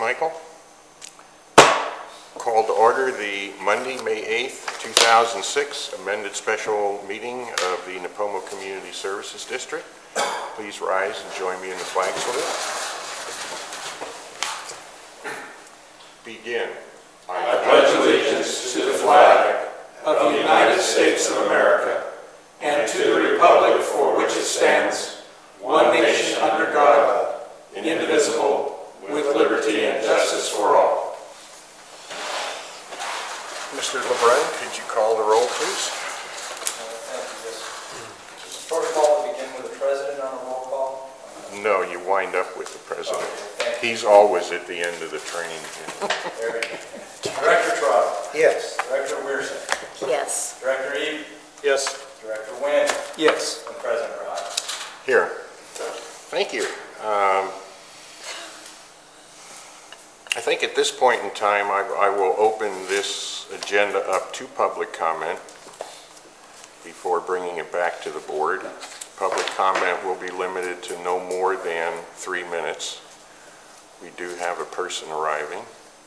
Michael. Call to order the Monday, May 8th, 2006 amended special meeting of the Nipomo Community Services District. Please rise and join me in the flag salute. Begin. I pledge allegiance to the flag of the United States of America and to the republic for which it stands, one nation under God, indivisible, with liberty and justice for all. Mr. LeBrun, could you call the roll, please? Thank you. Is the protocol to begin with the president on a roll call? No, you wind up with the president. Okay, He's always at the end of the training. there we go. Director Trotter. Yes. Director Weirson. Yes. Director Eve. Yes. Director Wynn. Yes. And President Ryan. Here. Thank you. I think at this point in time, I will open this agenda up to public comment before bringing it back to the board. Public comment will be limited to no more than 3 minutes. We do have a person arriving.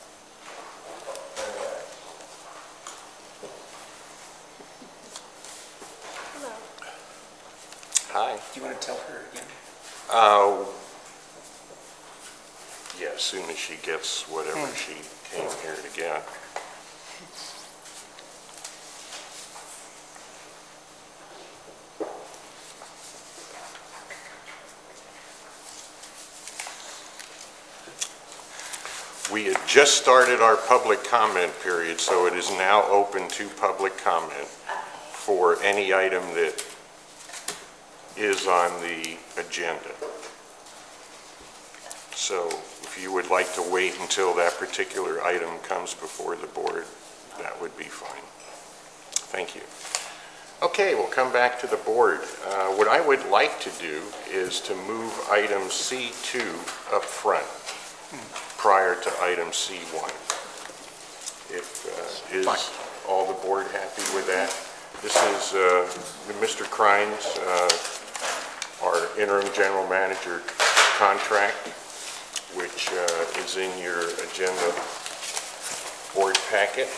Hello. Hi. Do you want to tell her again? Yeah, as soon as she gets whatever she came here to get. We had just started our public comment period, so it is now open to public comment for any item that is on the agenda. So if you would like to wait until that particular item comes before the board, that would be fine. Thank you. Okay, we'll come back to the board. What I would like to do is to move item C2 up front prior to item C1. Is all the board happy with that? This is Mr. Krein's, our interim general manager contract, which is in your agenda board packet.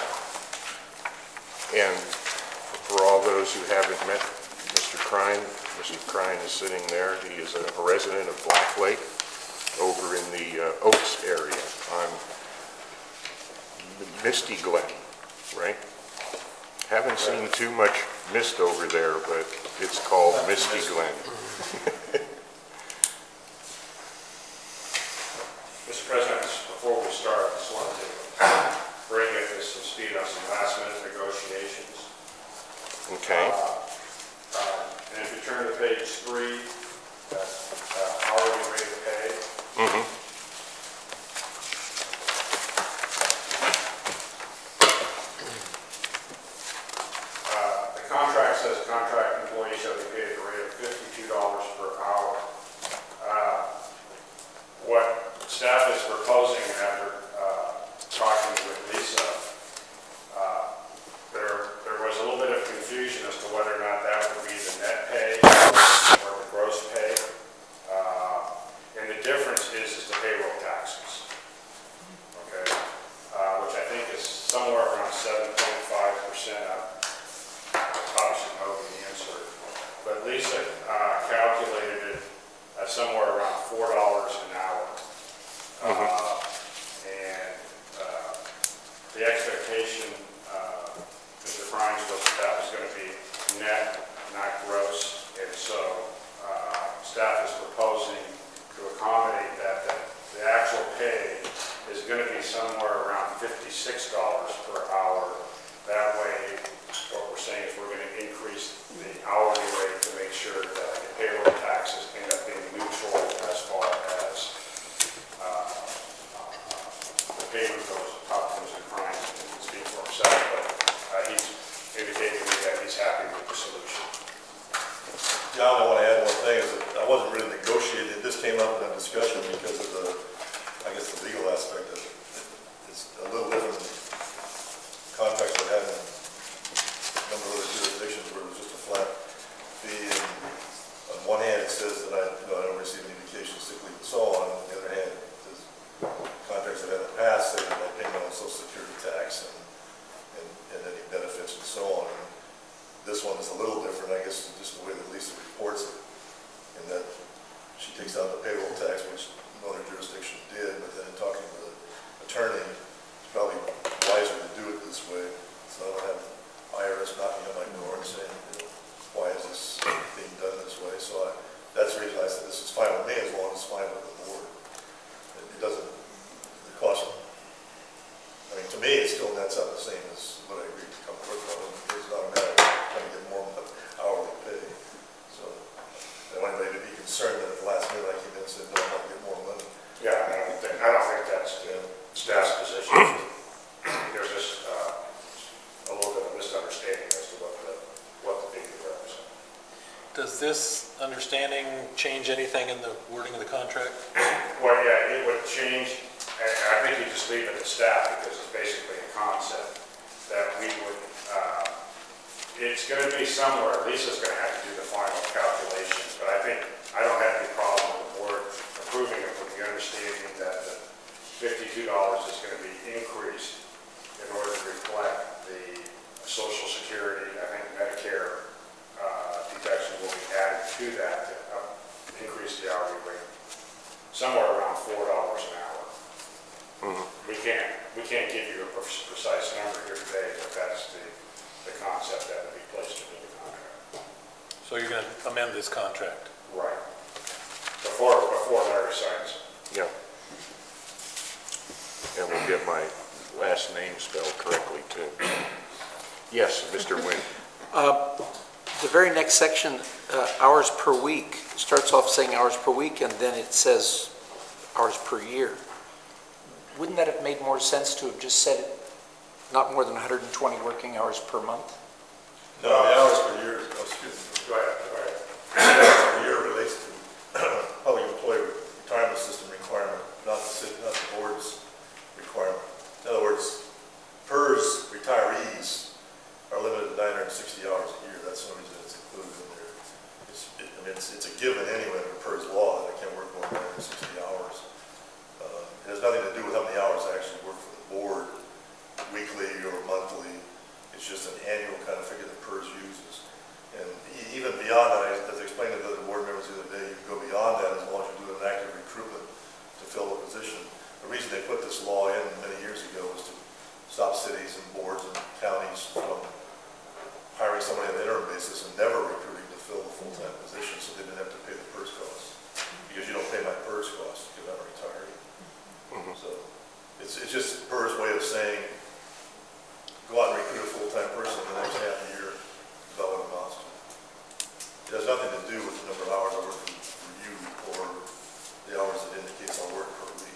And for all those who haven't met Mr. Krein is sitting there. He is a resident of Black Lake over in the Oaks area on Misty Glen, right? Haven't seen too much mist over there, but it's called Misty Glen. Mr. President, before we start, I just wanted to bring up some speed on some last-minute negotiations. Okay. And if you turn to page 3, hourly rate of pay. Mm-hmm. The contract says contract employees shall be paid at a rate of $52 per hour. What staff is proposing after talking with Lisa, there was a little bit of confusion as to whether or not that would be the net pay or the gross pay. And the difference is the payroll taxes, okay, which I think is somewhere around 7.5% up. Probably should know the answer, but Lisa calculated it at somewhere around $4 an hour. And the expectation, Mr. Frines, was that was going to be net, not gross, and so staff is proposing to accommodate that the actual pay is going to be somewhere around $56 per hour. That way, what we're saying is we're going to increase the hourly rate to make sure that the payroll taxes end up being neutral as far as the payment goes up. Mr. Krine can speak for himself, but he's indicating to me that he's happy with the solution. John, I want to add one thing, is that I wasn't really negotiated. This came up in a discussion because of the, I guess, the legal aspect of it. It's a little different than contracts that have in a number of other jurisdictions where it was just a flat fee. And on one hand, it says that I don't receive any vacation, sick leave, and so on. On the other hand, it says social security tax and any benefits and so on. And this one is a little different, I guess, just the way that Lisa reports it, in that she takes out the payroll tax, which no other jurisdiction did, but then in talking to the attorney, it's probably wiser to do it this way, so I don't have IRS knocking on my door and saying, why is this being done this way? So that's the reason I said this is fine with me, as long as it's fine with the board. It doesn't, the cost, I mean, to me, it still nets out the same as what I agreed to come work on. It's not a matter of trying to get more hourly pay. So I don't want anybody to be concerned that at the last minute I came in and said, no, I'm not getting more money. Yeah, I don't think that's the staff's position. There's just a little bit of misunderstanding as to what the figure represents. Does this understanding change anything in the wording of the contract? Well, yeah, it would change, and I think you just leave it at staff because it's basically a concept that we would, it's going to be somewhere, Lisa's going to have to do the final calculations, but I don't have any problem with the board approving it with the understanding that the $52 is going to be increased in order to reflect the Social Security, I think Medicare deduction will be added to that to increase the hourly rate, somewhere around $4 an hour. Mhm. We can't give you a precise number here today, but that's the concept that would be placed into the contract. So you're going to amend this contract? Right. Before Larry signs. Yeah. And we'll get my last name spelled correctly, too. Yes, Mr. Nguyen. The very next section, hours per week, starts off saying hours per week, and then it says hours per year. Wouldn't that have made more sense to have just said it, not more than 120 working hours per month? No, the hours per year, excuse me. Go ahead. The hours per year relates to public employee retirement system requirement, not the board's requirement. In other words, PERS retirees are limited to 960 hours a year. That's the reason it's included in there. It's a given anyway under PERS law that I can't work more than 960 hours. It has nothing to do with how many hours I actually work for the board, weekly or monthly. It's just an annual kind of figure that PERS uses. And even beyond that, as I explained to the other board members the other day, you can go beyond that as long as you do an active recruitment to fill the position. The reason they put this law in many years ago was to stop cities and boards and counties from hiring somebody on an interim basis and never recruiting to fill the full-time position, so they didn't have to pay the PERS costs. Because you don't pay my PERS costs because I'm a retiree. So it's just PERS way of saying, go out and recruit a full-time person in the next half a year, about what it amounts to. It has nothing to do with the number of hours I work for you or the hours that indicates I work per week.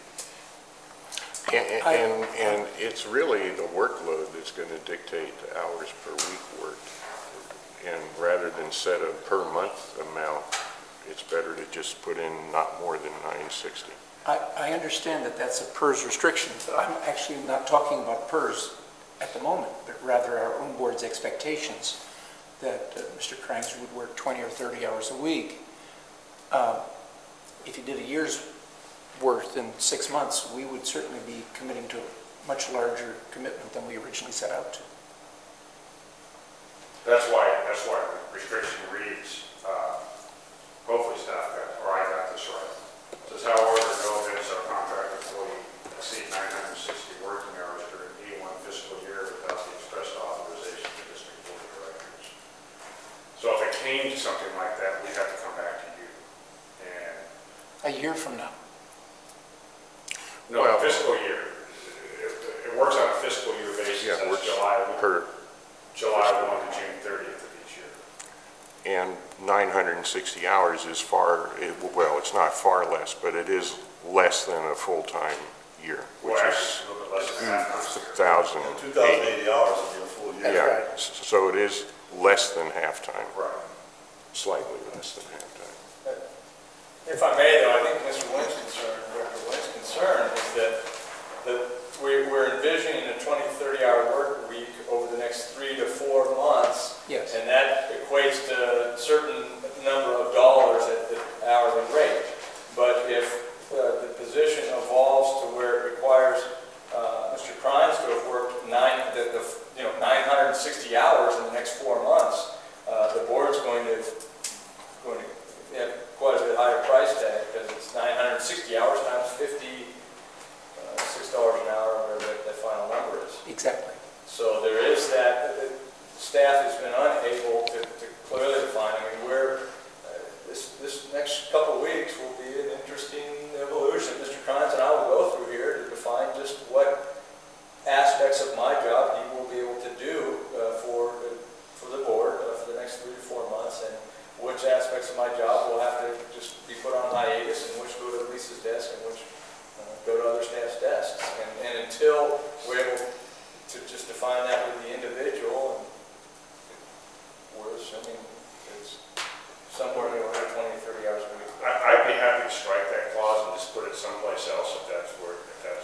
And it's really the workload that's going to dictate the hours per week worked. And rather than set a per month amount, it's better to just put in not more than 960. I understand that that's a PERS restriction, but I'm actually not talking about PERS at the moment, but rather our own board's expectations that Mr. Krangs would work 20 or 30 hours a week. If he did a year's worth in 6 months, we would certainly be committing to a much larger commitment than we originally set out to. That's why the restriction reads, hopefully staff got, or I got this right. It says, however, no offense, our contract employee exceed 960 working hours during any one fiscal year without the express authorization of the district board of directors. So if it came to something like that, we'd have to come back to you. And A year from now. no, Well, fiscal year. It works on a fiscal year basis. Yeah, it That's works July 1 to June 30th of each year. And 960 hours is well, it's not far less, but it is less than a full-time year, which Well, is actually, a little bit less than half. 1,080. 2,080 hours would be a full year. Yeah, right. so it is less than half-time, Right. slightly less than half-time. If I may, though, I think Mr. Wynn's concern, Director Wynn's concern is that we're envisioning a 20, 30-hour work week over the next 3 to 4 months. Yes. And that equates to a certain number of dollars at the hourly rate. But if the position evolves to where it requires Mr. Krein's other staff's desks. And until we're able to just define that with the individual, and we're assuming it's somewhere in the order of 20 to 30 hours a week. I'd be happy to strike that clause and just put it someplace else if that's what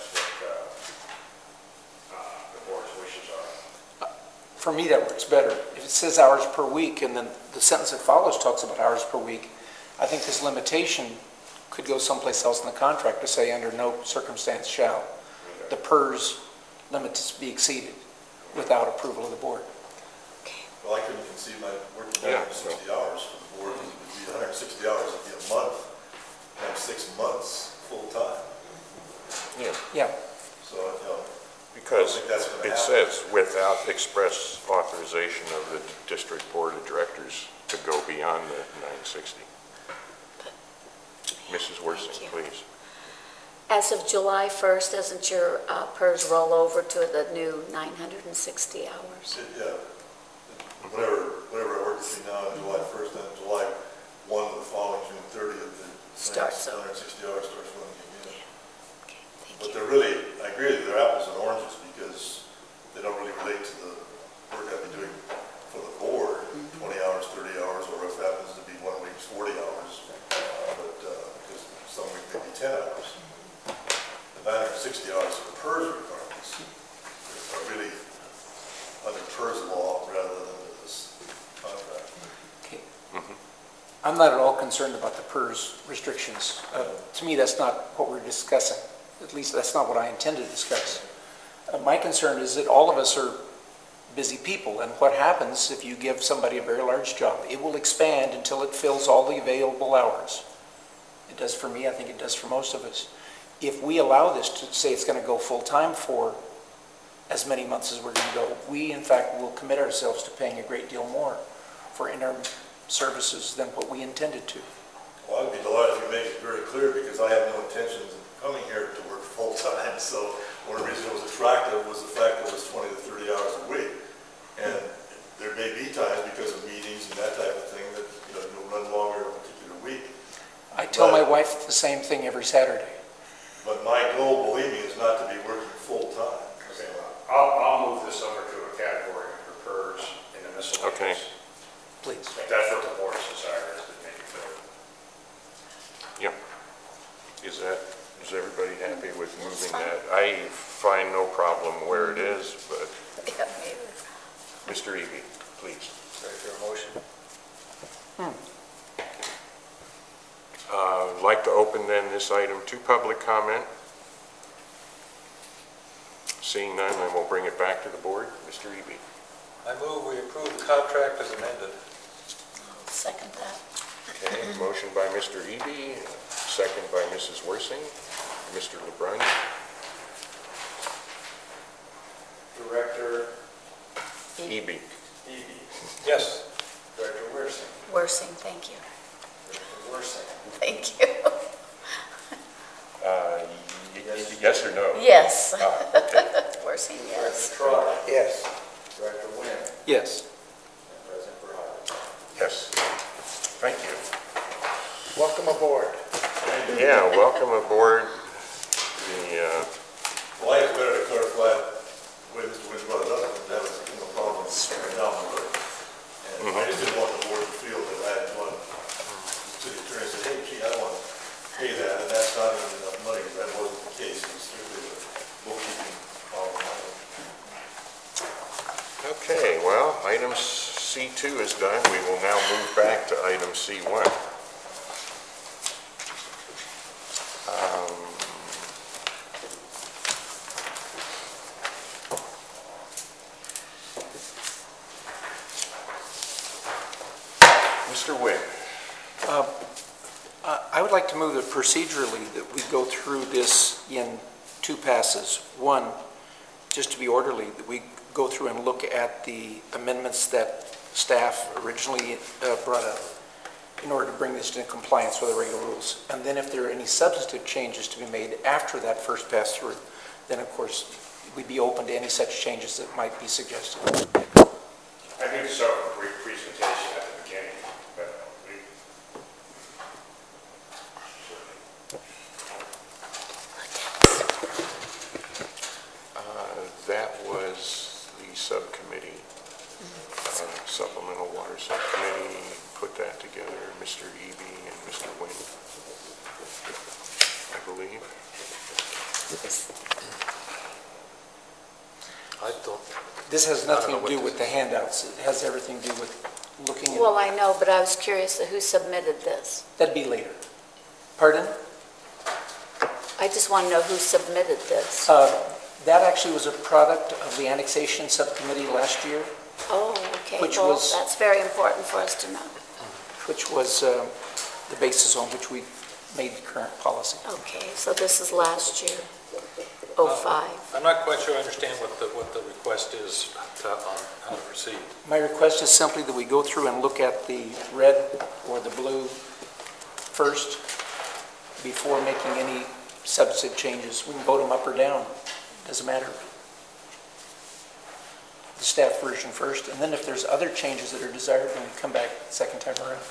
the board's wishes are. For me, that works better. If it says hours per week, and then the sentence that follows talks about hours per week, I think this limitation could go someplace else in the contract to say, under no circumstance shall the PERS limits be exceeded without approval of the board. Well, I couldn't conceive my working Yeah, 160 hours for the board, because it would be 160 hours, it'd be a month, and 6 months full-time. Yeah, Yeah, So, you know, because I think that's gonna it happen. says without express authorization of the district board of directors to go beyond the 960. Mrs. Worsing, Thank you. please. As of July 1st, doesn't your PERS roll over to the new 960 hours? Yeah, whatever I work between now and July 1st, and July 1 of the following June 30th, the Starts over. 160 hours starts running again. Okay, thank But you. they're really, I agree with you, they're apples and oranges, because they don't really relate to the work I've been doing for the board, 20 hours, 30 hours, or if it happens to be one week's 40 hours, but, because some week may be 10 hours. The 960 hours of the PERS requirements are really under PERS law rather than under this contract. okay. I'm not at all concerned about the PERS restrictions. To me, that's not what we're discussing. At least that's not what I intend to discuss. My concern is that all of us are busy people, and what happens if you give somebody a very large job? It will expand until it fills all the available hours. It does for me, I think it does for most of us. If we allow this to say it's going to go full-time for as many months as we're going to go, we in fact will commit ourselves to paying a great deal more for interim services than what we intended to. Well, I'd be delighted if you make it very clear, because I have no intentions of coming here to work full-time, so one of the reasons it was attractive was the fact that it was 20 to 30 hours a week. And there may be times, because of meetings and that type of thing, that, you know, you'll run longer in a particular week. I tell my wife the same thing every Saturday. But my goal, believe me, is not to be working full-time. Okay, well, I'll move this over to a category under PERS in the miscellaneous. Okay. Please. If that's what the board's desire is, to make it clear. Yeah. Is everybody happy with moving that? I find no problem where it is, but Yeah, maybe. Mr. Eby, please. Ready for a motion? I'd like to open then this item to public comment. Seeing none, then we'll bring it back to the board. Mr. Eby. I move we approve the contract as amended. I'll second that. Okay, motion by Mr. Eby, second by Mrs. Worsing. Mr. LeBrun. Director Eby. Eby. Yes. Director Wirsing. Worsing, thank you. Director Wirsing. Thank you. Yes or no? Yes. Okay. Worsing, yes. Director Trotter. Yes. Director Wynn. Yes. And President Berhart. Yes. Thank you. Welcome aboard. Yeah, welcome aboard the, Well, I think it's better to clarify the way Mr. Wynn brought it up, and that was no problem right down the road. And I just didn't want the board to feel that I had one city attorney say, hey, gee, I don't want to pay that, and that's not even enough money. That wasn't the case. It was strictly a bookkeeping problem. okay, well, item C2 is done. We will now move back to item C1. Mr. Wynn. I would like to move it procedurally that we go through this in two passes. One, just to be orderly, that we go through and look at the amendments that staff originally brought up in order to bring this into compliance with the regular rules. And then if there are any substantive changes to be made after that first pass through, then of course we'd be open to any such changes that might be suggested. I think so, a brief presentation at the beginning, but we... that was the subcommittee, supplemental water subcommittee, put that together, Mr. Eby and Mr. Wynn, I believe. I don't, This has nothing to do with the handouts. It has everything to do with looking Well, at, I know, but I was curious who submitted this. that'd be later. Pardon? I just want to know who submitted this. That actually was a product of the annexation subcommittee last year, Oh, okay. which Well, was- that's very important for us to know. which was the basis on which we made the current policy. Okay, so this is last year, '05. I'm not quite sure I understand what the request is on how to proceed. My request is simply that we go through and look at the red or the blue first before making any substantive changes. We can vote them up or down, doesn't matter. The staff version first, and then if there's other changes that are desired, then we come back the second time around.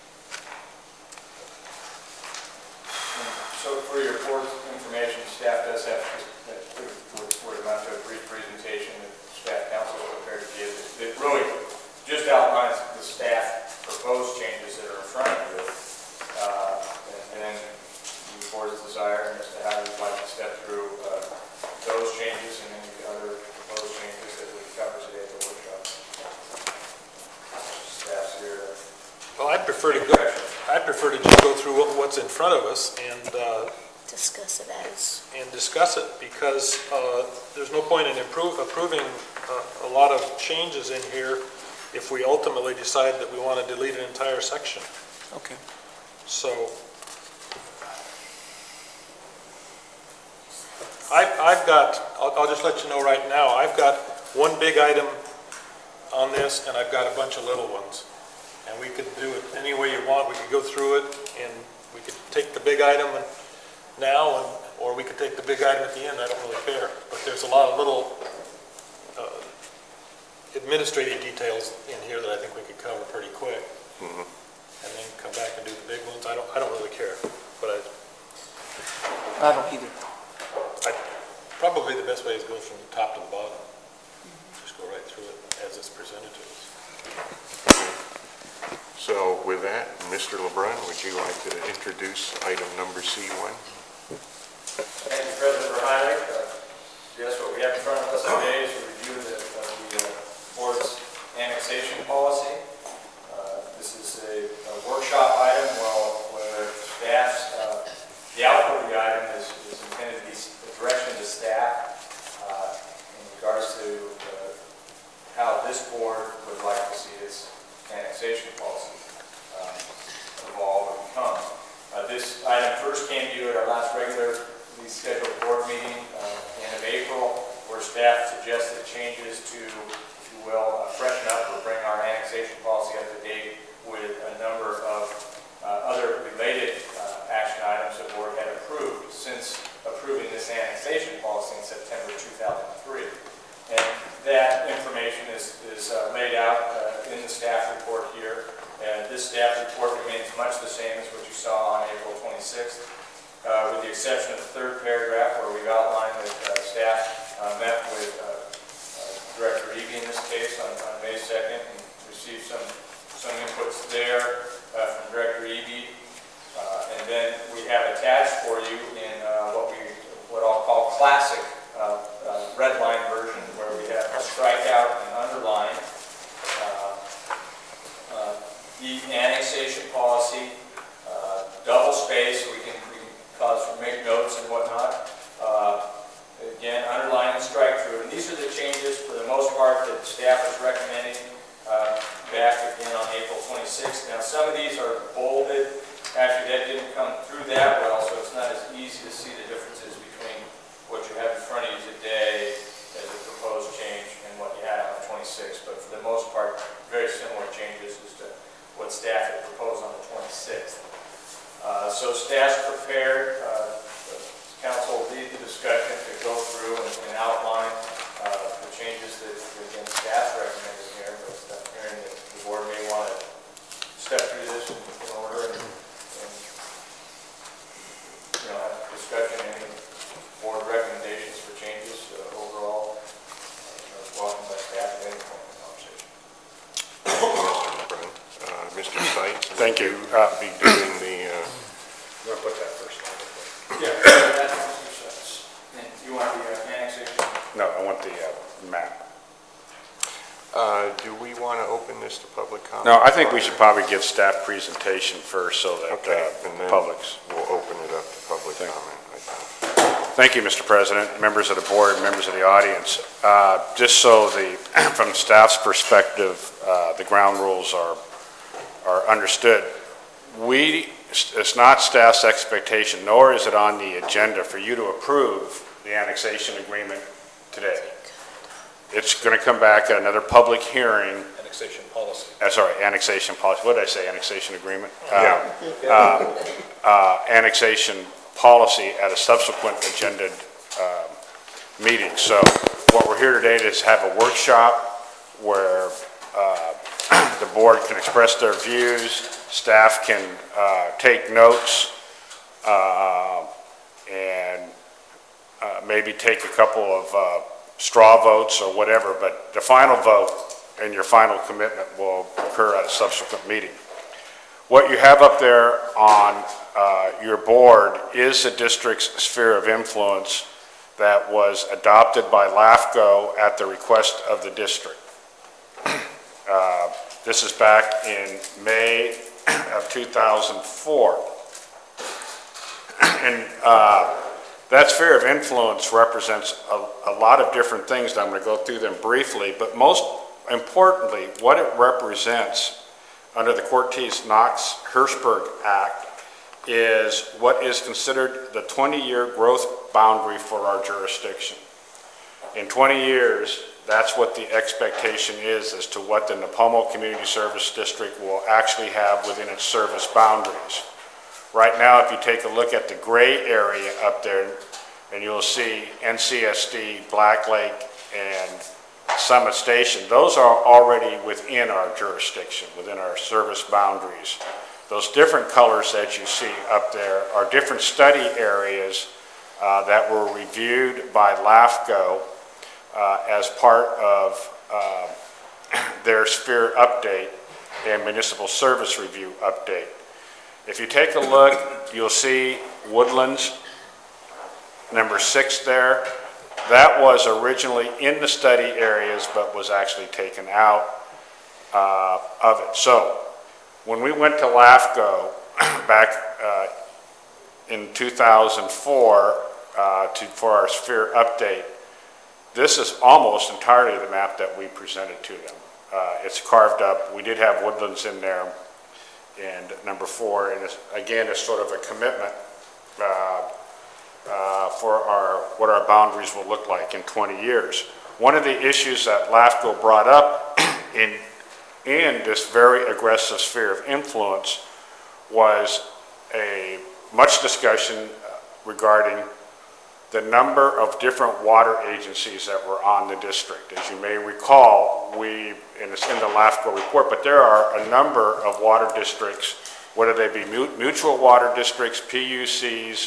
So for your board's information, staff does have, would amount to a brief presentation that staff council is prepared to give. It really just outlines the staff proposed changes that are in front of you. And then the board's desire as to how you'd like to step through those changes and any other proposed changes that we cover today at the workshop. Staff's here. Well, I'd prefer to just go through what's in front of us and Discuss it as, discuss it, because there's no point in approving a lot of changes in here if we ultimately decide that we want to delete an entire section. Okay. So I'll just let you know right now, I've got one big item on this, and I've got a bunch of little ones. And we could do it any way you want. We could go through it, and we could take the big item now, or we could take the big item at the end. I don't really care. But there's a lot of little administrative details in here that I think we could cover pretty quick. Mhm. And then come back and do the big ones. I don't really care. But I don't either. probably the best way is go from the top to the bottom. Just go right through it as it's presented to us. So with that, Mr. LeBrun, would you like to introduce item number C1? Thank you, President Verheilig. Yes, what we have in front of us today is a review of the board's annexation policy. This is a workshop item where staff's, the output of the item is intended to be a direction to staff in regards to how this board would like to see its annexation policy evolve or become. This item first came to you at our last regularly scheduled board meeting end of April, where staff suggested changes to, if you will, freshen up or bring our annexation policy up to date with a number of other related action items the board had approved since approving this annexation policy in September 2003. And that information is laid out in the staff report here. This staff report remains much the same as what you saw on April 26th, with the exception of the third paragraph where we've outlined that staff met with Director Eby in this case on May 2nd and received some inputs there from Director Eby. And then we have attached for you in what I'll call classic red line version, where we have strikeout and underline the annexation policy, double space, so we can make notes and whatnot. Again, underline and strike through. And these are the changes, for the most part, that staff is recommending back again on April 26th. Now, some of these are bolded. Actually, that didn't come through that well, so it's not as easy to see the differences between what you have in front of you today as a proposed change and what you had on the 26th. But for the most part, very similar changes as to what staff had proposed on the 26th. So staff's prepared, council will lead the discussion to go through and outline the changes that again staff recommended here, but hearing that the board may want to step through this in order and Thank you. be doing the, I'm going to put that first. Yeah, that's two sets. And you want the annexation? No, I want the map. do we want to open this to public comment? No, I think we should probably give staff presentation first so that Okay, and then public's. we'll open it up to public comment, I think. Thank you, Mr. President, members of the board, members of the audience. Just so from staff's perspective, the ground rules are understood. It's not staff's expectation, nor is it on the agenda for you to approve the annexation agreement today. It's going to come back at another public hearing. Annexation policy. Annexation policy. What did I say? Annexation agreement? Yeah. Annexation policy at a subsequent agenda meeting. So what we're here today is have a workshop where the board can express their views, staff can take notes, and maybe take a couple of straw votes or whatever, but the final vote and your final commitment will occur at a subsequent meeting. What you have up there on your board is the district's sphere of influence that was adopted by LAFCO at the request of the district. This is back in May of 2004. And that sphere of influence represents a lot of different things. I'm going to go through them briefly, but most importantly, what it represents under the Cortez-Knox-Hirschberg Act is what is considered the 20-year growth boundary for our jurisdiction. In 20 years, that's what the expectation is as to what the Nipomo Community Service District will actually have within its service boundaries. Right now, if you take a look at the gray area up there, and you'll see NCSD, Black Lake, and Summit Station, those are already within our jurisdiction, within our service boundaries. Those different colors that you see up there are different study areas that were reviewed by LAFCO as part of their sphere update and municipal service review update. If you take a look, you'll see Woodlands, number 6 there. That was originally in the study areas, but was actually taken out of it. So when we went to LAFCO back in 2004 for our sphere update, this is almost entirely the map that we presented to them. It's carved up. We did have Woodlands in there, and number 4, and again, it's sort of a commitment for what our boundaries will look like in 20 years. One of the issues that LAFCO brought up in this very aggressive sphere of influence was a much discussion regarding the number of different water agencies that were on the district. As you may recall, and it's in the LAFCO report, but there are a number of water districts, whether they be mutual water districts, PUCs,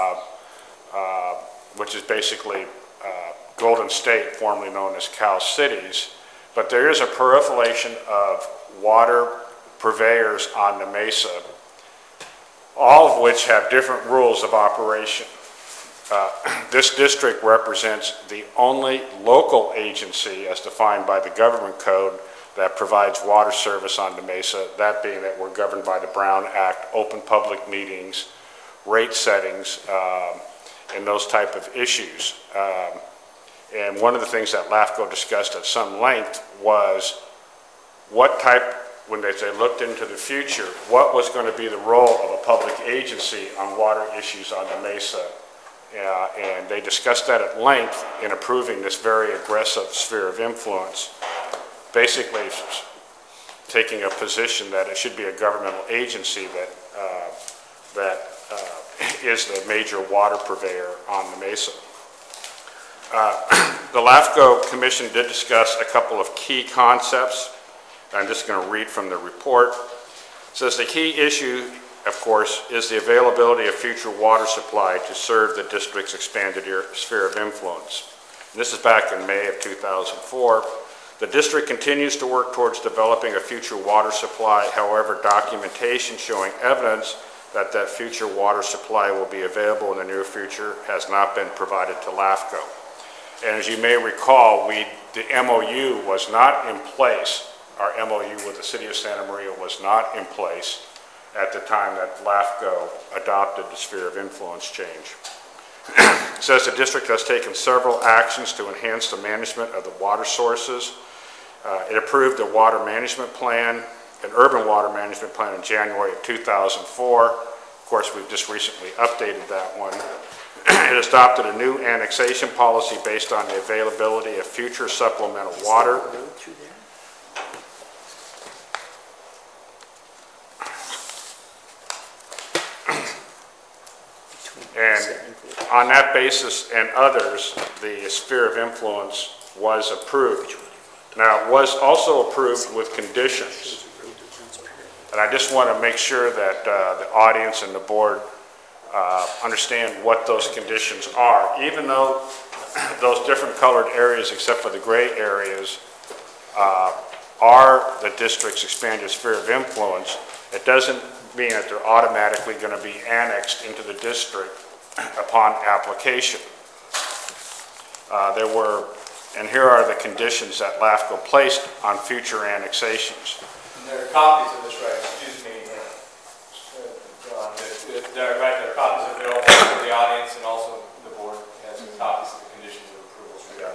which is basically Golden State, formerly known as Cal Cities, but there is a proliferation of water purveyors on the mesa, all of which have different rules of operation. This district represents the only local agency, as defined by the government code, that provides water service on the mesa, that being that we're governed by the Brown Act, open public meetings, rate settings, and those type of issues. And one of the things that LAFCO discussed at some length was when they looked into the future, what was going to be the role of a public agency on water issues on the mesa. And they discussed that at length in approving this very aggressive sphere of influence, basically taking a position that it should be a governmental agency that is the major water purveyor on the mesa. The LAFCO Commission did discuss a couple of key concepts. I'm just going to read from the report. It says the key issue, of course, is the availability of future water supply to serve the district's expanded sphere of influence. And this is back in May of 2004. The district continues to work towards developing a future water supply. However, documentation showing evidence that that future water supply will be available in the near future has not been provided to LAFCO. And as you may recall, the MOU was not in place. Our MOU with the City of Santa Maria was not in place at the time that LAFCO adopted the sphere of influence change. It says the district has taken several actions to enhance the management of the water sources. It approved a water management plan, an urban water management plan in January of 2004. Of course, we've just recently updated that one. It adopted a new annexation policy based on the availability of future supplemental water. And on that basis and others, the sphere of influence was approved. Now, it was also approved with conditions. And I just want to make sure that the audience and the board understand what those conditions are. Even though those different colored areas, except for the gray areas, are the district's expanded sphere of influence, it doesn't mean that they're automatically going to be annexed into the district upon application. And here are the conditions that LAFCO placed on future annexations. And there are copies of this, right, excuse me, John, there are copies available for the audience, and also the board has copies of the conditions of approval.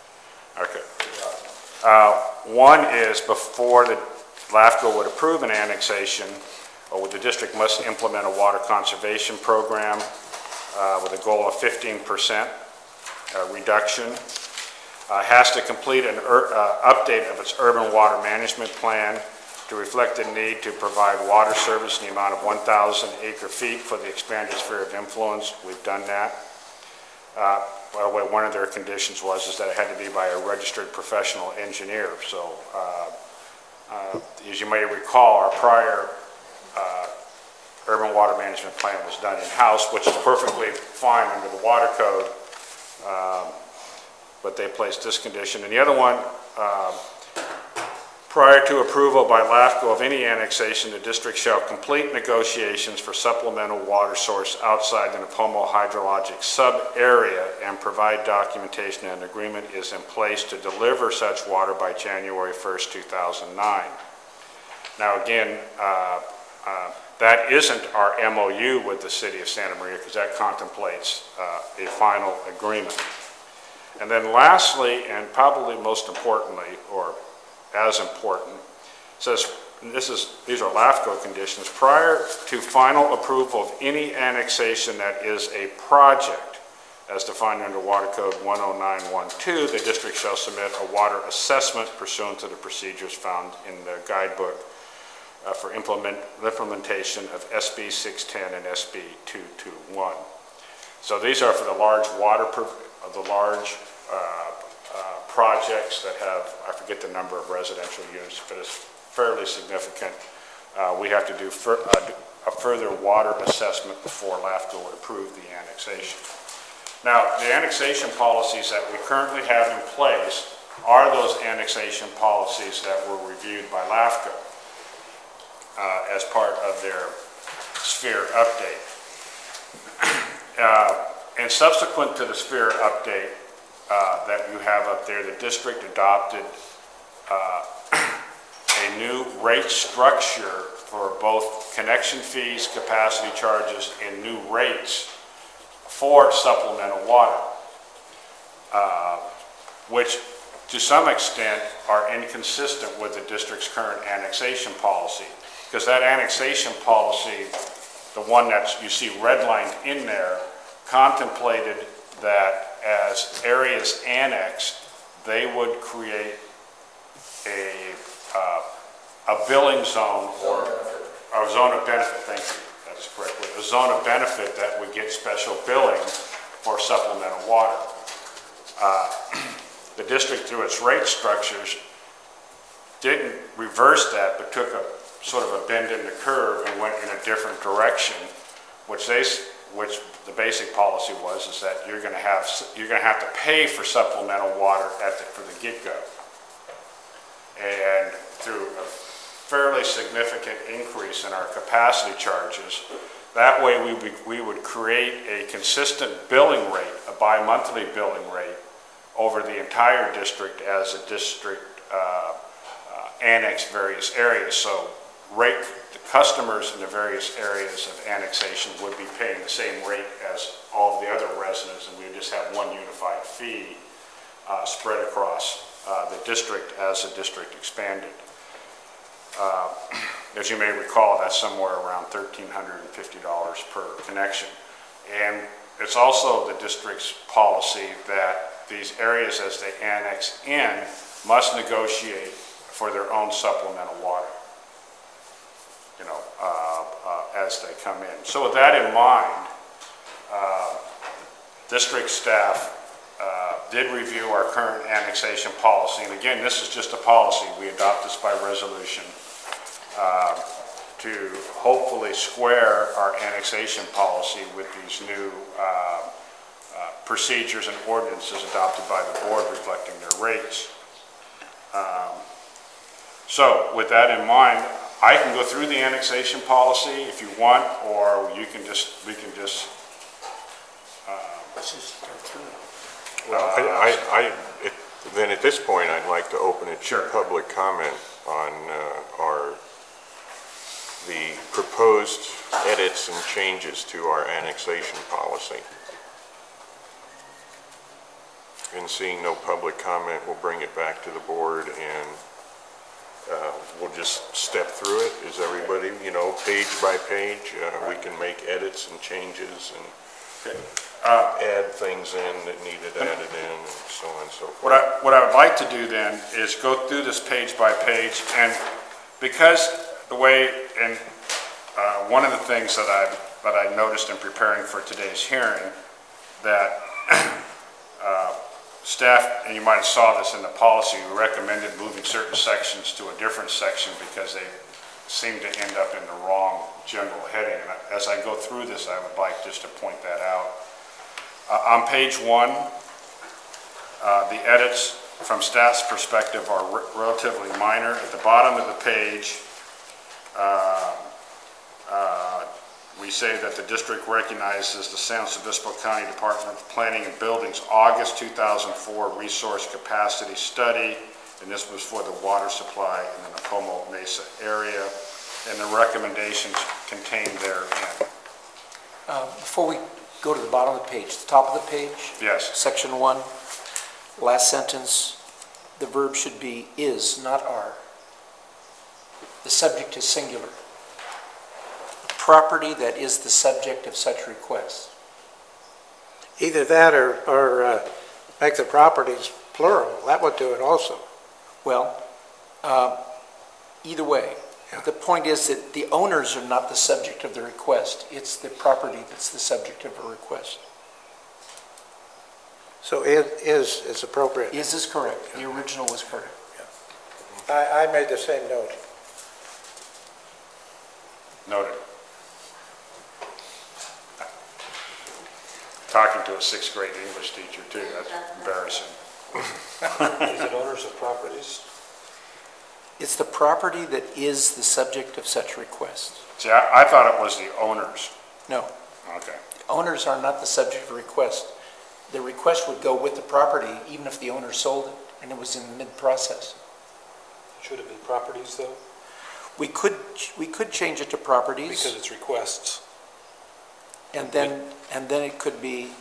Okay. One is before the LAFCO would approve an annexation, the district must implement a water conservation program with a goal of 15% reduction. Has to complete an update of its urban water management plan to reflect the need to provide water service in the amount of 1,000 acre-feet for the expanded sphere of influence. We've done that. By the way, one of their conditions is that it had to be by a registered professional engineer. So, as you may recall, our prior urban water management plan was done in-house, which is perfectly fine under the water code. But they placed this condition. And the other one, prior to approval by LAFCO of any annexation, the district shall complete negotiations for supplemental water source outside the Nipomo hydrologic sub-area and provide documentation and agreement is in place to deliver such water by January 1st, 2009. Now again, that isn't our MOU with the City of Santa Maria, because that contemplates a final agreement. And then lastly, and probably most importantly, or as important, says, these are LAFCO conditions, prior to final approval of any annexation that is a project, as defined under Water Code 10912, the district shall submit a water assessment pursuant to the procedures found in the guidebook for implementation of SB 610 and SB 221. So these are for the large projects that have, I forget the number of residential units, but it's fairly significant. We have to do a further water assessment before LAFCO would approve the annexation. Now, the annexation policies that we currently have in place are those annexation policies that were reviewed by LAFCO as part of their sphere update. And subsequent to the sphere update that you have up there, the district adopted a new rate structure for both connection fees, capacity charges, and new rates for supplemental water, which to some extent are inconsistent with the district's current annexation policy. Because that annexation policy, the one that you see redlined in there, contemplated that as areas annexed, they would create a billing zone or a zone of benefit, thank you, that's correct, a zone of benefit that would get special billing for supplemental water. The district, through its rate structures, didn't reverse that, but took a sort of a bend in the curve and went in a different direction, which the basic policy is that you're going to have to pay for supplemental water for the get-go. and through a fairly significant increase in our capacity charges. That way we would create a consistent billing rate, a bi-monthly billing rate over the entire district as the district annexed various areas. So the customers in the various areas of annexation would be paying the same rate as all of the other residents, and we would just have one unified fee spread across the district as the district expanded. As you may recall, that's somewhere around $1,350 per connection. And it's also the district's policy that these areas, as they annex in, must negotiate for their own supplemental water, as they come in. So with that in mind, district staff did review our current annexation policy. And again, this is just a policy. We adopt this by resolution to hopefully square our annexation policy with these new procedures and ordinances adopted by the board reflecting their rates. So with that in mind, I can go through the annexation policy if you want, or we can just Let's just start through it. Well, then at this point, I'd like to open it to Sure. public comment on the proposed edits and changes to our annexation policy. And seeing no public comment, we'll bring it back to the board and we'll just step through it. Is everybody, page by page, we can make edits and changes and add things in that needed added in and so on and so forth. What I would like to do then is go through this page by page, and because the way, and one of the things that I noticed in preparing for today's hearing, that staff, and you might have saw this in the policy, we recommended moving certain sections to a different section because they seem to end up in the wrong general heading. And as I go through this, I would like just to point that out. On page 1, the edits from staff's perspective are relatively minor. At the bottom of the page, we say that the district recognizes the San Luis Obispo County Department of Planning and Building's August 2004 resource capacity study, and this was for the water supply in the Napomo Mesa area, and the recommendations contained therein. Before we go to the bottom of the page, the top of the page, Yes. section 1, last sentence, the verb should be is, not are. The subject is singular. Property that is the subject of such request. Either that or make the properties plural. That would do it also. Well, either way, the point is that the owners are not the subject of the request. It's the property that's the subject of a request. So is appropriate. Is correct. The original was correct. I made the same note. Noted. Talking to a 6th grade English teacher too, that's embarrassing. Is it owners of properties? It's the property that is the subject of such request. See, I thought it was the owners. No, Okay. owners are not the subject of the request. The request would go with the property even if the owner sold it and it was in mid-process. Should it be properties, though? We could change it to properties. Because it's requests. And then it could be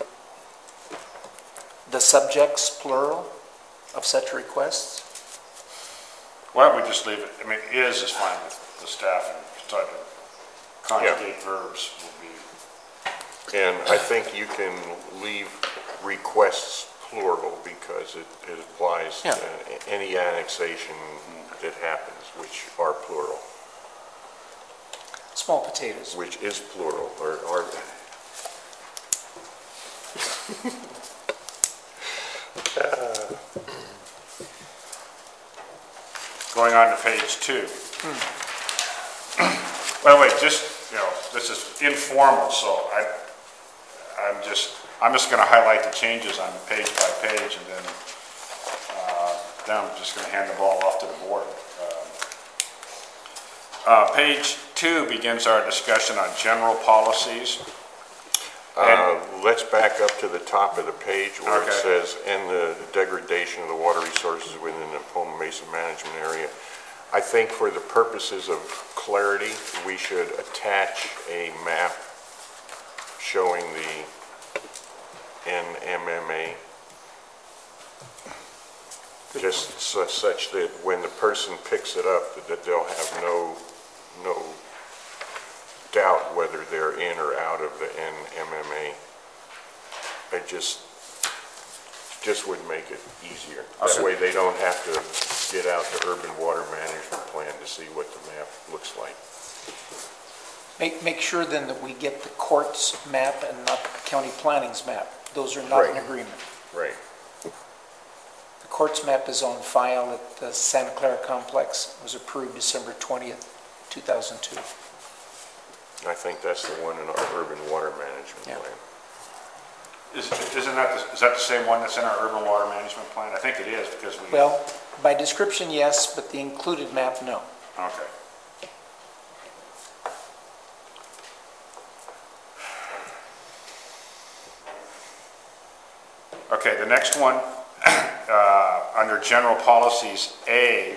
the subjects, plural, of such requests. Why don't we just leave it, I mean, is fine with the staff, and try to conjugate verbs will be. And I think you can leave requests plural because it applies to any annexation that happens, which are plural, Small potatoes. which is plural, or are Going on to page 2. By the way, just, this is informal, so I'm just going to highlight the changes on page by page, and them, I'm just going to hand the ball off to the board. Page 2 begins our discussion on general policies. Let's back up to the top of the page where it Okay. says, "and the degradation of the water resources within the Paloma Mesa management area." I think for the purposes of clarity, we should attach a map showing the NMMA, just such that when the person picks it up, that they'll have no doubt whether they're in or out of the NMMA. It just would make it easier. That way they don't have to get out the urban water management plan to see what the map looks like. Make sure then that we get the court's map and not the county planning's map. Those are not in Right. agreement. Right. The court's map is on file at the Santa Clara Complex. It was approved December 20th, 2002. I think that's the one in our urban water management Yeah. plan. Is that the same one that's in our urban water management plan? I think it is because we... Well, by description, yes, but the included map, no. Okay. Okay, the next one, under general policies A,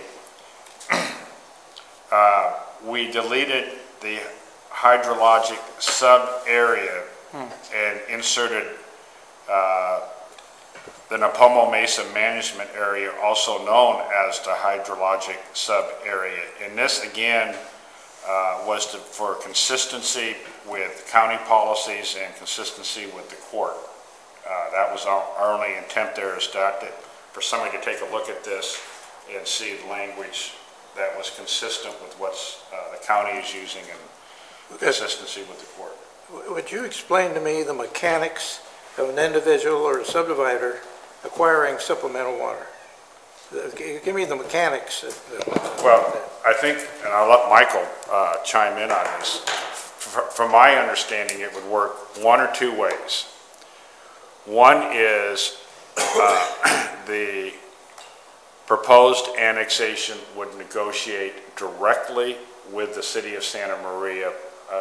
we deleted the hydrologic sub-area and inserted the Napomo Mesa Management Area, also known as the hydrologic sub-area. And this, again, was for consistency with county policies and consistency with the court. That was our only intent there, is that for somebody to take a look at this and see the language that was consistent with what the county is using and consistency with the court. Would you explain to me the mechanics of an individual or a subdivider acquiring supplemental water? Give me the mechanics. Well, I think, and I'll let Michael chime in on this, from my understanding, it would work one or two ways. One is the proposed annexation would negotiate directly with the city of Santa Maria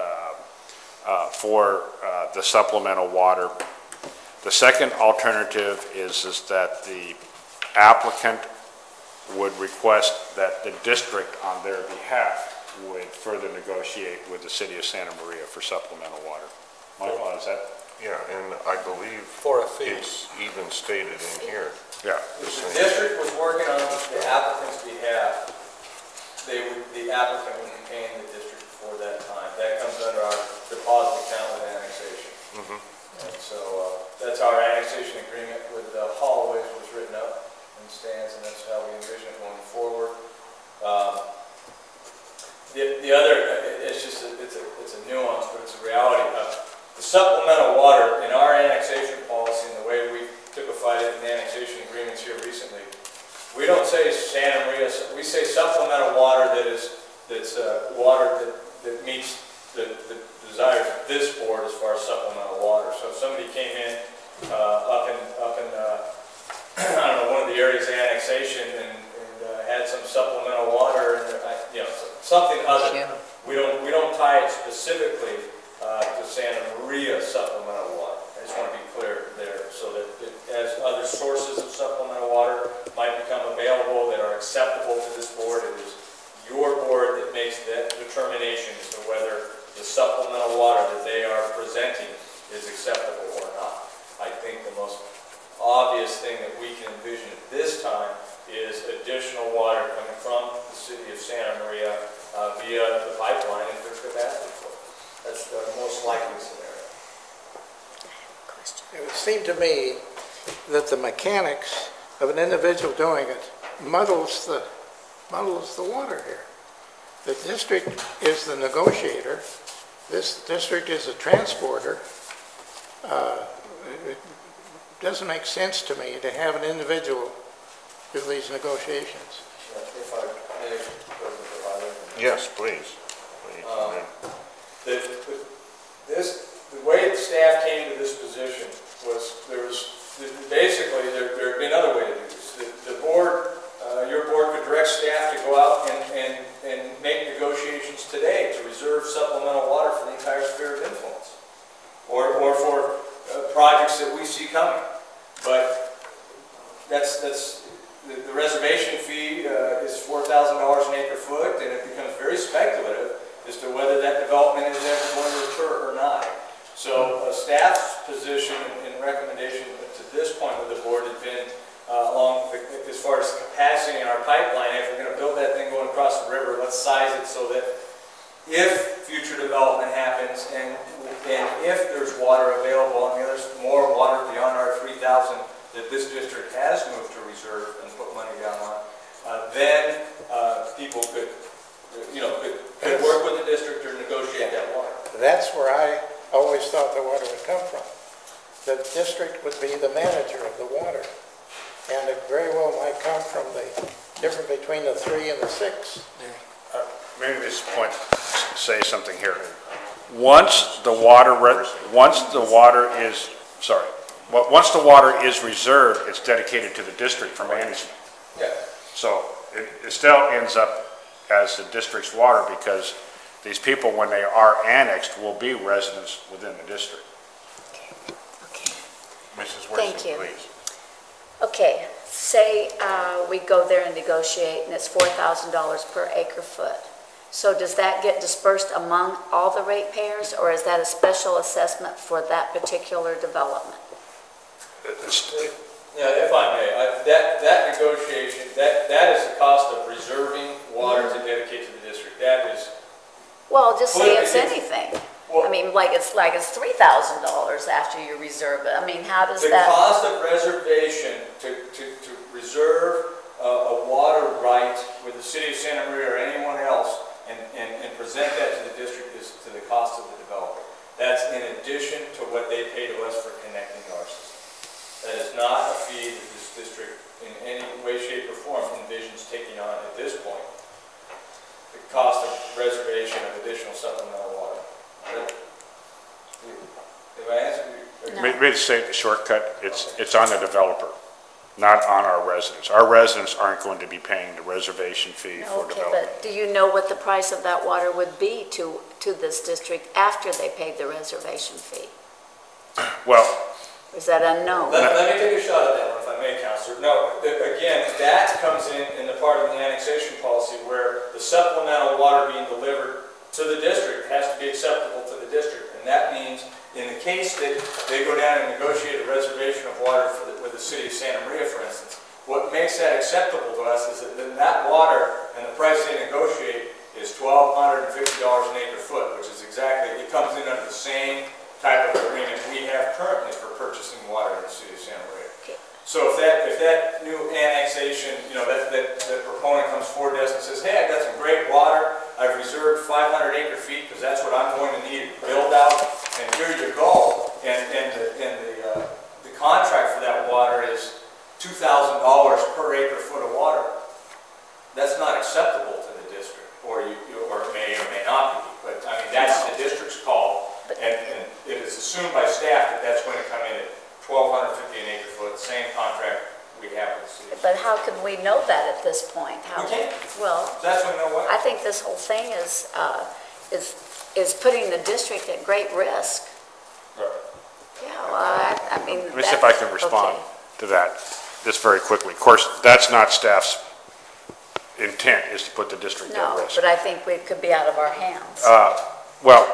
for the supplemental water. The second alternative is that the applicant would request that the district on their behalf would further negotiate with the city of Santa Maria for supplemental water. Michael, is that? Yeah, and I believe For a fee. it's even stated in here. Yeah. If the district was working on the applicant's behalf, the applicant would be paying the district for that time. That comes under our deposit account with annexation. And so that's our annexation agreement with Holloway's was written up and stands, and that's how we envision it going forward. The other, it's just, it's a nuance, but it's a reality. The supplemental water in our annexation policy and the way we typified it in the annexation agreements here recently, we don't say Santa Maria, we say supplemental water that's water that meets the desires of this board as far as supplemental water. So if somebody came in up in I don't know, one of the areas of annexation and had some supplemental water, and something other. We don't tie it specifically to Santa Maria supplemental water. I just want to be clear there, so that as other sources of supplemental water might become available that are acceptable to this board, it is your board that makes that determination as to whether the supplemental water that they are presenting is acceptable or not. I think the most obvious thing that we can envision at this time is additional water coming from the city of Santa Maria via the pipeline if there's capacity for it. That's the most likely scenario. It would seem to me that the mechanics of an individual doing it muddles the water here. The district is the negotiator. This district is a transporter. It doesn't make sense to me to have an individual do these negotiations. If I may, Yes, please. The way the staff came to this position was there had been another way to do this. The board the reservation fee is $4,000 an acre foot, and it becomes very speculative as to whether that development is ever going to occur or not. So staff's position and recommendation to this point with the board has been as far as capacity in our pipeline, if we're going to build that thing going across the river, let's size it so that if future development happens and if there's water available, and there's more water beyond our 3,000 that this district has moved to reserve and put money down on, then people could work with the district or negotiate that water. That's where I always thought the water would come from. The district would be the manager of the water. And it very well might come from the difference between the 3 and the 6. Maybe this point, say something here. Once the water is reserved, it's dedicated to the district for management. Yeah. So it still ends up as the district's water because these people, when they are annexed, will be residents within the district. Okay. Mrs. Thank you. Winston, please. Okay, say we go there and negotiate, and it's $4,000 per acre foot. So does that get dispersed among all the ratepayers, or is that a special assessment for that particular development? Yeah, if I may, that negotiation, that is the cost of reserving water to dedicate to the district. That is. Well, just say it's Well, anything. well- I mean, like it's $3,000 after you reserve it. I mean, how does The that? cost of reservation to reserve a water right with the city of Santa Maria or anyone else and present that to the district is to the cost of the developer. That's in addition to what they pay to us for connecting to our system. That is not a fee that this district in any way, shape, or form envisions taking on at this point. The cost of reservation of additional supplemental water. If I answer you, No. Maybe to say the shortcut, it's on the developer, not on our residents. Our residents aren't going to be paying the reservation fee for Okay, development. but do you know what the price of that water would be to this district after they paid the reservation fee? Well, Or is that unknown? let me take a shot at that one, if I may, Counselor. No, again, that comes in the part of the annexation policy where the supplemental water being delivered to the district has to be acceptable to the district. And that means in the case that they go down and negotiate a reservation of water with the city of Santa Maria, for instance, what makes that acceptable to us is that then that water and the price they negotiate is $1,250 an acre foot, which is exactly, it comes in under the same type of agreement we have currently for purchasing water in the city of Santa Maria. Okay. So if that new annexation, that proponent comes forward to us and says, hey, I got some great water, I've reserved 500 acre feet because that's what I'm going to need to build out, and here you go, and the contract for that water is $2,000 per acre foot of water. That's not acceptable to the district, or it may or may not be, but I mean, that's the district's call, and it is assumed by staff that that's going to come in at $1,250 an acre foot, same contract we have with the city. But how can we know that at this point? We can't. Well, That's when you know what? I think this whole thing is putting the district at great risk. Right. Yeah, well, I mean. let me see if I can respond to that just very quickly. Of course, that's not staff's intent, is to put the district at No, risk. but I think it could be out of our hands. Well,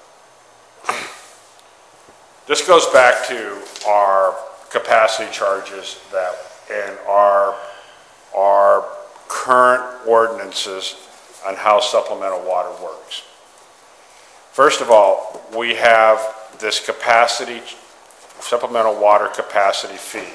this goes back to our capacity charges and our current ordinances on how supplemental water works. First of all, we have this supplemental water capacity fee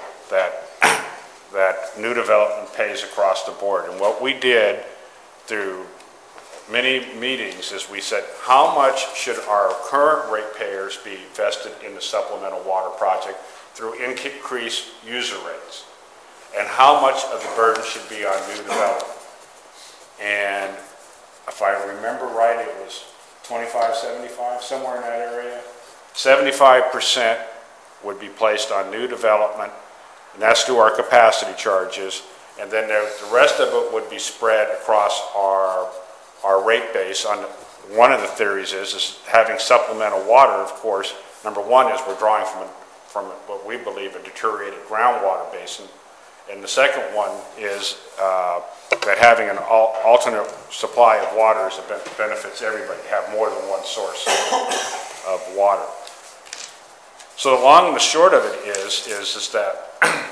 that new development pays across the board. And what we did through many meetings is we said, how much should our current ratepayers be invested in the supplemental water project through increased user rates? And how much of the burden should be on new development? And if I remember right, it was 25, 75, somewhere in that area. 75% would be placed on new development, and that's through our capacity charges. And then the rest of it would be spread across our rate base. On one of the theories is having supplemental water, of course. Number one is we're drawing from what we believe a deteriorated groundwater basin And the second one is that having an alternate supply of water is benefits everybody, have more than one source of water. So the long and the short of it is that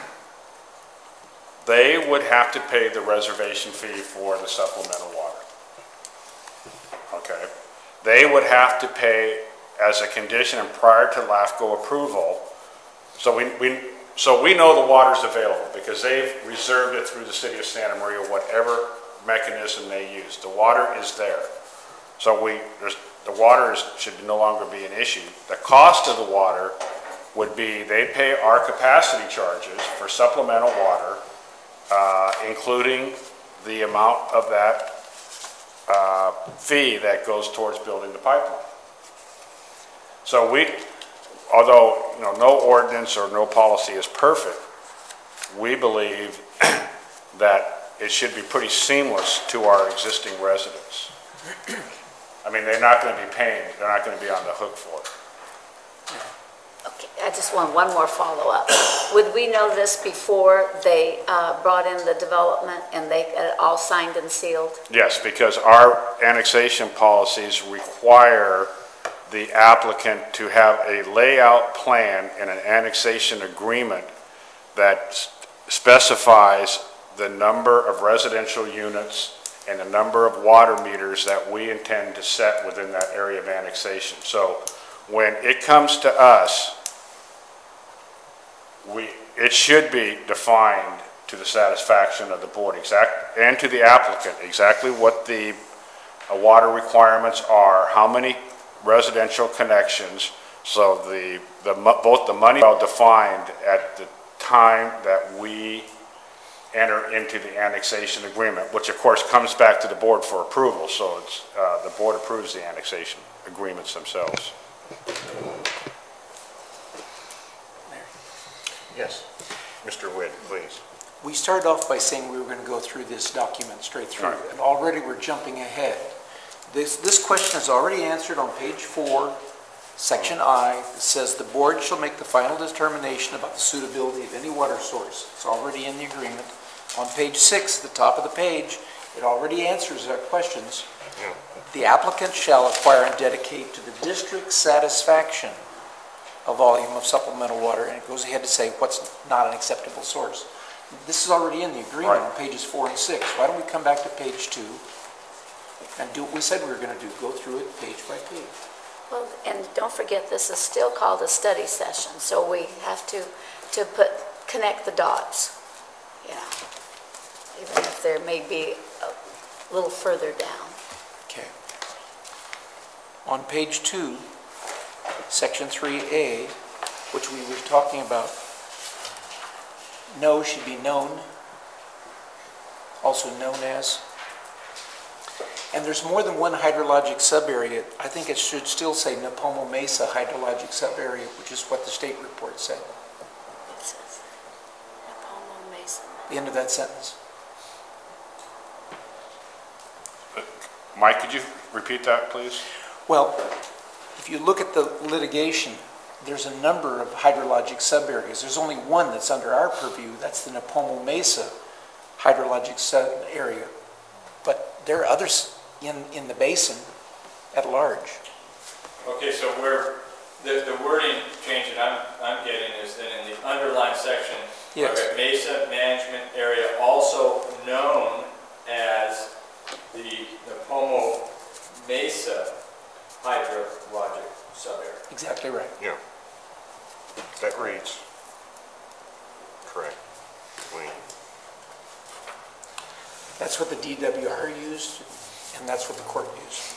they would have to pay the reservation fee for the supplemental water. Okay? They would have to pay as a condition and prior to LAFCO approval. So we know the water's available because they've reserved it through the city of Santa Maria, whatever mechanism they use. The water is there. So the water should no longer be an issue. The cost of the water would be, they pay our capacity charges for supplemental water, including the amount of that fee that goes towards building the pipeline. So although no ordinance or no policy is perfect, we believe that it should be pretty seamless to our existing residents. I mean, they're not going to be paying, they're not going to be on the hook for it. Okay, I just want one more follow-up. Would we know this before they brought in the development and they got it all signed and sealed? Yes, because our annexation policies require the applicant to have a layout plan and an annexation agreement that specifies the number of residential units and the number of water meters that we intend to set within that area of annexation. So when it comes to us, it should be defined to the satisfaction of the board and to the applicant exactly what the water requirements are, how many residential connections, so both the money well defined at the time that we enter into the annexation agreement, which of course comes back to the board for approval, so it's the board approves the annexation agreements themselves. Yes, Mr. Witt, please. We started off by saying we were going to go through this document straight through, Right. and already we're jumping ahead. This question is already answered on page 4, section I. It says the board shall make the final determination about the suitability of any water source. It's already in the agreement. On page 6, at the top of the page, it already answers our questions. Yeah. The applicant shall acquire and dedicate to the district's satisfaction a volume of supplemental water, and it goes ahead to say what's not an acceptable source. This is already in the agreement on pages 4 and 6. Why don't we come back to page 2 and do what we said we were going to do, go through it page by page. Well, and don't forget, this is still called a study session, so we have to connect the dots, even if there may be a little further down. Okay. On page 2, section 3A, which we were talking about, no should be known, also known as. And there's more than one hydrologic subarea. I think it should still say Napomo Mesa hydrologic subarea, which is what the state report said. It says Napomo Mesa. The end of that sentence. Mike, could you repeat that, please? Well, if you look at the litigation, there's a number of hydrologic subareas. There's only one that's under our purview. That's the Napomo Mesa hydrologic subarea. But there are others in the basin at large. Okay, so the wording change that I'm getting is then in the underlined section, Yes. Mesa Management Area, also known as the Napomo Mesa hydrologic subarea. Exactly right. Yeah. That reads correct. Clean. That's what the DWR used, and that's what the court used.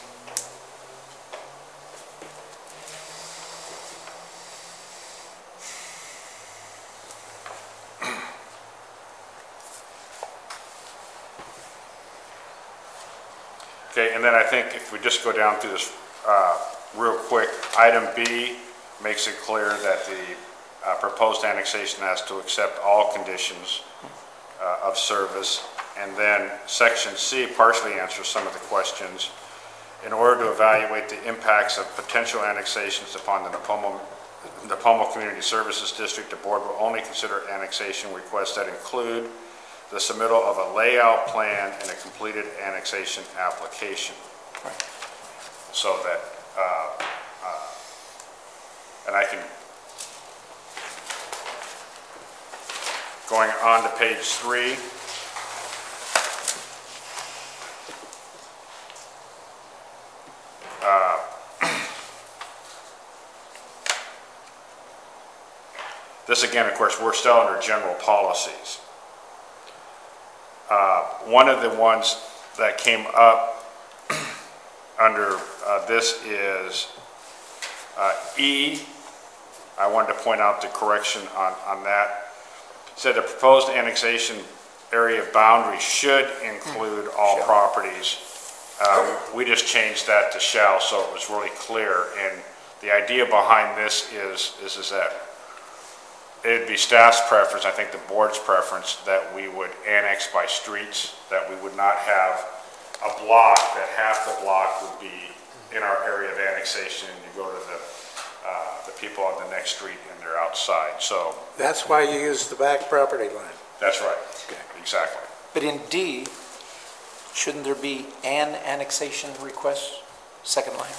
Okay, and then I think if we just go down through this real quick, item B makes it clear that the proposed annexation has to accept all conditions of service. And then section C partially answers some of the questions. In order to evaluate the impacts of potential annexations upon the Napomo the Pomo Community Services District, the board will only consider annexation requests that include the submittal of a layout plan and a completed annexation application. Right. So that, and I can, going on to page 3. This again, of course, we're still under general policies. One of the ones that came up under this is E. I wanted to point out the correction on that. It said the proposed annexation area boundary should include all properties. We just changed that to shall, so it was really clear. And the idea behind this is that it'd be staff's preference, I think the board's preference, that we would annex by streets, that we would not have a block, that half the block would be in our area of annexation, and you go to the people on the next street and they're outside. So That's why you use the back property line. that's right, exactly. But in D, shouldn't there be an annexation request, second line?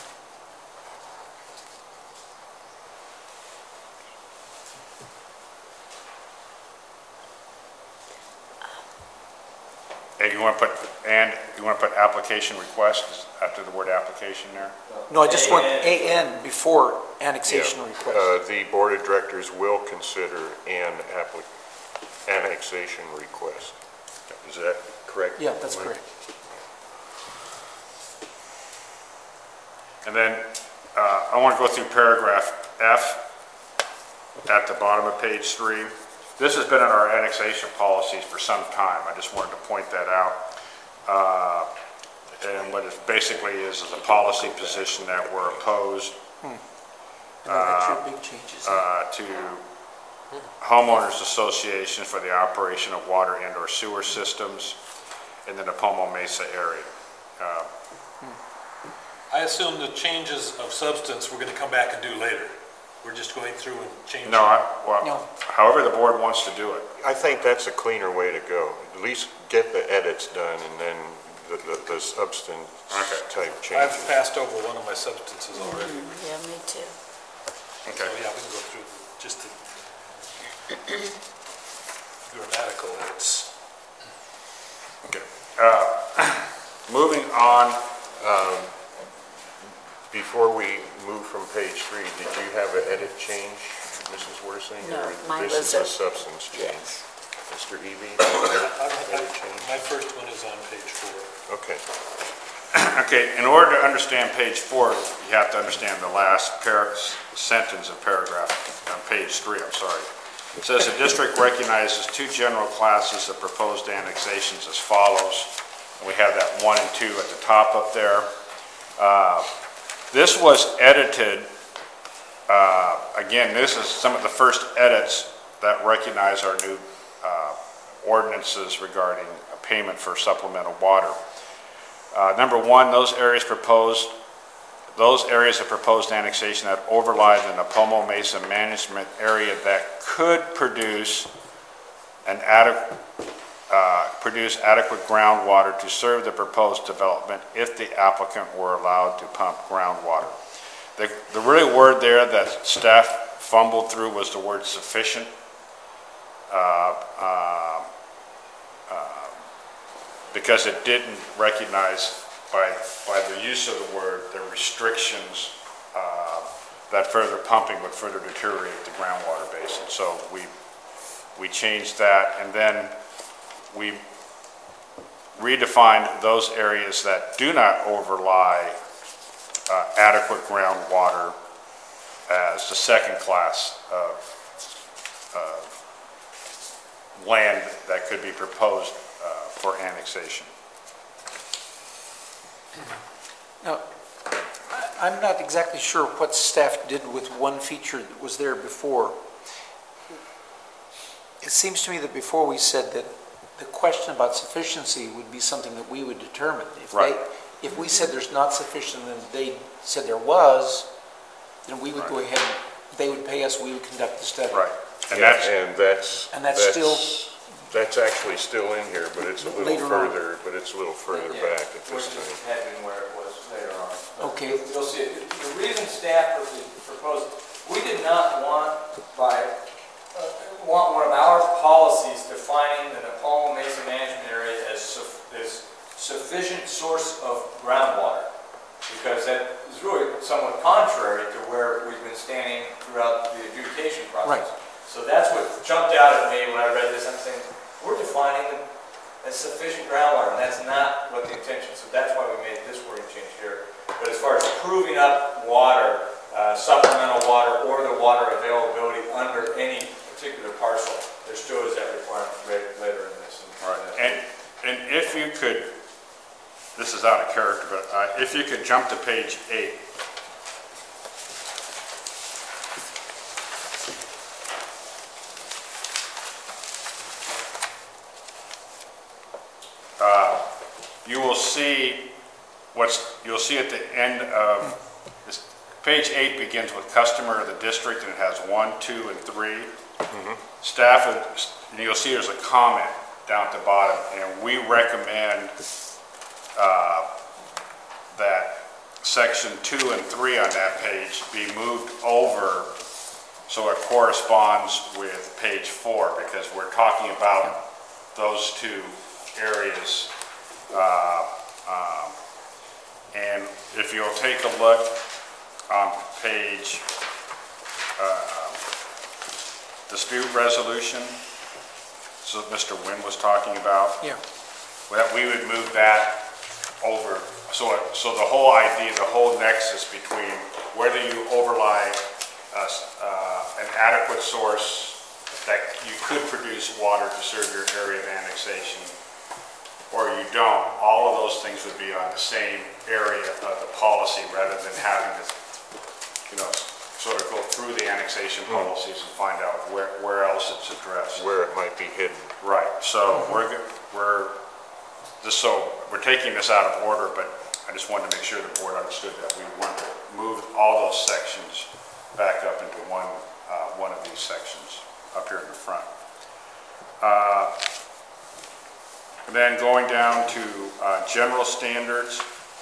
And you want to put application request after the word application there? No, I just want AN before annexation request. The board of directors will consider an annexation request. Is that correct? Yeah, that's correct. And then I want to go through paragraph F at the bottom of page 3. This has been in our annexation policies for some time. I just wanted to point that out. And what it basically is a policy position that we're opposed That's your big changes. to homeowners associations for the operation of water and or sewer systems in the Pomo Mesa area. I assume the changes of substance we're going to come back and do later. We're just going through and changing. No, No. however the board wants to do it. I think that's a cleaner way to go. At least get the edits done and then the substance type I've changes. passed over one of my substances already. Yeah, me too. So yeah, we can go through just the grammatical edits. Okay. Moving on. Before we move from page 3, did you have an edit change, Mrs. Worsing? No, or mine this is was a a- substance change. Yes. Mr. Eby, edit change? My first one is on page 4. Okay. Okay, in order to understand page 4, you have to understand the last sentence of paragraph, on page 3, I'm sorry. It says the district recognizes 2 general classes of proposed annexations as follows. And we have that 1 and 2 at the top up there. This was edited, again, this is some of the first edits that recognize our new ordinances regarding payment for supplemental water. Number 1, those areas of proposed annexation that overlie the Pomo Mesa management area that could produce adequate groundwater to serve the proposed development if the applicant were allowed to pump groundwater. The real word there that staff fumbled through was the word sufficient. Because it didn't recognize by the use of the word the restrictions that further pumping would further deteriorate the groundwater basin. So we changed that, and then we redefined those areas that do not overlie adequate groundwater as the second class of land that could be proposed for annexation. Now, I'm not exactly sure what staff did with one feature that was there before. It seems to me that before we said that the question about sufficiency would be something that we would determine. Right. If we said there's not sufficient and they said there was, then we would go ahead They would pay us, we would conduct the study. Right. And Yeah, that's, and that's. And that's still- That's actually still in here, but it's a little Later on. further, back at Which this time. had been where it was later on. But Okay. You'll see, the reason staff proposed, we did not want want one of our policies defining the Napoleon Mesa Management Area as sufficient source of groundwater, because that is really somewhat contrary to where we've been standing throughout the adjudication process. Right. So that's what jumped out at me when I read this. I'm saying, we're defining it as sufficient groundwater, and that's not what the intention. So that's why we made this wording change here. But as far as proving up water, supplemental water, or the water availability under any particular parcel, there still is that requirement later in this. and if you could, this is out of character, but if you could jump to page 8. You will see you'll see at the end of this, page 8 begins with customer of the district, and it has 1, 2, and 3. Staff, and you'll see there's a comment down at the bottom, and we recommend that section 2 and 3 on that page be moved over so it corresponds with page 4, because we're talking about those two areas. And if you'll take a look on page dispute resolution, so Mr. Wynn was talking about, Yeah. that we would move that over. So the whole idea, the whole nexus between whether you overlie an adequate source that you could produce water to serve your area of annexation, or you don't, all of those things would be on the same area of the policy, rather than having to, sort of go through the annexation policies and find out where else it's addressed. Where it might be hidden. Right, so we're taking this out of order, but I just wanted to make sure the board understood that we want to move all those sections back up into one of these sections up here in the front. And then going down to general standards.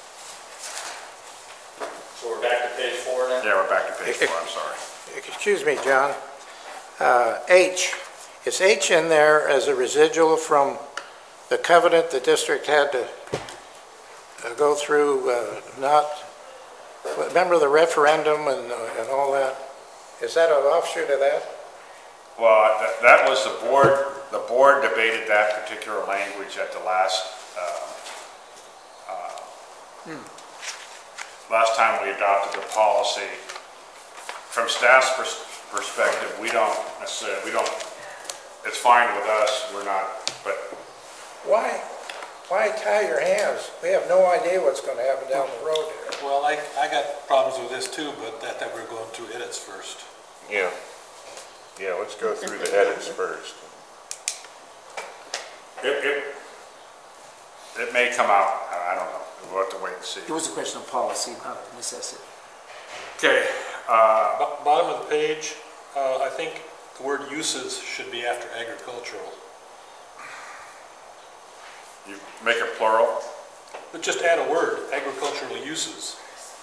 So we're back to page 4 now? Yeah, we're back to page 4, I'm sorry. Excuse me, John. H, is H in there as a residual from the covenant the district had to go through, remember the referendum and all that? Is that an offshoot of that? Well, that was the board debated that particular language at the last time we adopted the policy. From staff's perspective, we don't, it's fine with us, we're not, but. Why tie your hands? We have no idea what's going to happen down the road here. Well, I got problems with this too, but I thought we were going through edits first. Yeah. Yeah, let's go through the edits first. It may come out, I don't know, we'll have to wait and see. It was a question of policy, not necessity. Okay, Bottom of the page, I think the word uses should be after agricultural. you make it plural. But just add a word, agricultural uses.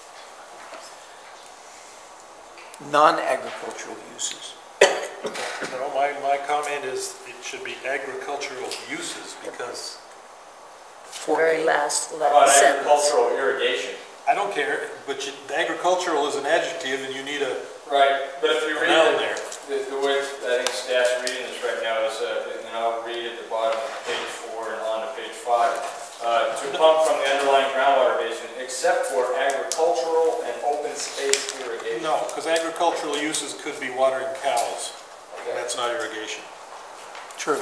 Non-agricultural uses. No, my comment is it should be agricultural uses, because Very last How about sentence. agricultural irrigation? I don't care, but agricultural is an adjective and you need a Right, but if you read noun it, there. the way I think staff's reading this right now is, and I'll read at the bottom of page 4 and on to page 5, to pump from the underlying groundwater basin, except for agricultural and open space irrigation. No, because agricultural uses could be watering cows. Okay. That's not irrigation. True.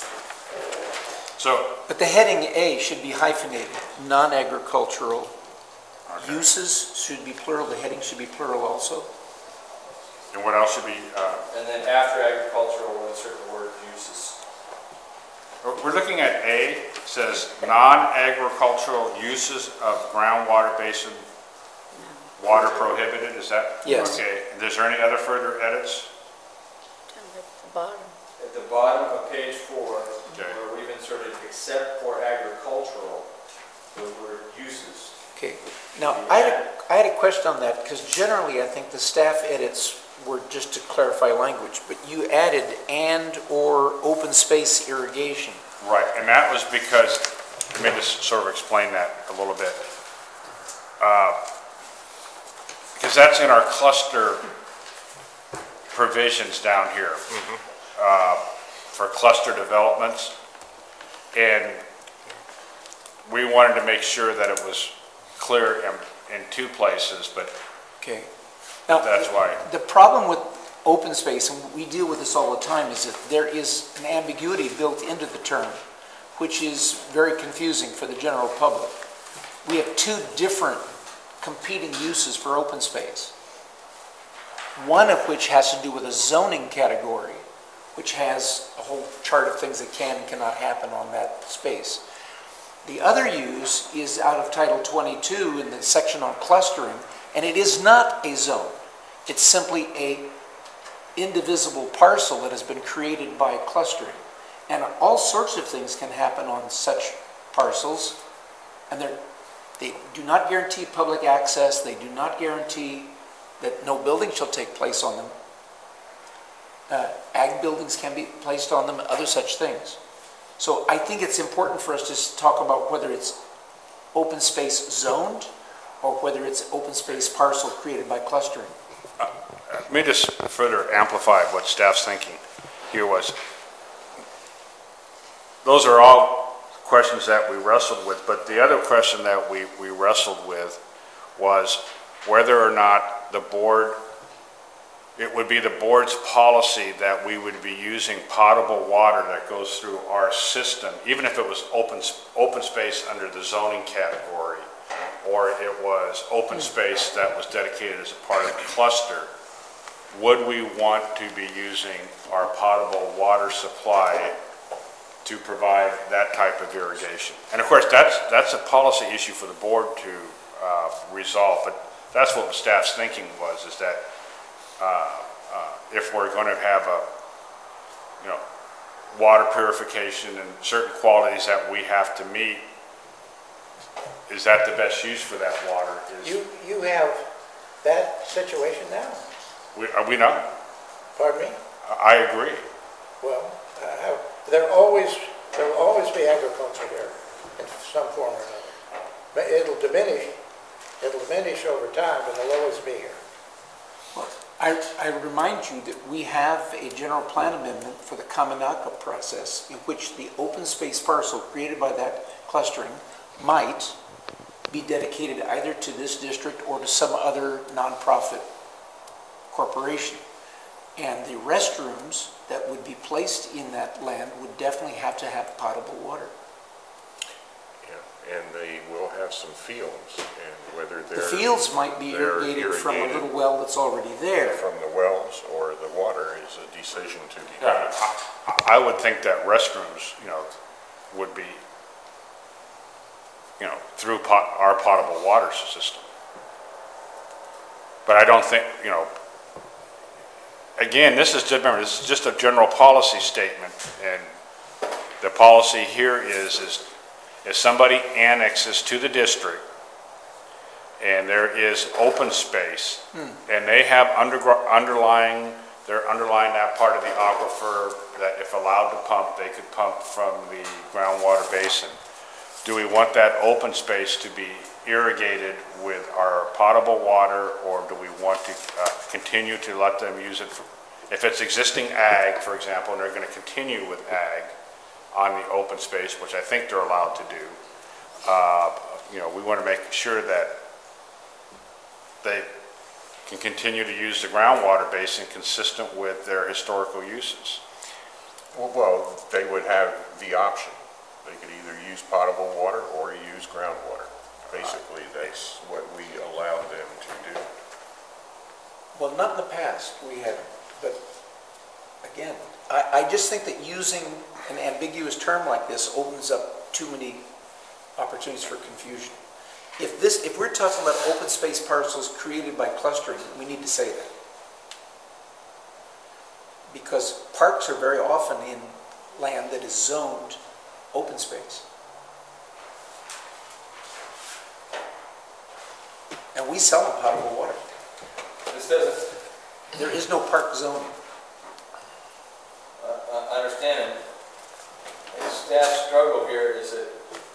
So, But the heading A should be hyphenated. Non-agricultural okay. uses should be plural. The heading should be plural also. And what else should be, And then after agricultural, we'll insert the word uses. we're looking at A, it says non-agricultural uses of groundwater basin water prohibited, is that? Yes. Okay, is there any other further edits? Down at the bottom. At the bottom of page 4, Okay. where we've inserted except for agricultural, the word uses. Okay, now, I had a question on that, because generally, I think the staff edits were just to clarify language, but you added and/or open space irrigation. Right, and that was because, let me just sort of explain that a little bit. Because that's in our cluster provisions down here for cluster developments. And we wanted to make sure that it was clear in 2 places, but Okay. Now, that's why. the problem with open space, and we deal with this all the time, is that there is an ambiguity built into the term, which is very confusing for the general public. We have 2 different competing uses for open space. One of which has to do with a zoning category, which has a whole chart of things that can and cannot happen on that space. The other use is out of Title 22 in the section on clustering, and it is not a zone. It's simply a indivisible parcel that has been created by clustering. And all sorts of things can happen on such parcels, and they do not guarantee public access, they do not guarantee that no building shall take place on them. Ag buildings can be placed on them, other such things. So I think it's important for us to talk about whether it's open space zoned or whether it's open space parcel created by clustering. Let me just further amplify what staff's thinking here was. Those are all questions that we wrestled with, but the other question that we wrestled with was whether or not the board, it would be the board's policy that we would be using potable water that goes through our system, even if it was open space under the zoning category, or it was open space that was dedicated as a part of the cluster. Would we want to be using our potable water supply to provide that type of irrigation? And of course, that's a policy issue for the board to resolve, but that's what the staff's thinking was, is that if we're going to have water purification and certain qualities that we have to meet, is that the best use for that water? You have that situation now. Are we not? Pardon me? I agree. Well, there will always be agriculture there in some form or another. But it'll diminish over time, but it'll always be here. Well, I remind you that we have a general plan amendment for the Kaminaka process in which the open space parcel created by that clustering might be dedicated either to this district or to some other nonprofit corporation. And the restrooms that would be placed in that land would definitely have to have potable water. Yeah, and they will have some fields, and whether The they're fields might be irrigated from a little well that's already there. from the wells or the water is a decision to be made. I would think that restrooms, would be, through our potable water system. But I don't think, again, this is just a general policy statement, and the policy here is if somebody annexes to the district and there is open space and they have underlying that part of the aquifer that if allowed to pump, they could pump from the groundwater basin. Do we want that open space to be irrigated with our potable water, or do we want to continue to let them use it for, if it's existing ag, for example, and they're going to continue with ag on the open space, which I think they're allowed to do, we want to make sure that they can continue to use the groundwater basin consistent with their historical uses. Well, they would have the option. They could either use potable water or use groundwater. Basically, that's what we allowed them to do. Well, not in the past, we haven't, but again, I just think that using an ambiguous term like this opens up too many opportunities for confusion. If we're talking about open space parcels created by clustering, we need to say that. Because parks are very often in land that is zoned open space. And we sell them potable water. This doesn't, There is no park zoning. I understand, the staff struggle here is that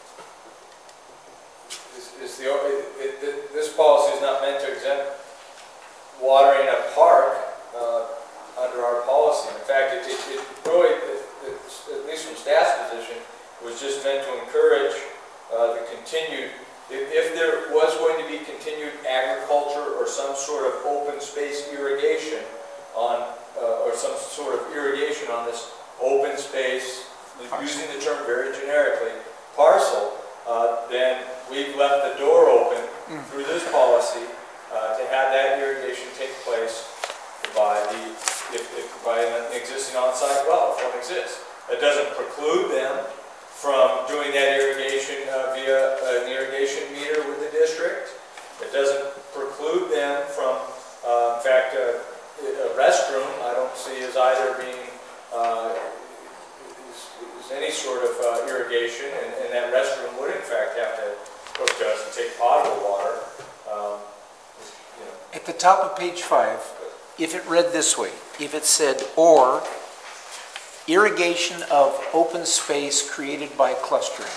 this policy is not meant to exempt watering a park under our policy. In fact, it really, at least from staff's position, was just meant to encourage the continued, if there was going to be continued agriculture or some sort of open space irrigation on, or some sort of irrigation on this open space, using the term very generically, parcel, then we've left the door open through this policy to have that irrigation take place by an existing on-site well, if one exists. It doesn't preclude them from doing that irrigation via an irrigation meter with the district. It doesn't preclude them from, in fact, a restroom I don't see as either being is any sort of irrigation, and that restroom would in fact have to hook to us and take potable water. At the top of page 5, if it read this way, if it said, or irrigation of open space created by clustering,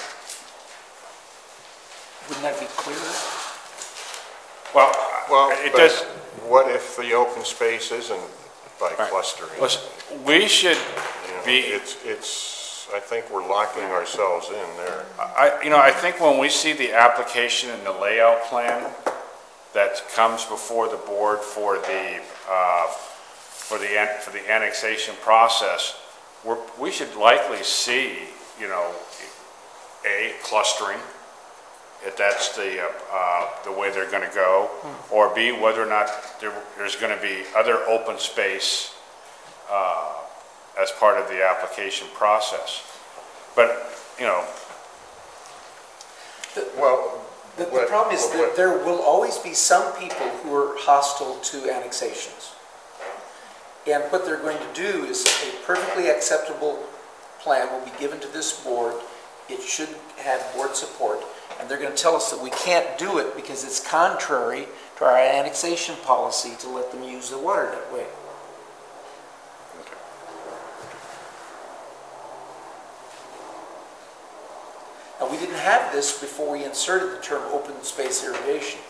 wouldn't that be clearer? Well, Well, it but does, what if the open space isn't by clustering? we should You know, be, I think we're locking ourselves in there. I think when we see the application and the layout plan that comes before the board for the annexation process, we should likely see, clustering, if that's the way they're going to go, or B, whether or not there's going to be other open space as part of the application process. But, Well, The problem is that there will always be some people who are hostile to annexations. And what they're going to do is a perfectly acceptable plan will be given to this board. It should have board support. And they're going to tell us that we can't do it because it's contrary to our annexation policy to let them use the water that way. Now, we didn't have this before we inserted the term open space irrigation.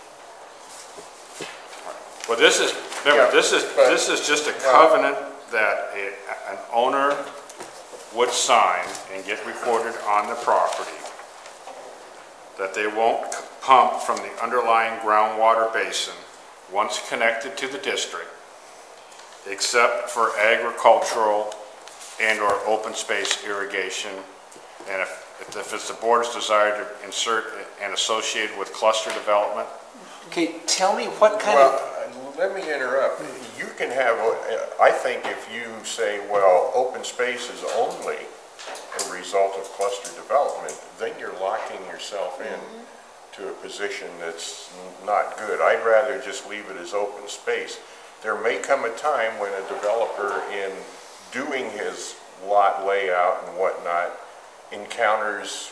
well, this is, remember, this is just a covenant that an owner would sign and get recorded on the property, that they won't pump from the underlying groundwater basin once connected to the district, except for agricultural and/or open space irrigation. And if it's the board's desire to insert and associate with cluster development. Okay, tell me what kind Well, of... let me interrupt. You can have, I think if you say, well, open space is only a result of cluster development, then you're locking yourself in to a position that's not good. I'd rather just leave it as open space. There may come a time when a developer, in doing his lot layout and whatnot, encounters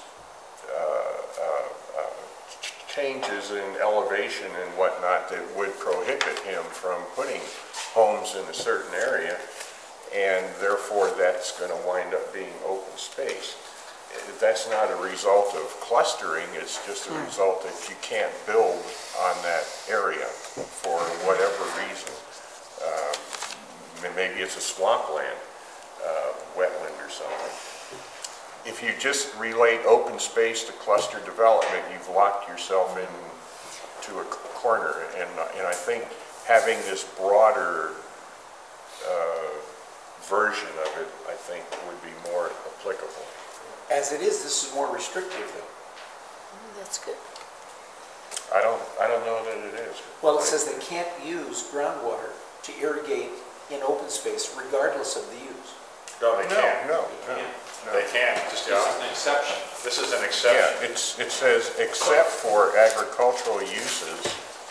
changes in elevation and whatnot that would prohibit him from putting homes in a certain area, and therefore that's going to wind up being open space. That's not a result of clustering, it's just a result that you can't build on that area for whatever reason. Maybe it's a swampland, wetland or something. If you just relate open space to cluster development, you've locked yourself into a corner. And I think having this broader version of it, I think, would be more applicable. As it is, this is more restrictive, though. That's good. I don't know that it is. Well, it says they can't use groundwater to irrigate in open space, regardless of the use. No, they can't. No. They can't, just, This is an exception. This is an Yeah, exception. it says, except for agricultural uses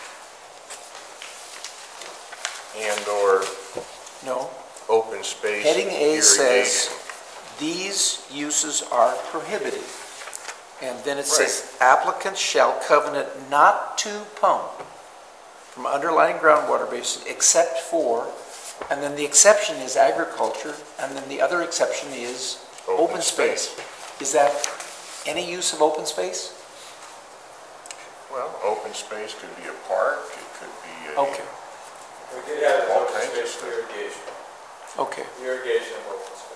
and/or No. open space Heading A says, irrigation. these uses are prohibited. And then it says, applicants shall covenant not to pump from underlying groundwater basin except for, and then the exception is agriculture, and then the other exception is open space. Is that any use of open space? Well, open space could be a park, it could be a... Okay, We did have All open kinds of space stuff. irrigation, okay. irrigation of open space.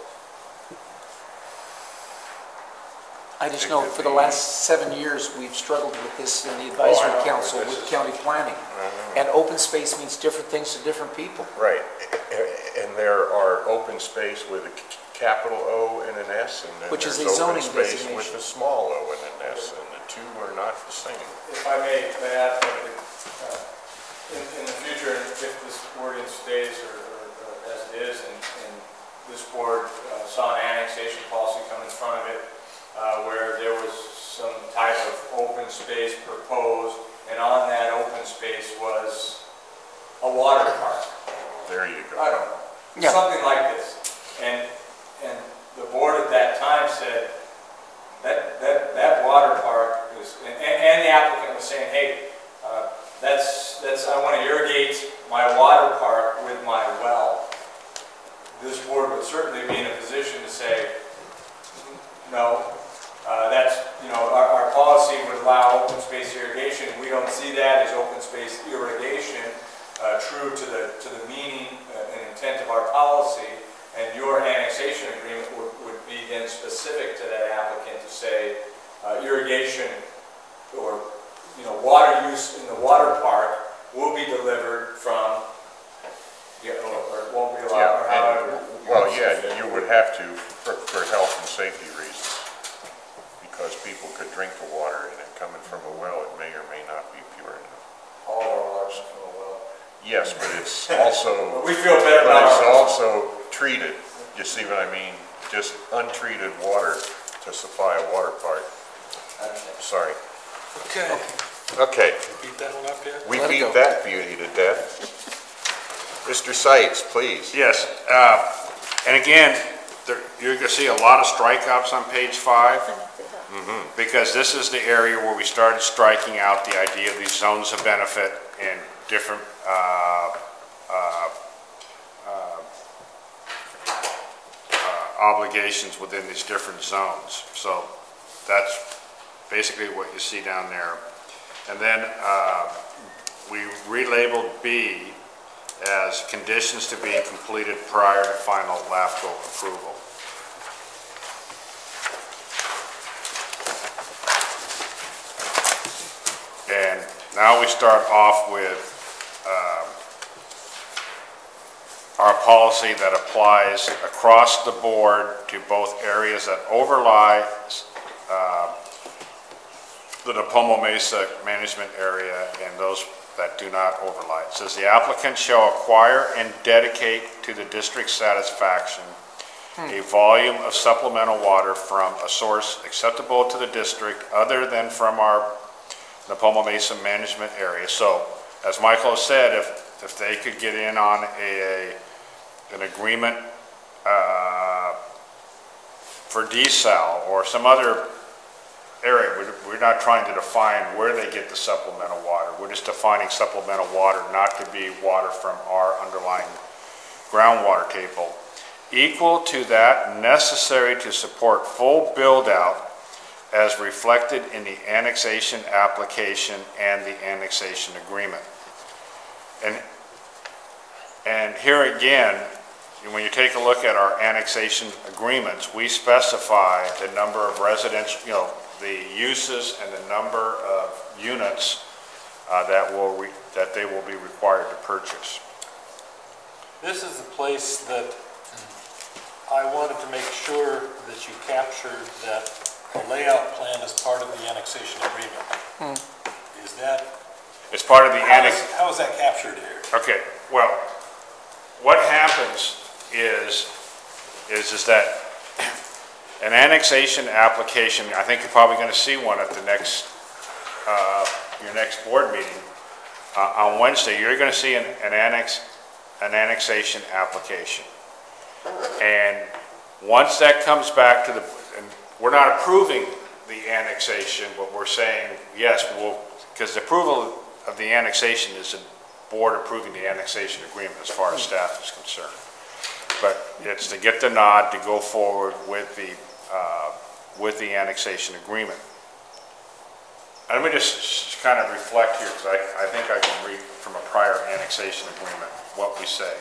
I just It know could for the be- last 7 years, we've struggled with this in the advisory know, council this with is- county planning. And open space means different things to different people. Right, and there are open space with a capital O and an S, and then Which is there's a open zoning space with designation. a small O and an S, and the two are not the same. If I may add, in the future, if this wording stays or as it is, and this board saw an annexation policy come in front of it, where there was some type of open space proposed, and on that open space was a water park. There you go. I don't know, Yeah. something like this. And the board at that time said that water park was, and the applicant was saying, hey, I want to irrigate my water park with my well. This board would certainly be in a position to say, no, that's, our policy would allow open space irrigation. We don't see that as open space irrigation, true to the meaning and intent of our policy. And your annexation agreement would be then specific to that applicant to say irrigation or water use in the water park will be delivered from, or it won't be allowed, or Yeah, however. well, yeah, you would have to for health and safety reasons, because people could drink the water and it coming from a well, it may or may not be pure enough. All of our waters come from a well. Yes, but it's also... We feel better But about it's our. also treated, you see what I mean? Just untreated water to supply a water park. Sorry. Okay. Okay, Beat that one up there? we Let it beat go. that beauty to death. Mr. Seitz, please. Yes, and again, you're going to see a lot of strikeouts on page 5, because this is the area where we started striking out the idea of these zones of benefit and different obligations within these different zones. So that's basically what you see down there. And then we relabeled B as conditions to be completed prior to final LAFCO approval. And now we start off with our policy that applies across the board to both areas that overlie the Napomo Mesa management area and those that do not overlie. It says the applicant shall acquire and dedicate to the district's satisfaction a volume of supplemental water from a source acceptable to the district other than from our Napomo Mesa management area. So, as Michael said, if they could get in on an agreement for desal or some other area, we're not trying to define where they get the supplemental water. We're just defining supplemental water not to be water from our underlying groundwater table, equal to that necessary to support full build-out as reflected in the annexation application and the annexation agreement. And here again, when you take a look at our annexation agreements, we specify the number of residential, the uses and the number of units that they will be required to purchase. This is the place that I wanted to make sure that you captured that the layout plan is part of the annexation agreement. Is that, It's part of the annex. how is that captured here? Okay, well, what happens is that an annexation application, I think you're probably going to see one at the next, your next board meeting. On Wednesday, you're going to see an annexation application. And once that comes back to the, and we're not approving the annexation, but we're saying, yes, because the approval of the annexation is the board approving the annexation agreement as far as staff is concerned. But it's to get the nod to go forward with the annexation agreement. And let me just kind of reflect here, because I think I can read from a prior annexation agreement what we say.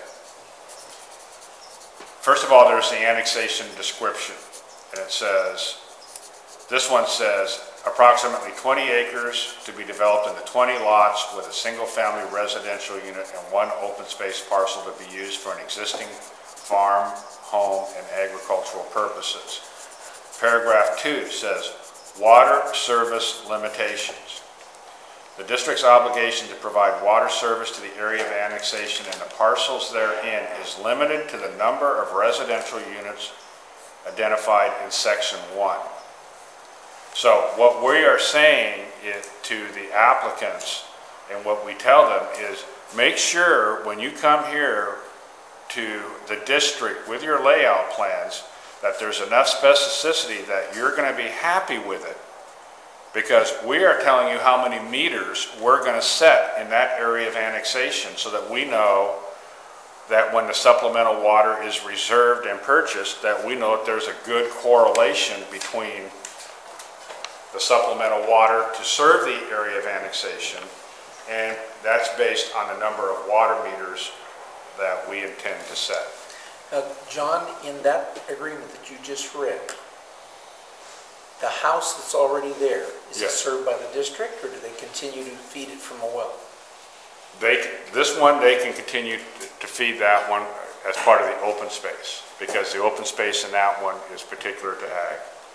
First of all, there's the annexation description, and it says, this one says, approximately 20 acres to be developed into 20 lots with a single-family residential unit and one open space parcel to be used for an existing farm, home, and agricultural purposes. Paragraph 2 says, water service limitations. The district's obligation to provide water service to the area of annexation and the parcels therein is limited to the number of residential units identified in section 1. So what we are saying to the applicants, and what we tell them is, make sure when you come here to the district with your layout plans that there's enough specificity that you're going to be happy with it, because we are telling you how many meters we're going to set in that area of annexation so that we know that when the supplemental water is reserved and purchased, that we know that there's a good correlation between the supplemental water to serve the area of annexation, and that's based on the number of water meters that we intend to set. John, in that agreement that you just read, the house that's already there, is it Yes. served by the district, or do they continue to feed it from a well? This one, they can continue to feed that one as part of the open space, because the open space in that one is particular to ag.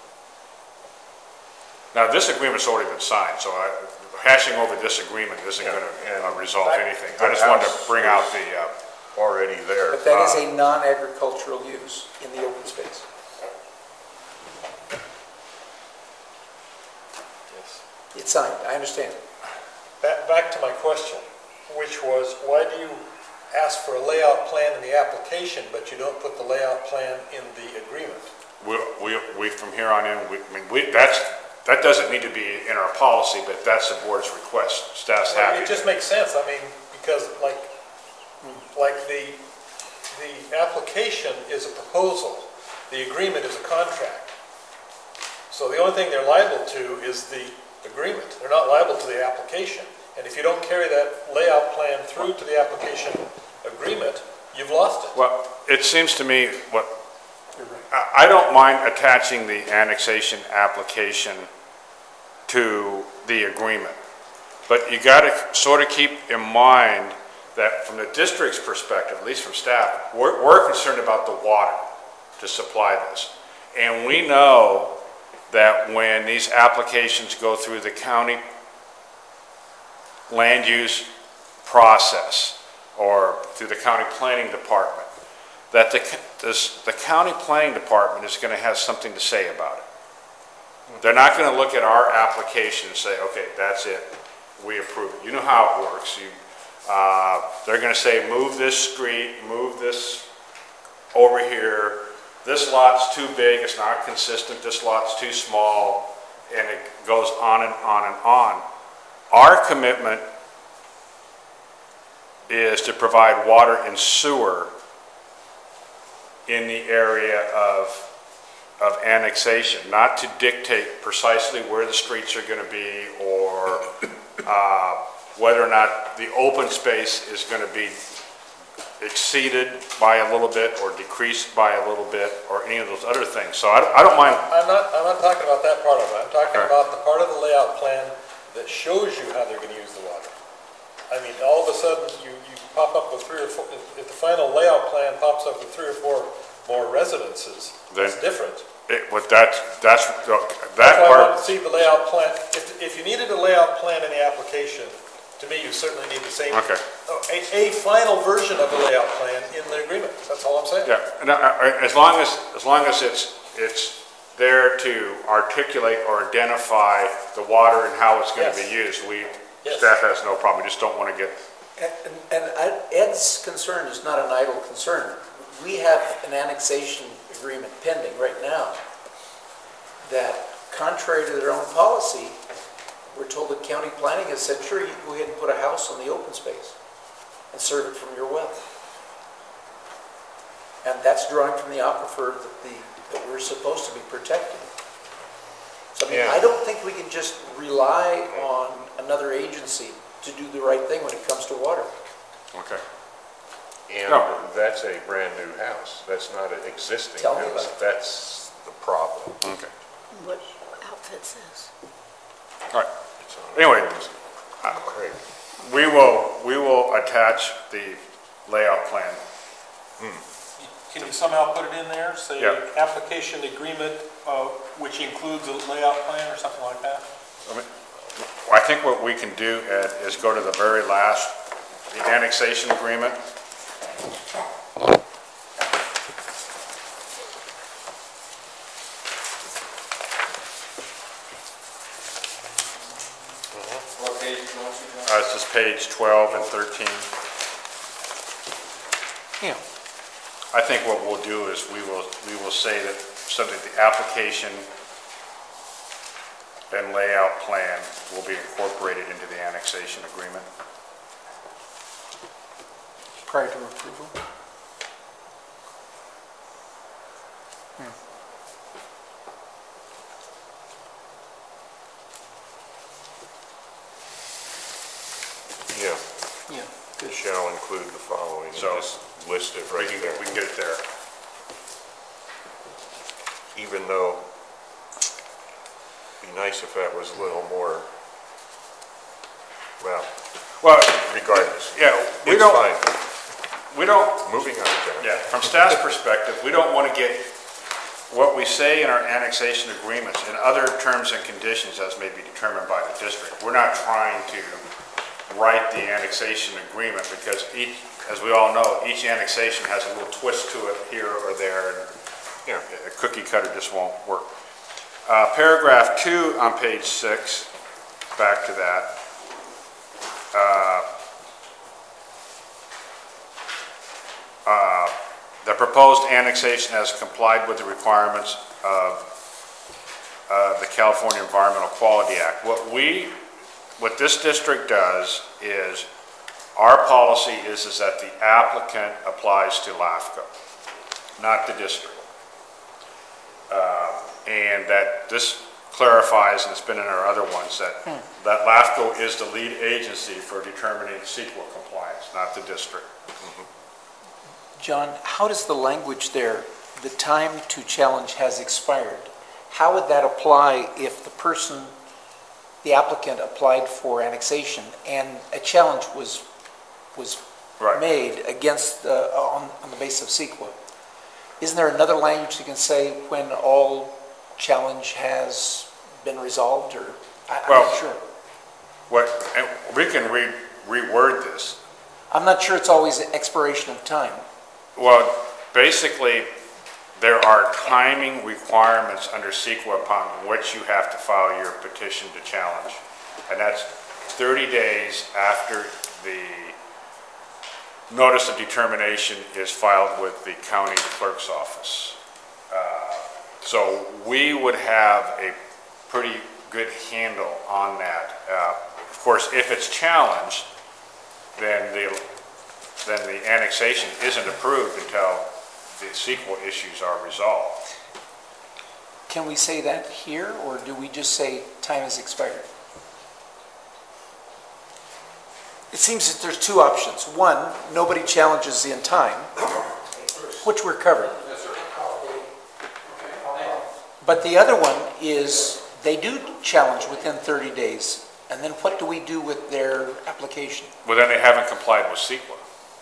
Now, this agreement's already been signed, so hashing over this agreement isn't going to resolve anything. I just wanted to bring out the... Already there. But that is a non-agricultural use in the open space. It's signed, I understand. Back to my question, which was, why do you ask for a layout plan in the application, but you don't put the layout plan in the agreement? We from here on in, that doesn't need to be in our policy, but that's the board's request. Staff's happy. It just makes sense, I mean, because like the application is a proposal, the agreement is a contract. So the only thing they're liable to is the agreement. They're not liable to the application. And if you don't carry that layout plan through to the application agreement, you've lost it. Well, it seems to me, I don't mind attaching the annexation application to the agreement, but you got to sort of keep in mind that from the district's perspective, at least from staff, we're concerned about the water to supply this. And we know that when these applications go through the county land use process or through the county planning department, that the county planning department is going to have something to say about it. They're not going to look at our application and say, okay, that's it, we approve it. You know how it works. They're going to say, move this street, move this over here. This lot's too big, it's not consistent, this lot's too small, and it goes on and on and on. Our commitment is to provide water and sewer in the area of annexation, not to dictate precisely where the streets are going to be or whether or not the open space is going to be exceeded by a little bit or decreased by a little bit or any of those other things. So I don't mind. I'm not talking about that part of it. I'm talking about the part of the layout plan that shows you how they're going to use the water. I mean, all of a sudden you pop up with 3 or 4, if the final layout plan pops up with 3 or 4 more residences, that's different. That's why I part. want to see the layout plan. If you needed a layout plan in the application, to me, you certainly need the same, Okay. a final version of the layout plan in the agreement. That's all I'm saying. Yeah, and as long as it's there to articulate or identify the water and how it's going to Yes. be used. Yes. Staff has no problem, we just don't want to get, Ed's concern is not an idle concern. We have an annexation agreement pending right now that, contrary to their own policy, we're told that county planning has said, sure, you can go ahead and put a house on the open space and serve it from your well. And that's drawing from the aquifer that we're supposed to be protecting. So I mean, Yeah. I don't think we can just rely on another agency to do the right thing when it comes to water. okay. And No. that's a brand-new house. That's not an existing Tell me house. about it. That's the problem. Okay. What outfit's this? All right. It's on- Anyway, Great. we will attach the layout plan. Can you somehow put it in there, say, Yeah. application agreement, which includes a layout plan or something like that? I think what we can do, Ed, is go to the very last, the annexation agreement. What page do you want to go? It's just page 12 and 13. Yeah. I think what we'll do is we will say that subject to the application and layout plan will be incorporated into the annexation agreement. Prior to approval? Yeah, Yeah, good. shall include the following. So- Just list it We right can there. get it there. Even though, it'd be nice if that was a little more, well, Well, regardless. yeah, we It's don't, fine. we don't, Moving on, John. yeah, from staff's perspective, we don't want to get what we say in our annexation agreements and other terms and conditions as may be determined by the district. We're not trying to write the annexation agreement because each, as we all know, each annexation has a little twist to it here or there, and Yeah. a cookie cutter just won't work. Paragraph 2 on page 6, back to that. The proposed annexation has complied with the requirements of the California Environmental Quality Act. What this district does is, our policy is that the applicant applies to LAFCO, not the district. And that this clarifies, and it's been in our other ones, that LAFCO is the lead agency for determining CEQA compliance, not the district. John, how does the language there, the time to challenge has expired, how would that apply if the person, the applicant applied for annexation and a challenge was Right. made against, on the basis of CEQA? Isn't there another language that can say when all challenge has been resolved, or, I'm Well- not sure. And we can reword this. I'm not sure it's always expiration of time. Well, basically, there are timing requirements under CEQA upon which you have to file your petition to challenge. And that's 30 days after the notice of determination is filed with the county clerk's office. So we would have a pretty good handle on that. Of course, if it's challenged, then the annexation isn't approved until the CEQA issues are resolved. Can we say that here, or do we just say time has expired? It seems that there's two options. One, nobody challenges in time, which we're covering. But the other one is they do challenge within 30 days, and then what do we do with their application? Well, then they haven't complied with CEQA.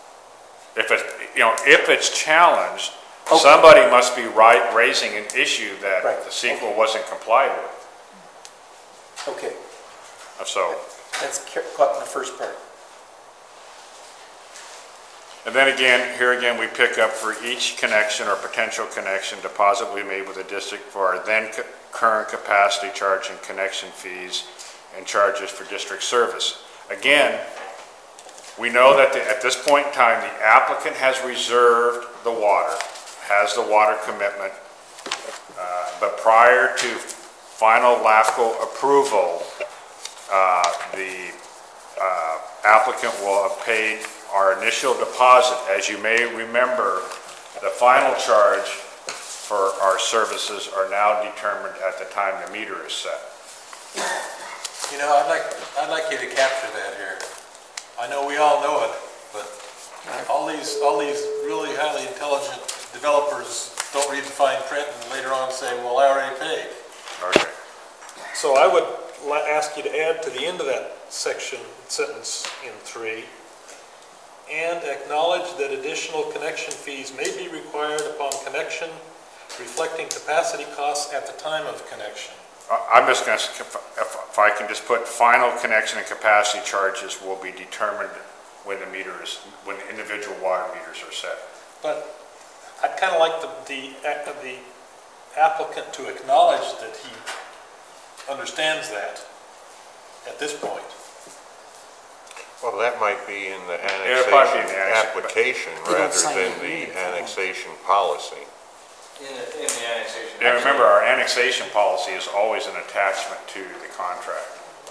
If it's challenged, Okay. somebody must be raising an issue that Right. the CEQA wasn't complied with. Okay, So, that's caught in the first part. And then again, here again, we pick up for each connection or potential connection deposit we made with the district for our then current capacity charge and connection fees and charges for district service. Again, we know that at this point in time, the applicant has reserved the water, has the water commitment, but prior to final LAFCO approval, the applicant will have paid our initial deposit. As you may remember, the final charge for our services are now determined at the time the meter is set. You know, I'd like you to capture that here. I know we all know it, but all these really highly intelligent developers don't read the fine print and later on say, well, I already paid. Okay. So I would ask you to add to the end of that sentence in 3, and acknowledge that additional connection fees may be required upon connection, reflecting capacity costs at the time of connection. I'm just going to, if I can just put final connection and capacity charges will be determined when the individual water meters are set. But I'd kind of like the applicant to acknowledge that he understands that at this point. Well, that might be in the It'll probably be in annexation the application rather than the annexation policy. In the annexation. Yeah, remember, our annexation policy is always an attachment to the contract.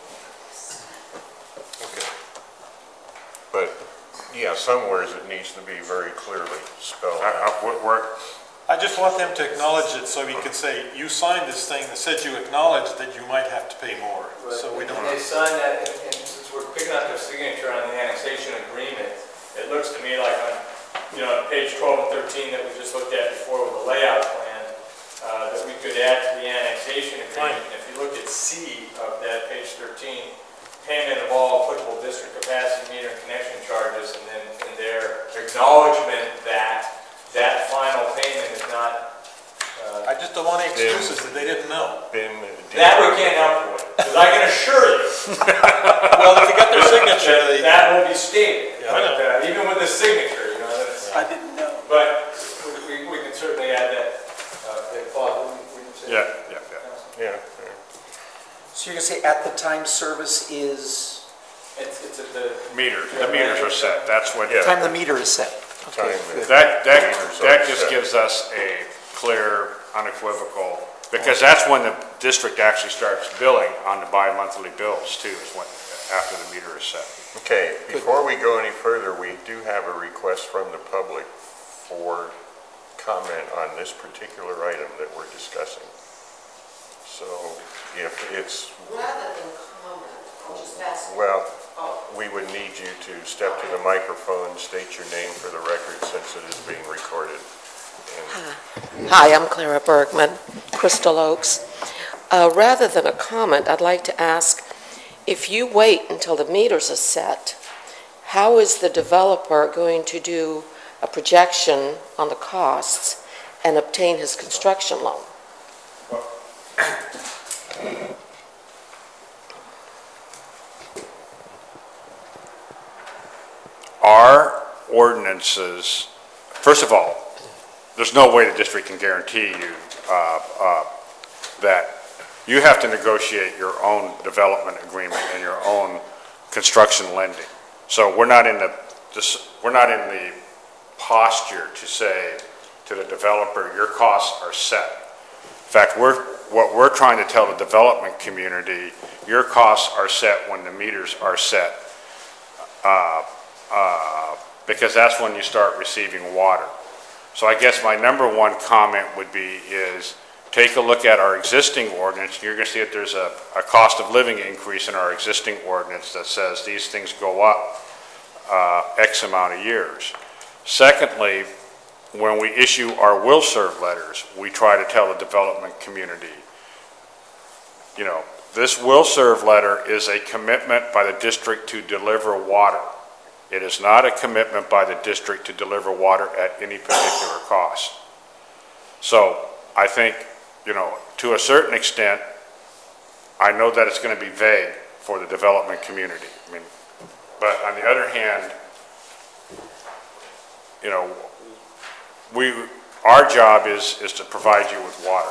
Okay. But, yeah, somewhere it needs to be very clearly spelled out. I just want them to acknowledge it so we can say, you signed this thing that said you acknowledged that you might have to pay more. So we don't. They sign that, and since we're picking up their signature on the annexation agreement, it looks to me like on page 12 and 13 that we just looked at before with the layout plan, that we could add to the annexation agreement. And if you look at C of that page 13, payment of all applicable district capacity meter and connection charges, and then in their acknowledgement that that final payment is not. I just don't want any excuses that they didn't know. That we can't help you with, because I can assure you. Well, if you got their signature, that will be stated. Yeah, I know. Even with the signature, that's. I didn't know. But we can certainly add that clause. Yeah. Yeah. So you're going to say at the time service is? It's at the. The meters are set. That's what. The time the meter is set. Okay, good. That just gives us a clear, unequivocal, because that's when the district actually starts billing on the bi-monthly bills too, is when, after the meter is set. Okay, before we go any further, we do have a request from the public for comment on this particular item that we're discussing. So if it's, Rather than comment, I'll just ask. well, we would need you to step to the microphone, state your name for the record since it is being recorded. Hi, I'm Clara Bergman, Crystal Oaks. Rather than a comment, I'd like to ask, if you wait until the meters are set, how is the developer going to do a projection on the costs and obtain his construction loan? Our ordinances, first of all, there's no way the district can guarantee you that you have to negotiate your own development agreement and your own construction lending. So we're not in the posture to say to the developer, your costs are set. In fact, what we're trying to tell the development community, your costs are set when the meters are set, because that's when you start receiving water. So I guess my number one comment would be is take a look at our existing ordinance. You're going to see that there's a cost of living increase in our existing ordinance that says these things go up X amount of years. Secondly, when we issue our will serve letters, we try to tell the development community, this will serve letter is a commitment by the district to deliver water. It is not a commitment by the district to deliver water at any particular cost. So I think, to a certain extent, I know that it's going to be vague for the development community. But on the other hand, you know, our job is to provide you with water.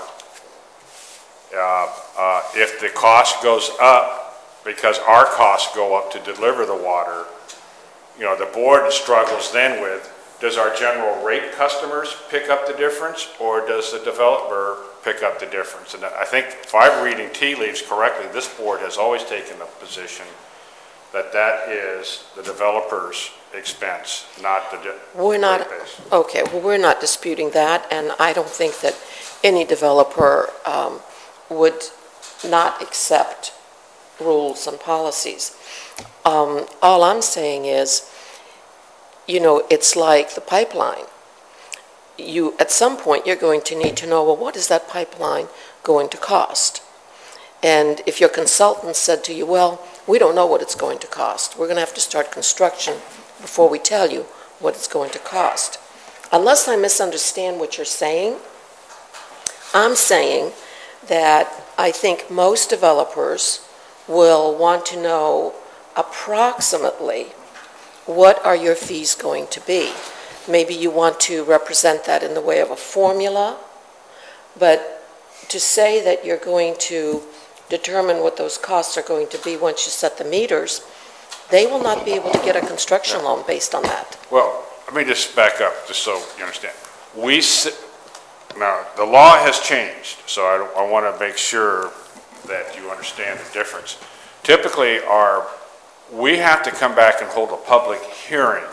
If the cost goes up because our costs go up to deliver the water, you know, the board struggles then with, does our general rate customers pick up the difference, or does the developer pick up the difference? And I think if I'm reading tea leaves correctly, this board has always taken the position that that is the developer's expense, not the We're not, rate-based. okay, well, we're not disputing that, and I don't think that any developer would not accept rules and policies. All I'm saying is, you know, it's like the pipeline. At some point, you're going to need to know, well, what is that pipeline going to cost? And if your consultant said to you, well, we don't know what it's going to cost, we're going to have to start construction before we tell you what it's going to cost. Unless I misunderstand what you're saying, I'm saying that I think most developers will want to know approximately what are your fees going to be. Maybe you want to represent that in the way of a formula, but to say that you're going to determine what those costs are going to be once you set the meters, they will not be able to get a construction loan based on that. Well, let me just back up, just so you understand. Now, the law has changed, so I want to make sure that you understand the difference. Typically, we have to come back and hold a public hearing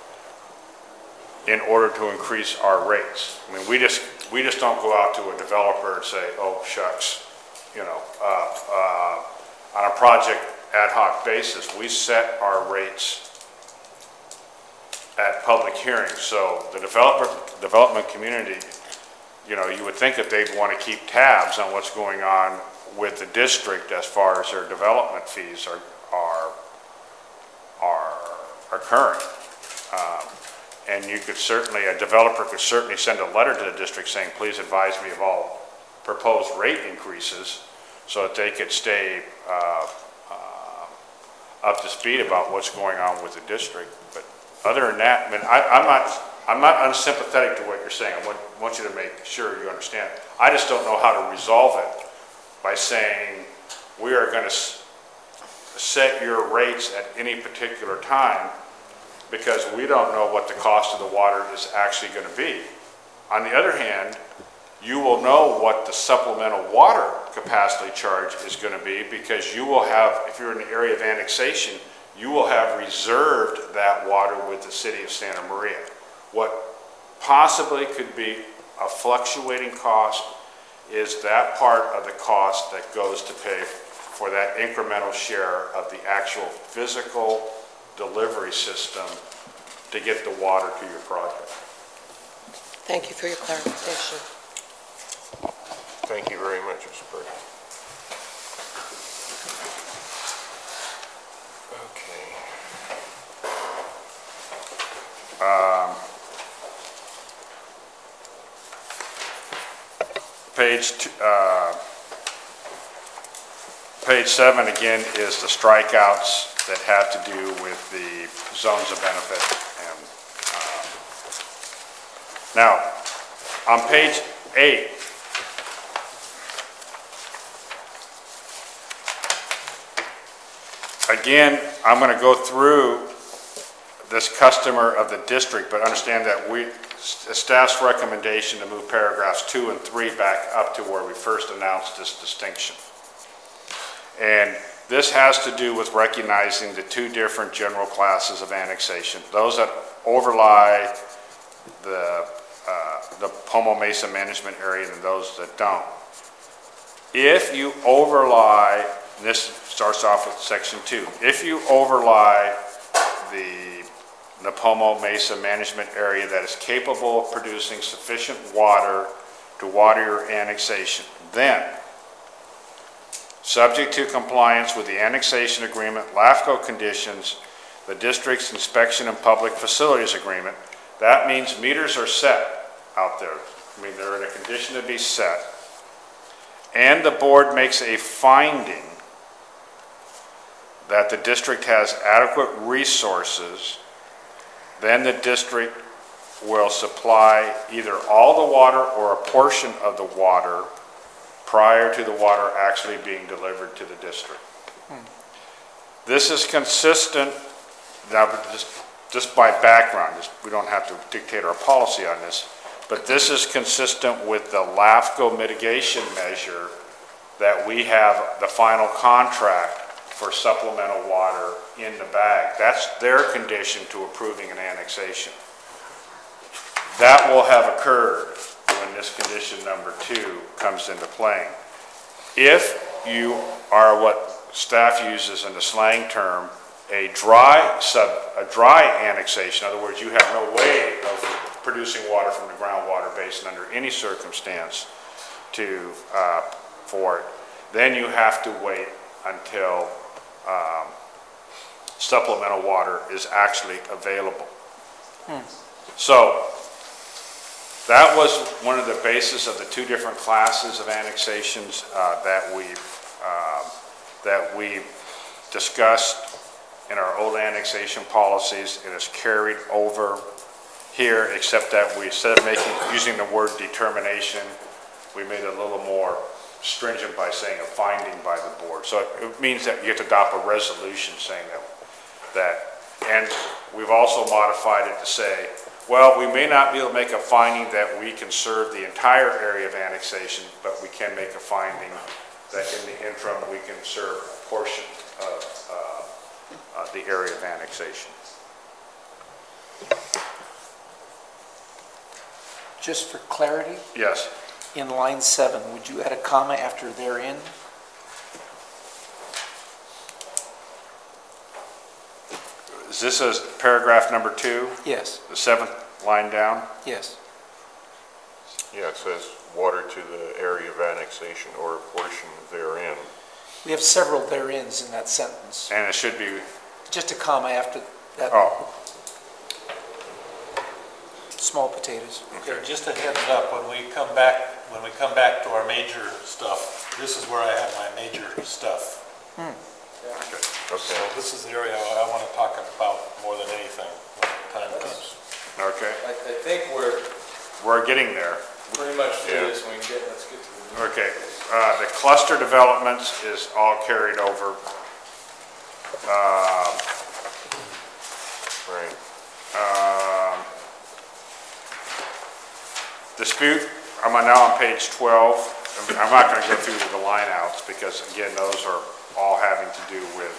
in order to increase our rates. I mean, we just don't go out to a developer and say, oh, shucks, you know, on a project ad hoc basis, we set our rates at public hearings. So the development community, you know, you would think that they'd want to keep tabs on what's going on with the district as far as their development fees are current. And you could certainly, a developer could certainly send a letter to the district saying, please advise me of all proposed rate increases so that they could stay up to speed about what's going on with the district. But other than that, I mean, I'm not unsympathetic to what you're saying. I want you to make sure you understand. I just don't know how to resolve it by saying we are going to set your rates at any particular time, because we don't know what the cost of the water is actually going to be. On the other hand, you will know what the supplemental water capacity charge is going to be, because you will have, if you're in the area of annexation, you will have reserved that water with the city of Santa Maria. What possibly could be a fluctuating cost is that part of the cost that goes to pay for that incremental share of the actual physical delivery system to get the water to your project. Thank you for your clarification. Thank you very much, Mr. Burke. Page 7 again is the strikeouts that have to do with the zones of benefit. And now, on page 8, again, I'm going to go through this customer of the district, but understand that staff's recommendation to move paragraphs 2 and 3 back up to where we first announced this distinction. And this has to do with recognizing the two different general classes of annexation, those that overlie the Pomo Mesa management area and those that don't. If you overlie, and this starts off with section 2, if you overlie the Pomo Mesa management area that is capable of producing sufficient water to water your annexation, then, subject to compliance with the annexation agreement, LAFCO conditions, the district's inspection and public facilities agreement, that means meters are set out there. I mean, they're in a condition to be set. And the board makes a finding that the district has adequate resources, then the district will supply either all the water or a portion of the water prior to the water actually being delivered to the district. This is consistent, now just by background, we don't have to dictate our policy on this, but this is consistent with the LAFCO mitigation measure that we have the final contract for supplemental water in the bag. That's their condition to approving an annexation. That will have occurred when this condition number 2 comes into play. If you are what staff uses in the slang term, a dry annexation, in other words, you have no way of producing water from the groundwater basin under any circumstance for it, then you have to wait until supplemental water is actually available. So that was one of the bases of the 2 different classes of annexations that we discussed in our old annexation policies. It is carried over here, except that we, instead of using the word determination, we made it a little more stringent by saying a finding by the board. So it means that you have to adopt a resolution saying that, and we've also modified it to say, well, we may not be able to make a finding that we can serve the entire area of annexation, but we can make a finding that in the interim we can serve a portion of the area of annexation. Just for clarity, Yes. in line 7, would you add a comma after therein? Is this a paragraph number 2? Yes, The 7th line down? yes. Yeah, it says water to the area of annexation or a portion therein. We have several thereins in that sentence. And it should be, Just a comma after that, oh, small potatoes. Okay, just a heads up, when we come back to our major stuff, this is where I have my major stuff. Okay. So this is the area I want to talk about more than anything when the time comes. okay. I think we're We're getting there. pretty much through Yeah. this, let's get to the. Okay, the cluster developments is all carried over. Right. Dispute, I'm now on page 12. I'm not going to go through the line outs because, again, those are all having to do with.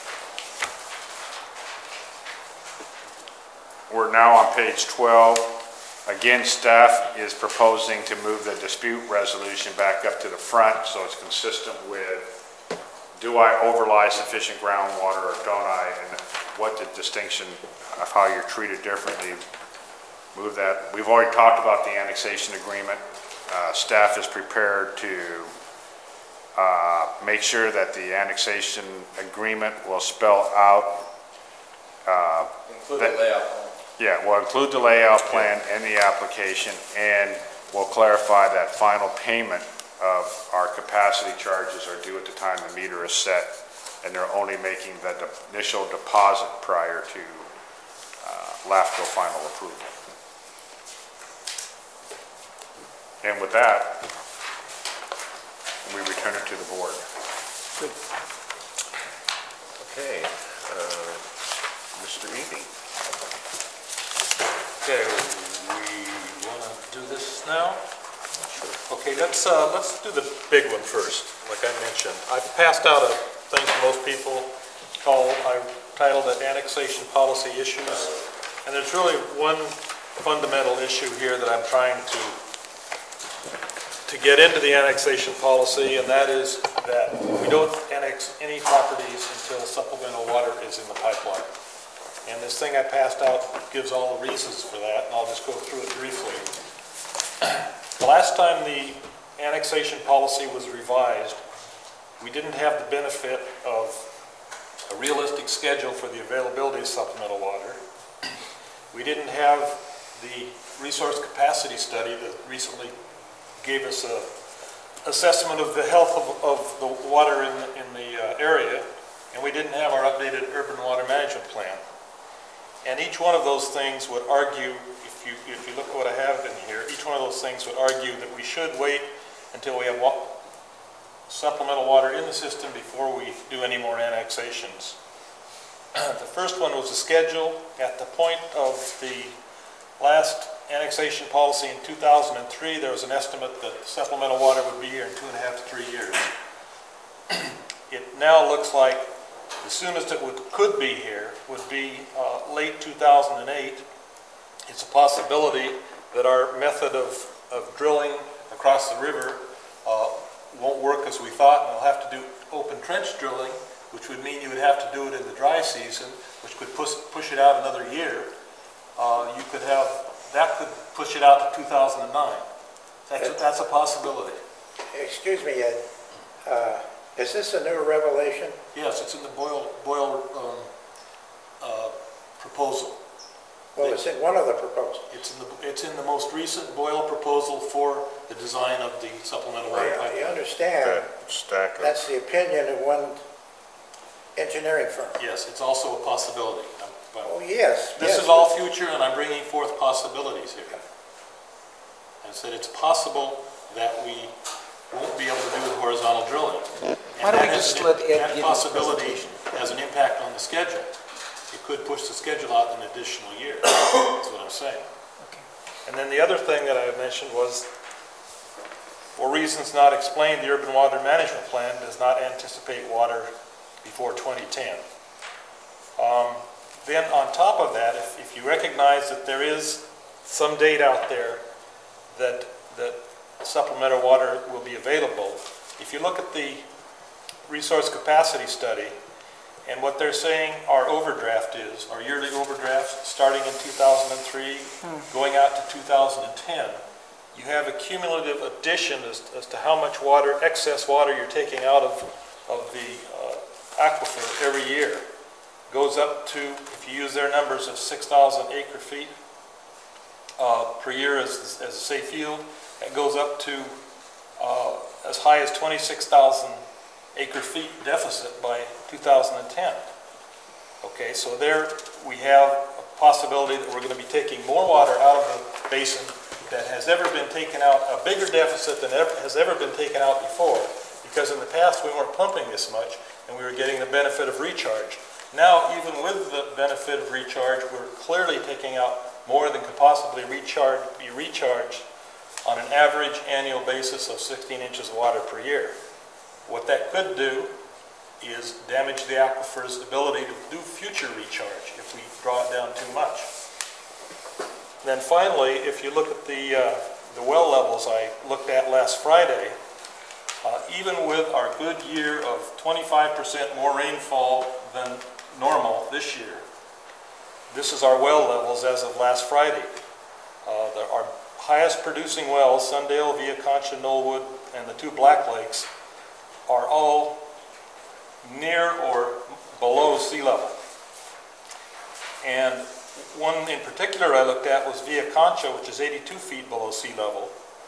We're now on page 12. Again, staff is proposing to move the dispute resolution back up to the front so it's consistent with, do I overlie sufficient groundwater or don't I, and what the distinction of how you're treated differently. Move that. We've already talked about the annexation agreement. Staff is prepared to make sure that the annexation agreement will spell out. Include the layout. Yeah, we'll include the layout plan in the application, and we'll clarify that final payment of our capacity charges are due at the time the meter is set, and they're only making the initial deposit prior to LAFCO final approval. And with that, we return it to the board. Okay. Mr. Eby. Okay, we want to do this now? Okay, let's do the big one first, like I mentioned. I passed out a thing to most people I titled it Annexation Policy Issues, and there's really one fundamental issue here that I'm trying to get into the annexation policy, and that is that we don't annex any properties until supplemental water is in the pipeline. And this thing I passed out gives all the reasons for that, and I'll just go through it briefly. The last time the annexation policy was revised, we didn't have the benefit of a realistic schedule for the availability of supplemental water. We didn't have the resource capacity study that recently gave us an assessment of the health of the water in the area, and we didn't have our updated urban water management plan. And each one of those things would argue, if you look at what I have in here, each one of those things would argue that we should wait until we have supplemental water in the system before we do any more annexations. The first one was the schedule. At the point of the last annexation policy in 2003, there was an estimate that supplemental water would be here in 2.5 to 3 years. It now looks like the soonest it could be here would be late 2008. It's a possibility that our method of drilling across the river won't work as we thought, and we'll have to do open trench drilling, which would mean you would have to do it in the dry season, which could push it out another year. That could push it out to 2009. That's a possibility. Excuse me, Ed. Is this a new revelation? Yes, it's in the Boyle proposal. Well, it's in one of the proposals. It's in the most recent Boyle proposal for the design of the supplemental water pipeline. You understand, That stack of, that's the opinion of one engineering firm. Yes, it's also a possibility. Oh, yes. This yes. is all future, and I'm bringing forth possibilities here. I said it's possible that we won't be able to do horizontal drilling. Why don't we just let Ed give That his possibility presentation? has an impact on the schedule. It could push the schedule out an additional year. That's what I'm saying. Okay. And then the other thing that I mentioned was, for reasons not explained, the Urban Water Management Plan does not anticipate water before 2010. Then on top of that, if you recognize that there is some date out there that supplemental water will be available, if you look at the resource capacity study, and what they're saying our overdraft is, our yearly overdraft starting in 2003, going out to 2010, you have a cumulative addition as to how much water, excess water you're taking out of the aquifer every year. Goes up to, if you use their numbers, of 6,000 acre feet per year as a safe yield. It goes up to as high as 26,000 acre feet deficit by 2010. Okay, so there we have a possibility that we're going to be taking more water out of the basin that has ever been taken out, a bigger deficit than has ever been taken out before, because in the past we weren't pumping this much and we were getting the benefit of recharge. Now, even with the benefit of recharge, we're clearly taking out more than could possibly be recharged on an average annual basis of 16 inches of water per year. What that could do is damage the aquifer's ability to do future recharge if we draw it down too much. Then finally, if you look at the well levels I looked at last Friday, even with our good year of 25% more rainfall than normal this year, this is our well levels as of last Friday. Our highest producing wells, Sundale, Via Concha, Knollwood, and the two Black Lakes, are all near or below sea level. And one in particular I looked at was Via Concha, which is 82 feet below sea level.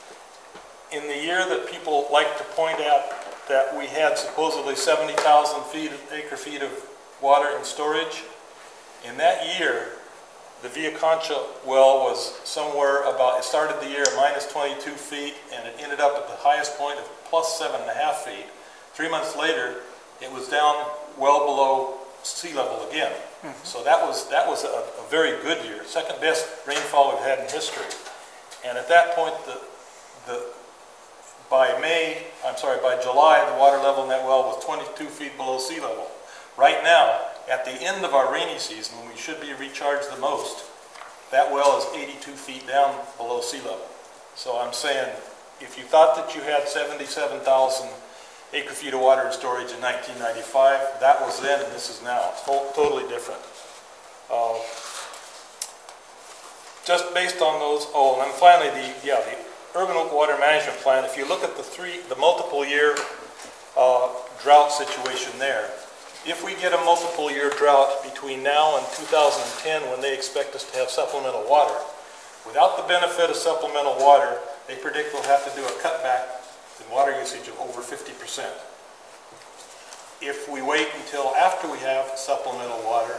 In the year that people like to point out that we had supposedly 70,000 acre feet of water in storage, in that year, the Via Concha well was somewhere about, it started the year at minus 22 feet and it ended up at the highest point of plus 7.5 feet. 3 months later, it was down well below sea level again. So that was a very good year, second best rainfall we've had in history. And at that point, by July, the water level in that well was 22 feet below sea level. Right now, at the end of our rainy season, when we should be recharged the most, that well is 82 feet down below sea level. So I'm saying, if you thought that you had 77,000 acre feet of water in storage in 1995, that was then and this is now. It's totally different. Just based on those, and then finally the Urban Water Management Plan, if you look at the multiple year drought situation there, if we get a multiple year drought between now and 2010 when they expect us to have supplemental water, without the benefit of supplemental water, they predict we'll have to do a cutback in water usage of over 50%. If we wait until after we have supplemental water,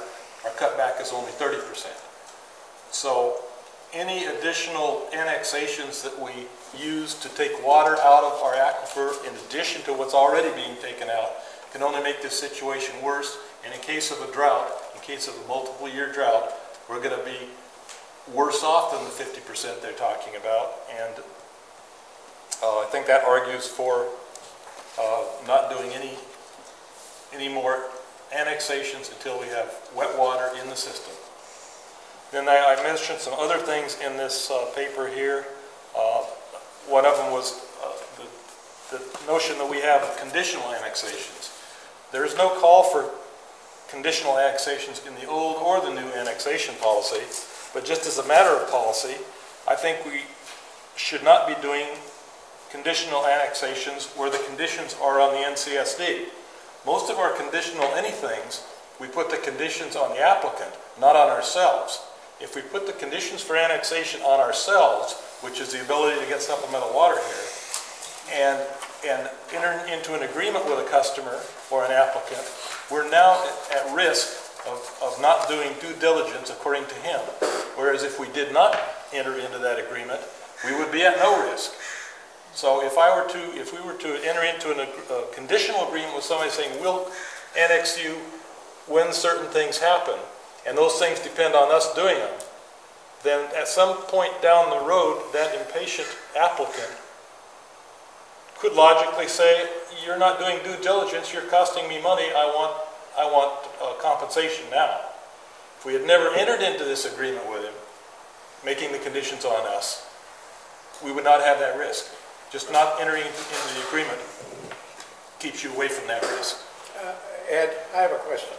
our cutback is only 30%. So any additional annexations that we use to take water out of our aquifer in addition to what's already being taken out can only make this situation worse. And in case of a drought, in case of a multiple year drought, we're going to be worse off than the 50% they're talking about. And I think that argues for not doing any more annexations until we have wet water in the system. Then I mentioned some other things in this paper here. One of them was the notion that we have of conditional annexations. There is no call for conditional annexations in the old or the new annexation policy, but just as a matter of policy, I think we should not be doing conditional annexations where the conditions are on the NCSD. Most of our conditional anythings, we put the conditions on the applicant, not on ourselves. If we put the conditions for annexation on ourselves, which is the ability to get supplemental water here, and enter into an agreement with a customer or an applicant, we're now at risk of not doing due diligence according to him. Whereas if we did not enter into that agreement, we would be at no risk. So if we were to enter into a conditional agreement with somebody saying, we'll annex you when certain things happen, and those things depend on us doing them, then at some point down the road, that impatient applicant could logically say, you're not doing due diligence, you're costing me money, I want compensation now. If we had never entered into this agreement with him, making the conditions on us, we would not have that risk. Just not entering into the agreement keeps you away from that risk. Ed, I have a question.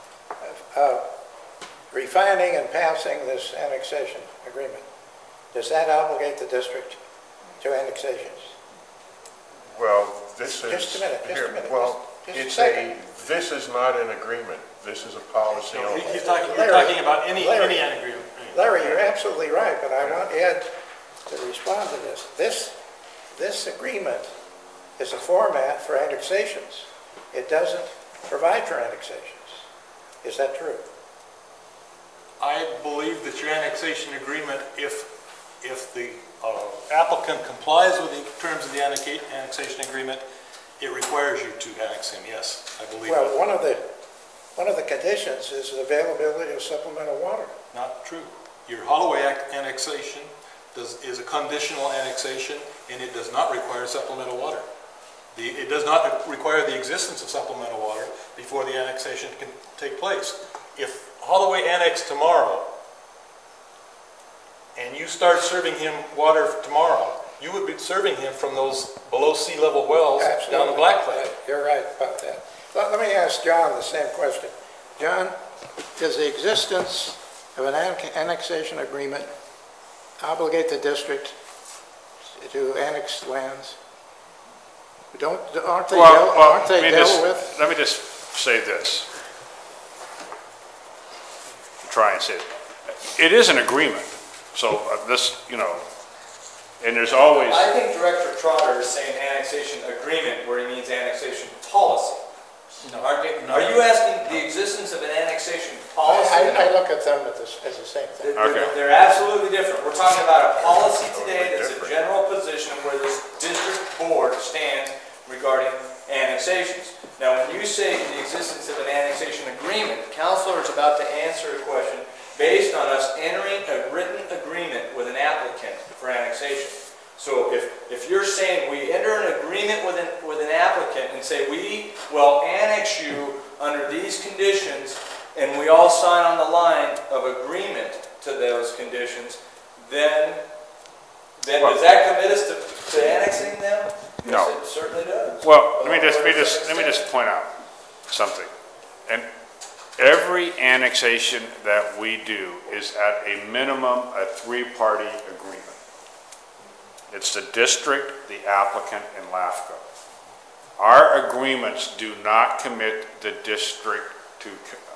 Refining and passing this annexation agreement, does that obligate the district to annexations? Well, this is... Just a minute. Well, just a second. This is not an agreement. This is a policy only. You're talking about any agreement. Larry, you're absolutely right, but I want Ed to respond to this. This agreement is a format for annexations. It doesn't provide for annexations. Is that true? I believe that your annexation agreement, if the applicant complies with the terms of the annexation agreement, it requires you to annex him, yes, I believe Well, that. one of the conditions is the availability of supplemental water. Not true. Your Holloway annexation is a conditional annexation, and it does not require supplemental water. It does not require the existence of supplemental water before the annexation can take place. If Holloway annexed tomorrow, and you start serving him water tomorrow, you would be serving him from those below sea level wells down the Black Lake. You're right about that. Let me ask John the same question. John, does the existence of an annexation agreement obligate the district to annex lands? Aren't they dealt with? Let me just say this. Try and say it. It is an agreement. So this, and there's always... I think Director Trotter is saying annexation agreement where he means annexation policy. No. Are you asking the existence of an annexation policy? I look at them as the same thing. They're absolutely different. We're talking about a policy today that's a general position where this district board stands regarding annexations. Now, when you say the existence of an annexation agreement, the counselor is about to answer a question based on us entering a written agreement with an applicant for annexation. So if you're saying we enter an agreement with an applicant and say we will annex you under these conditions, and we all sign on the line of agreement to those conditions, then does that commit us to annexing them? No. Yes, it certainly does. Well, let me just point out something. And every annexation that we do is at a minimum a three-party agreement. It's the district, the applicant, and LAFCO. Our agreements do not commit the district to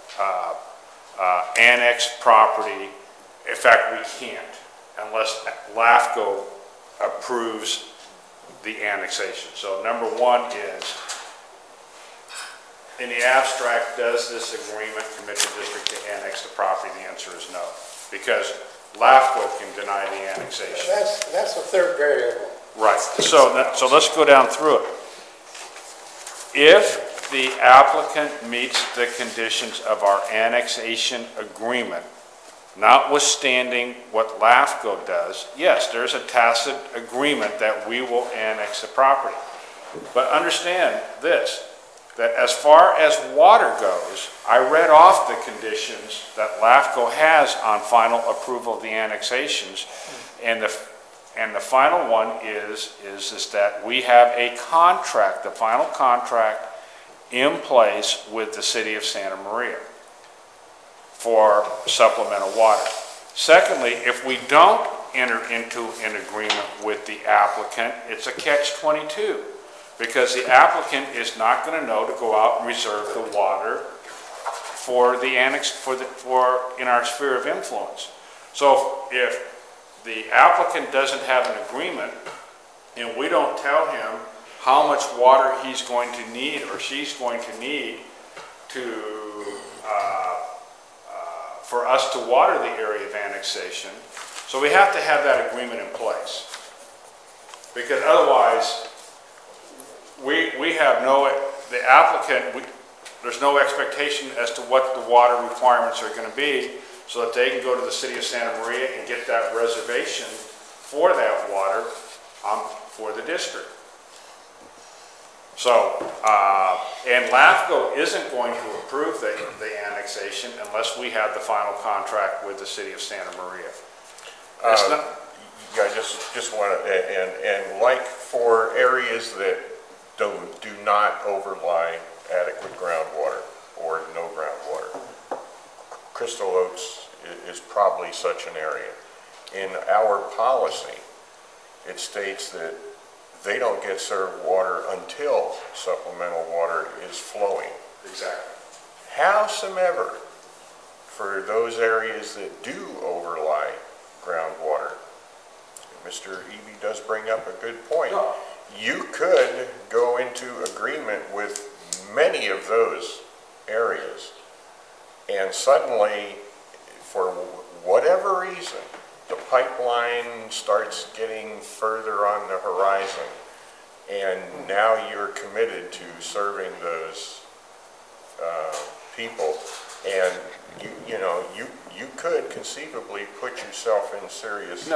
annex property. In fact, we can't unless LAFCO approves the annexation. So number one is in the abstract, does this agreement commit the district to annex the property? The answer is no, because LAFCO can deny the annexation. That's the third variable. Right, so let's go down through it. If the applicant meets the conditions of our annexation agreement, notwithstanding what LAFCO does, yes, there's a tacit agreement that we will annex the property. But understand this, that as far as water goes, I read off the conditions that LAFCO has on final approval of the annexations, and the final one is that we have a contract, the final contract in place with the city of Santa Maria for supplemental water. Secondly, if we don't enter into an agreement with the applicant, it's a catch-22, because the applicant is not going to know to go out and reserve the water for the annex, for in our sphere of influence. So if the applicant doesn't have an agreement and we don't tell him how much water he's going to need or she's going to need to for us to water the area of annexation, so we have to have that agreement in place, because otherwise we have the applicant, there's no expectation as to what the water requirements are going to be, so that they can go to the city of Santa Maria and get that reservation for that water for the district. So, and LAFCO isn't going to approve the annexation unless we have the final contract with the city of Santa Maria. It's not, I just want to, and like for areas that do not overlie adequate groundwater or no groundwater, Crystal Oaks is probably such an area. In our policy, it states that they don't get served water until supplemental water is flowing. exactly. Howsoever, for those areas that do overlie groundwater, Mr. Eby does bring up a good point. You could go into agreement with many of those areas, and suddenly, for whatever reason, the pipeline starts getting further on the horizon, and now you're committed to serving those people, and you could conceivably put yourself in serious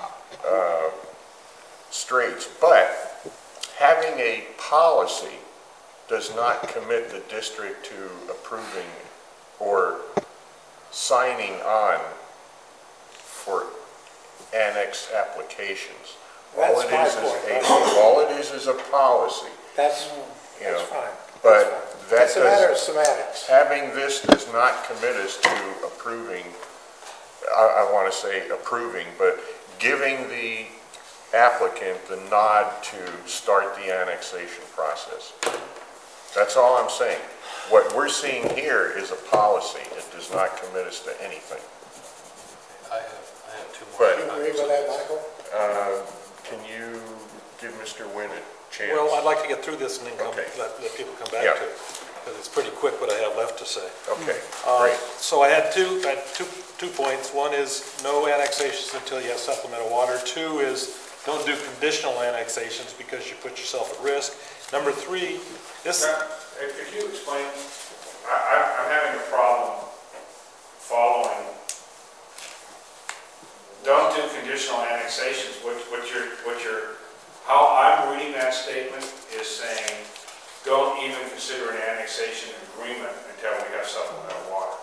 straits. But having a policy does not commit the district to approving or signing on for annex applications. All it is a policy. That's You know, fine. But It's a matter of semantics. having this does not commit us to approving, I want to say approving, but giving the applicant the nod to start the annexation process. That's all I'm saying. What we're seeing here is a policy. It does not commit us to anything. I have two more. But You agree with that, Michael? can you give Mr. Wynn a chance? Well, I'd like to get through this and then Okay. let people come back Yeah. to it, because it's pretty quick what I have left to say. Okay, great. So I had two points. One is no annexations until you have supplemental water. Two is don't do conditional annexations because you put yourself at risk. Number three, this, Now, could you explain, I'm having a problem following, don't do conditional annexations, how I'm reading that statement is saying, don't even consider an annexation agreement until we have supplemental water.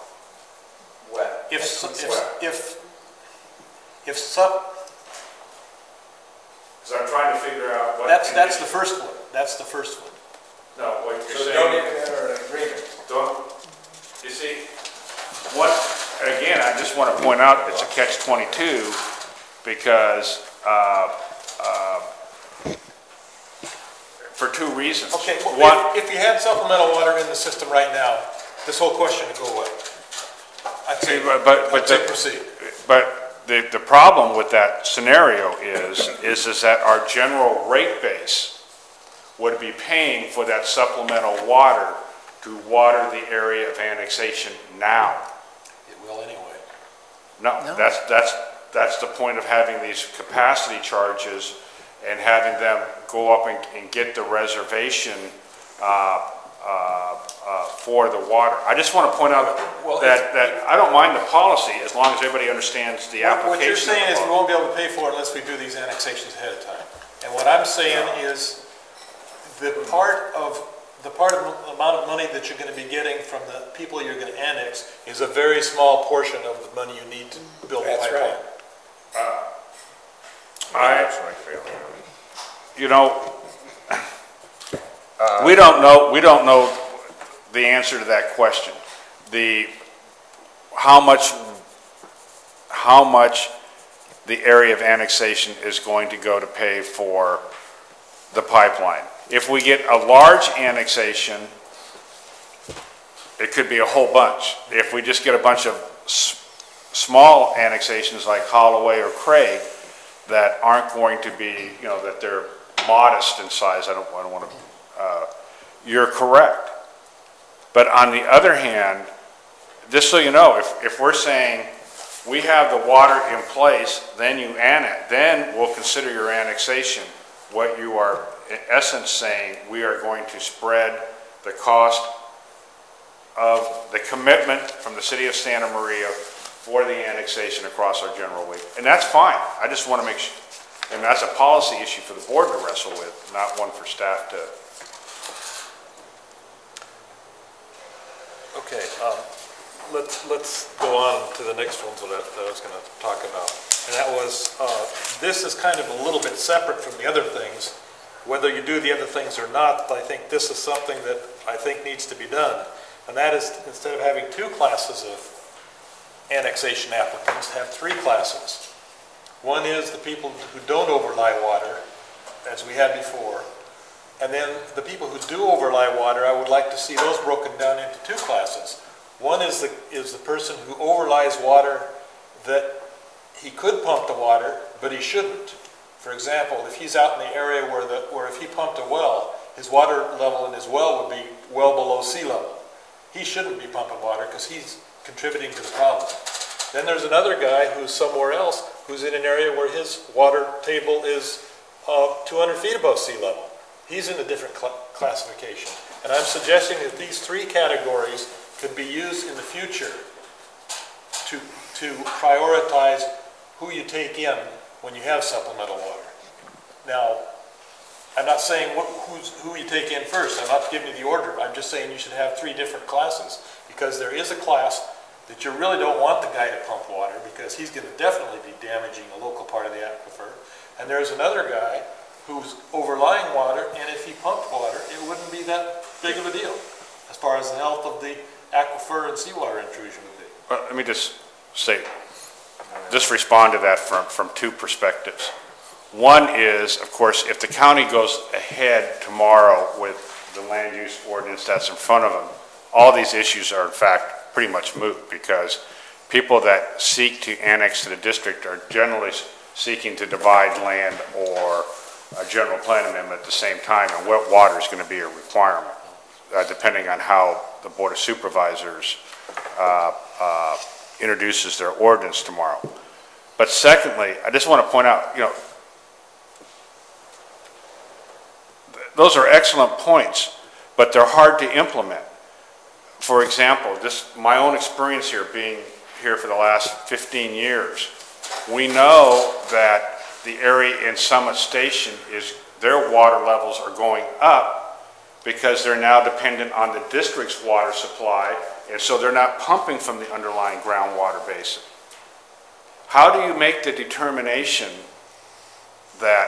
Because I'm trying to figure out what. that's the first one. That's the first one. No, what you're So saying. don't even enter an agreement. Don't, you see, again, I just want to point out, it's a catch-22, because, for two reasons. Okay, One, well, if you had supplemental water in the system right now, this whole question would go away. I'd say proceed. But the problem with that scenario is that our general rate base would be paying for that supplemental water to water the area of annexation now. It will anyway. No, that's the point of having these capacity charges and having them go up and get the reservation for the water. I just want to point out that I don't mind the policy as long as everybody understands the application. What you're saying is we won't be able to pay for it unless we do these annexations ahead of time. And what I'm saying is the part of the amount of money that you're going to be getting from the people you're going to annex is a very small portion of the money you need to build the pipeline. You know, we don't know the answer to that question. How much the area of annexation is going to go to pay for the pipeline. If we get a large annexation, it could be a whole bunch. If we just get a bunch of small annexations like Holloway or Craig that aren't going to be, you know, that they're modest in size, I don't want to, you're correct. But on the other hand, just so you know, if we're saying we have the water in place, then you annex, then we'll consider your annexation. What you are in essence saying, we are going to spread the cost of the commitment from the city of Santa Maria for the annexation across our general week. And that's fine. I just want to make sure, and that's a policy issue for the board to wrestle with, not one for staff to. Okay, let's go on to the next one that I was going to talk about. And that was, this is kind of a little bit separate from the other things. Whether you do the other things or not, I think this is something that I think needs to be done. And that is, instead of having 2 classes of annexation applicants, have 3 classes. One is the people who don't overlie water, as we had before. And then the people who do overlie water, I would like to see those broken down into 2 classes. One is the person who overlies water that he could pump the water, but he shouldn't. For example, if he's out in the area where if he pumped a well, his water level in his well would be well below sea level. He shouldn't be pumping water because he's contributing to the problem. Then there's another guy who's somewhere else who's in an area where his water table is 200 feet above sea level. He's in a different classification. And I'm suggesting that these 3 categories could be used in the future to prioritize who you take in when you have supplemental water. Now, I'm not saying who you take in first. I'm not giving you the order. I'm just saying you should have 3 different classes, because there is a class that you really don't want the guy to pump water because he's going to definitely be damaging a local part of the aquifer. And there's another guy who's overlying water, and if he pumped water, it wouldn't be that big of a deal as far as the health of the aquifer and seawater intrusion would be. Well, let me just respond to that from 2 perspectives. One is, of course, if the county goes ahead tomorrow with the land use ordinance that's in front of them, all these issues are in fact pretty much moot, because people that seek to annex to the district are generally seeking to divide land or a general plan amendment at the same time, and wet water is going to be a requirement, depending on how the Board of Supervisors introduces their ordinance tomorrow. But secondly, I just want to point out, those are excellent points, but they're hard to implement. For example, just my own experience here, being here for the last 15 years, we know that the area in Summit Station their water levels are going up because they're now dependent on the district's water supply, and so they're not pumping from the underlying groundwater basin. How do you make the determination that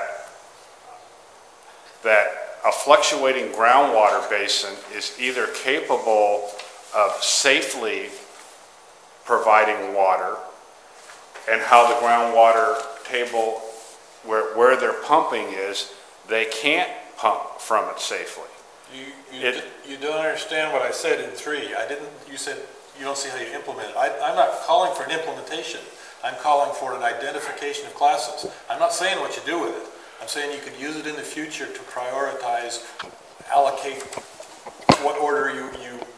a fluctuating groundwater basin is either capable of safely providing water, and how the groundwater table where they're pumping is, they can't pump from it safely? You don't understand what I said in 3. You said you don't see how you implement it. I'm not calling for an implementation. I'm calling for an identification of classes. I'm not saying what you do with it. I'm saying you could use it in the future to prioritize, allocate what order you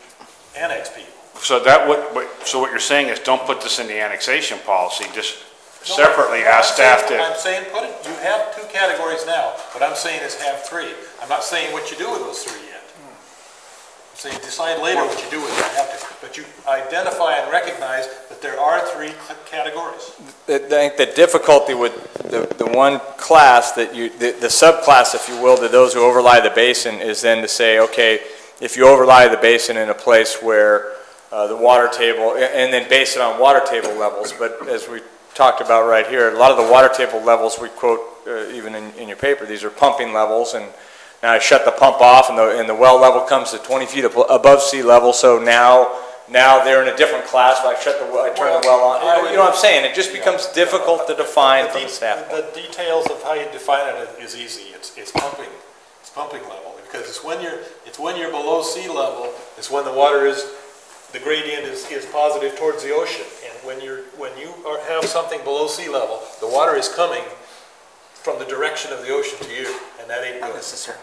annex people. So so what you're saying is don't put this in the annexation policy, just No, separately no, ask staff to. I'm saying put it, you have 2 categories now. What I'm saying is have 3. I'm not saying what you do with those 3 yet. I'm saying decide later what you do with them. But you identify and recognize that there are 3 categories. I think the difficulty with the one class that the subclass, if you will, to those who overlie the basin is then to say, okay, if you overlie the basin in a place where the water table, and then base it on water table levels, but as we talked about right here, a lot of the water table levels we quote even in your paper, these are pumping levels, and now I shut the pump off and the well level comes to 20 feet above sea level, so now they're in a different class, but I turn the well on. You know what I'm saying? It just becomes difficult to define from the staff. The details of how you define it is easy. It's pumping. It's pumping level, because it's when you're below sea level, it's when the water the gradient is positive towards the ocean. And when you have something below sea level, the water is coming from the direction of the ocean to you, and that ain't good. Not necessarily.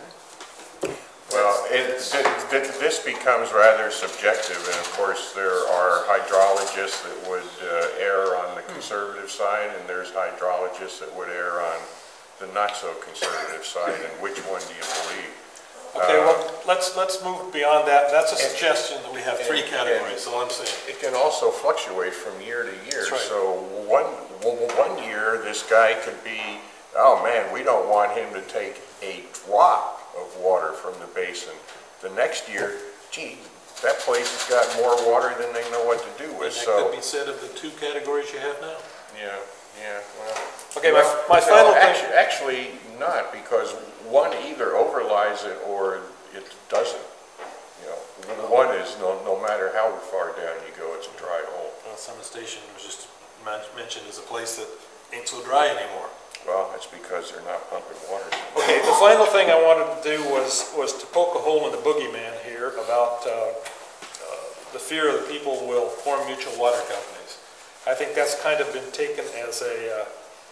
Well, this becomes rather subjective, and of course there are hydrologists that would err on the conservative side, and there's hydrologists that would err on the not so conservative side, and which one do you believe? Okay, well, let's move beyond that. That's a suggestion that we have 3 categories, all I'm saying. It can also fluctuate from year to year. That's right. So one year, this guy could be, oh man, we don't want him to take a drop of water from the basin. The next year, gee, that place has got more water than they know what to do with. And that could be said of the 2 categories you have now. Yeah, well. Okay, my final thing. Actually not, because one either overlies it or it doesn't. You know, one is no matter how far down you go, it's a dry hole. Well, Summit Station was just mentioned as a place that ain't so dry anymore. Well, that's because they're not pumping water. Okay, the final thing I wanted to do was to poke a hole in the boogeyman here about the fear that people will form mutual water companies. I think that's kind of been taken as a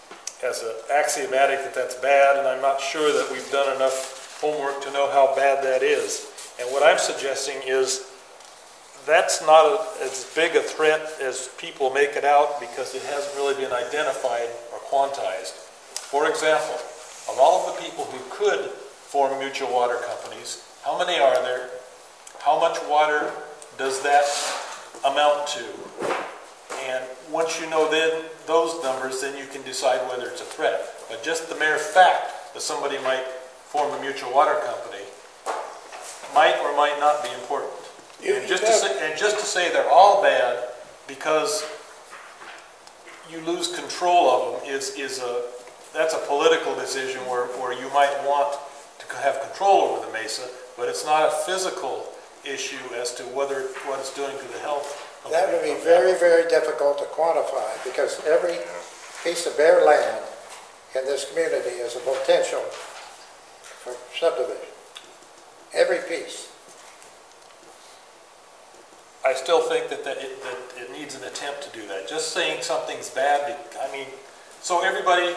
axiomatic that that's bad, and I'm not sure that we've done enough homework to know how bad that is. And what I'm suggesting is that's not as big a threat as people make it out, because it hasn't really been identified or quantized. For example, of all of the people who could form mutual water companies, how many are there? How much water does that amount to? And once you know those numbers, then you can decide whether it's a threat. But just the mere fact that somebody might form a mutual water company might or might not be important. And just to say they're all bad because you lose control of them that's a political decision where you might want to have control over the mesa, but it's not a physical issue as to what it's doing to the health. That would be very, very difficult to quantify, because every piece of bare land in this community is a potential for subdivision. Every piece. I still think that it needs an attempt to do that. Just saying something's bad, so everybody,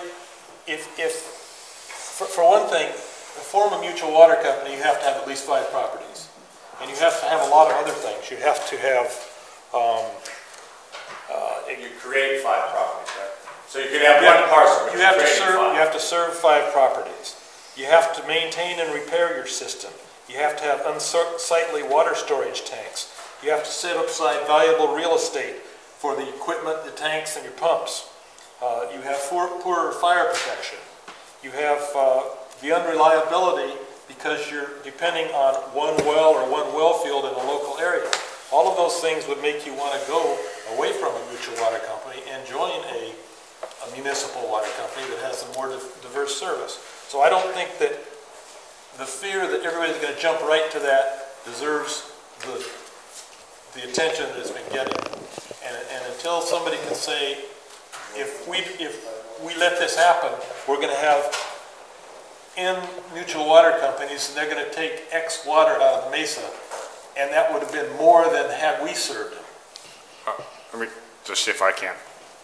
for one thing, to form a mutual water company, you have to have at least 5 properties. And you have to have a lot of other things. You have to have, You create 5 properties, right? So you can have one parcel. you have to serve 5 properties. You have to maintain and repair your system. You have to have unsightly water storage tanks. You have to set aside valuable real estate for the equipment, the tanks, and your pumps. You have poor fire protection. You have the unreliability because you're depending on one well or one well field in a local area. All of those things would make you want to go away from a mutual water company and join a municipal water company that has a more diverse service. So I don't think that the fear that everybody's going to jump right to that deserves the attention that it's been getting. And until somebody can say, if we let this happen, we're going to have mutual water companies, and they're going to take X water out of the mesa, and that would have been more than had we served them. Let me just see if I can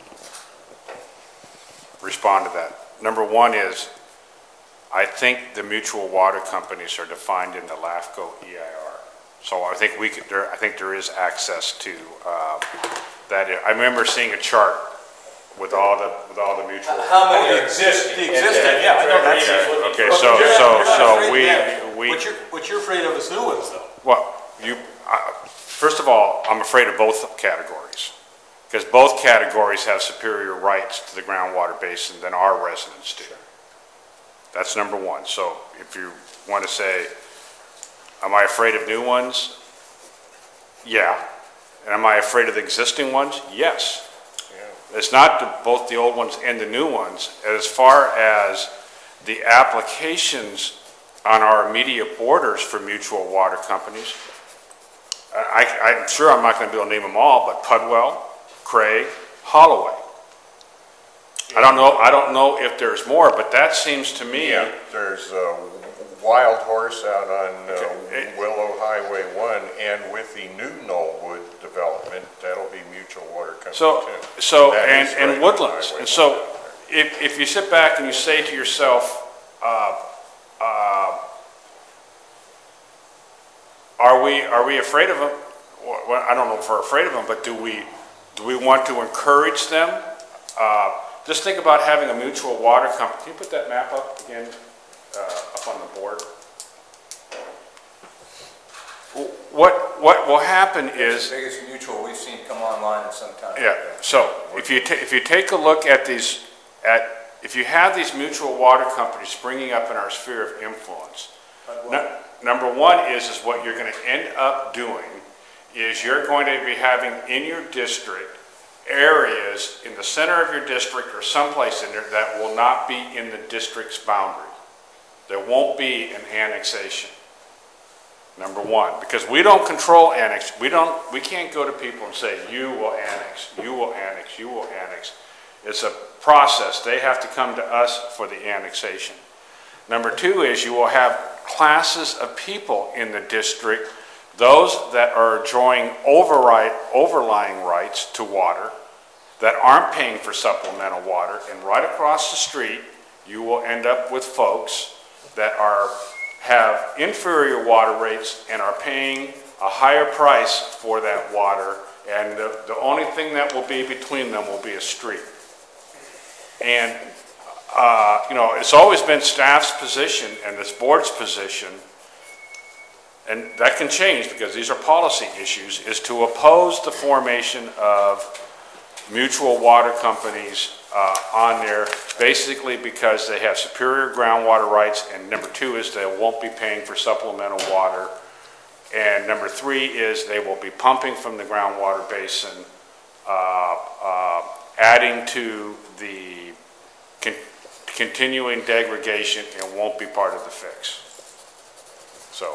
respond to that. Number one is, I think the mutual water companies are defined in the LAFCO EIR. So I think I think there is access to that. I remember seeing a chart with all the mutual. How many are existing? The existing, yeah, I know that. Okay, But so What you're afraid of is new ones, though. well, first of all, I'm afraid of both categories, because both categories have superior rights to the groundwater basin than our residents do. That's number one. So if you want to say, am I afraid of new ones? Yeah. And am I afraid of the existing ones? Yes. It's not both the old ones and the new ones. As far as the applications on our immediate borders for mutual water companies, I'm sure I'm not going to be able to name them all, but Pudwell, Craig, Holloway. I don't know if there's more, but that seems to me. Yeah, there's Wild Horse out on Willow Highway 1, and with the new Knollwood development, that'll be mutual water company too. And Woodlands. And so if you sit back and you say to yourself, are we afraid of them? Well, I don't know if we're afraid of them, but do we want to encourage them? Just think about having a mutual water company. Can you put that map up again, up on the board? What will happen is... The biggest mutual we've seen come online in some time. Yeah, so if you take a look at these, if you have these mutual water companies springing up in our sphere of influence, number one is what you're going to end up doing is you're going to be having in your district areas in the center of your district or someplace in there that will not be in the district's boundary. There won't be an annexation. Number one, because we don't control annex. We can't go to people and say, you will annex, you will annex, you will annex. It's a process. They have to come to us for the annexation. Number two is you will have classes of people in the district, those that are enjoying overlying rights to water that aren't paying for supplemental water, and right across the street you will end up with folks that have inferior water rates and are paying a higher price for that water, and the only thing that will be between them will be a street. And it's always been staff's position and this board's position, and that can change because these are policy issues, is to oppose the formation of mutual water companies on there, basically because they have superior groundwater rights, and number two is they won't be paying for supplemental water, and number three is they will be pumping from the groundwater basin, adding to the continuing degradation, and won't be part of the fix. So.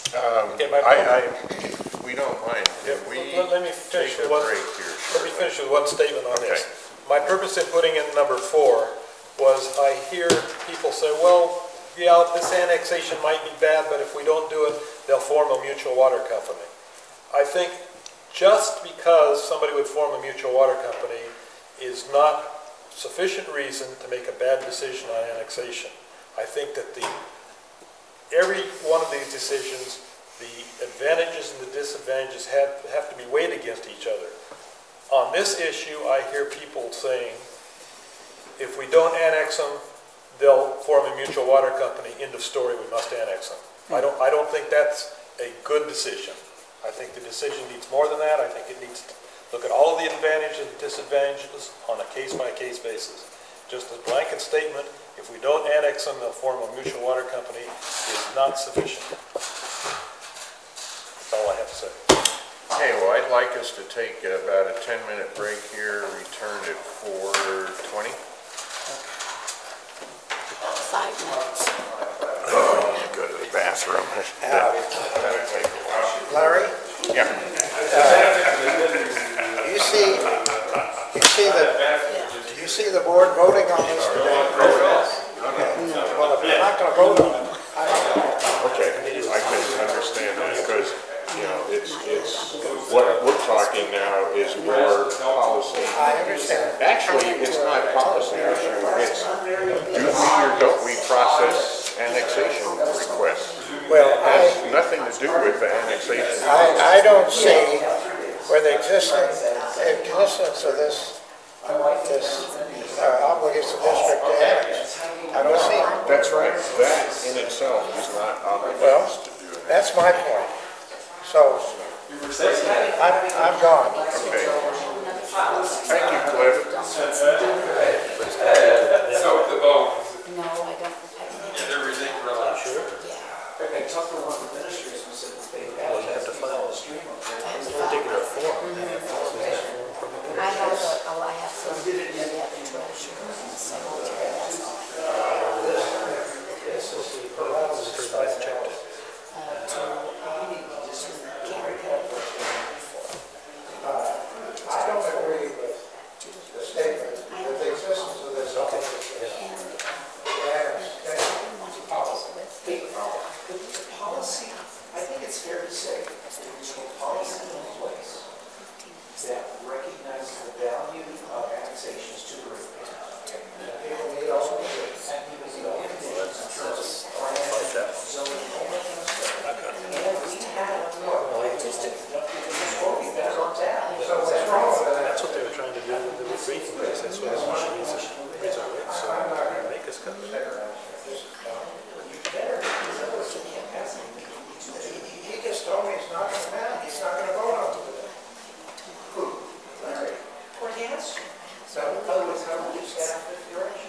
We don't mind. Let me finish take a with break here? Let me finish with one statement on this. Okay. My purpose in putting in number 4 was I hear people say, well, yeah, this annexation might be bad, but if we don't do it, they'll form a mutual water company. I think just because somebody would form a mutual water company is not sufficient reason to make a bad decision on annexation. I think that every one of these decisions, the advantages and the disadvantages have to be weighed against each other. On this issue, I hear people saying, if we don't annex them, they'll form a mutual water company, end of story, we must annex them. I don't think that's a good decision. I think the decision needs more than that. I think it needs to look at all of the advantages and disadvantages on a case-by-case basis. Just a blanket statement, if we don't annex them, they'll form a mutual water company, is not sufficient. That's all I have to say. Okay, well, I'd like us to take about a 10-minute break here, return at 4:20. 5 minutes. Go to the bathroom. That'll take a while. Larry, Yeah. you see the board voting on this today? Well, if you're not going to vote on it, I don't know. Okay, I can understand that because, it's what we're talking now is more policy. I understand. Actually, it's not policy issue. It's do we or don't we process annexation request. Well, It has nothing to do with the annexation. I don't see where the existence of this obligates the district to annex. I don't see it. That's right. That in itself is not obligated Well, to do it. that's my point. So, I'm gone. Okay. Thank you, Cliff. No, I don't. They're ridiculous. Sure. Yeah. I talked to one of the ministers who said that they Well, you have to file a particular form. I have some, maybe at the treasurer and the secretary, that's all. Everybody checked it. I don't agree with the statement that the existence of this policy, I think it's fair to say, there's a policy in place that recognizes the value of annexations to the ratepayers. People meet all the conditions, and people meet all the conditions in terms of plan, zoning, all that kind of stuff. And we have, just before we got on down. So what's wrong with that? That's what they were trying to do with the rate increase. That's why they want to raise our rates, so make us cut. He just told me he's not going to, he's not going to vote on it. Who? Larry? Or yes? So, in other words, how would you staff the direction?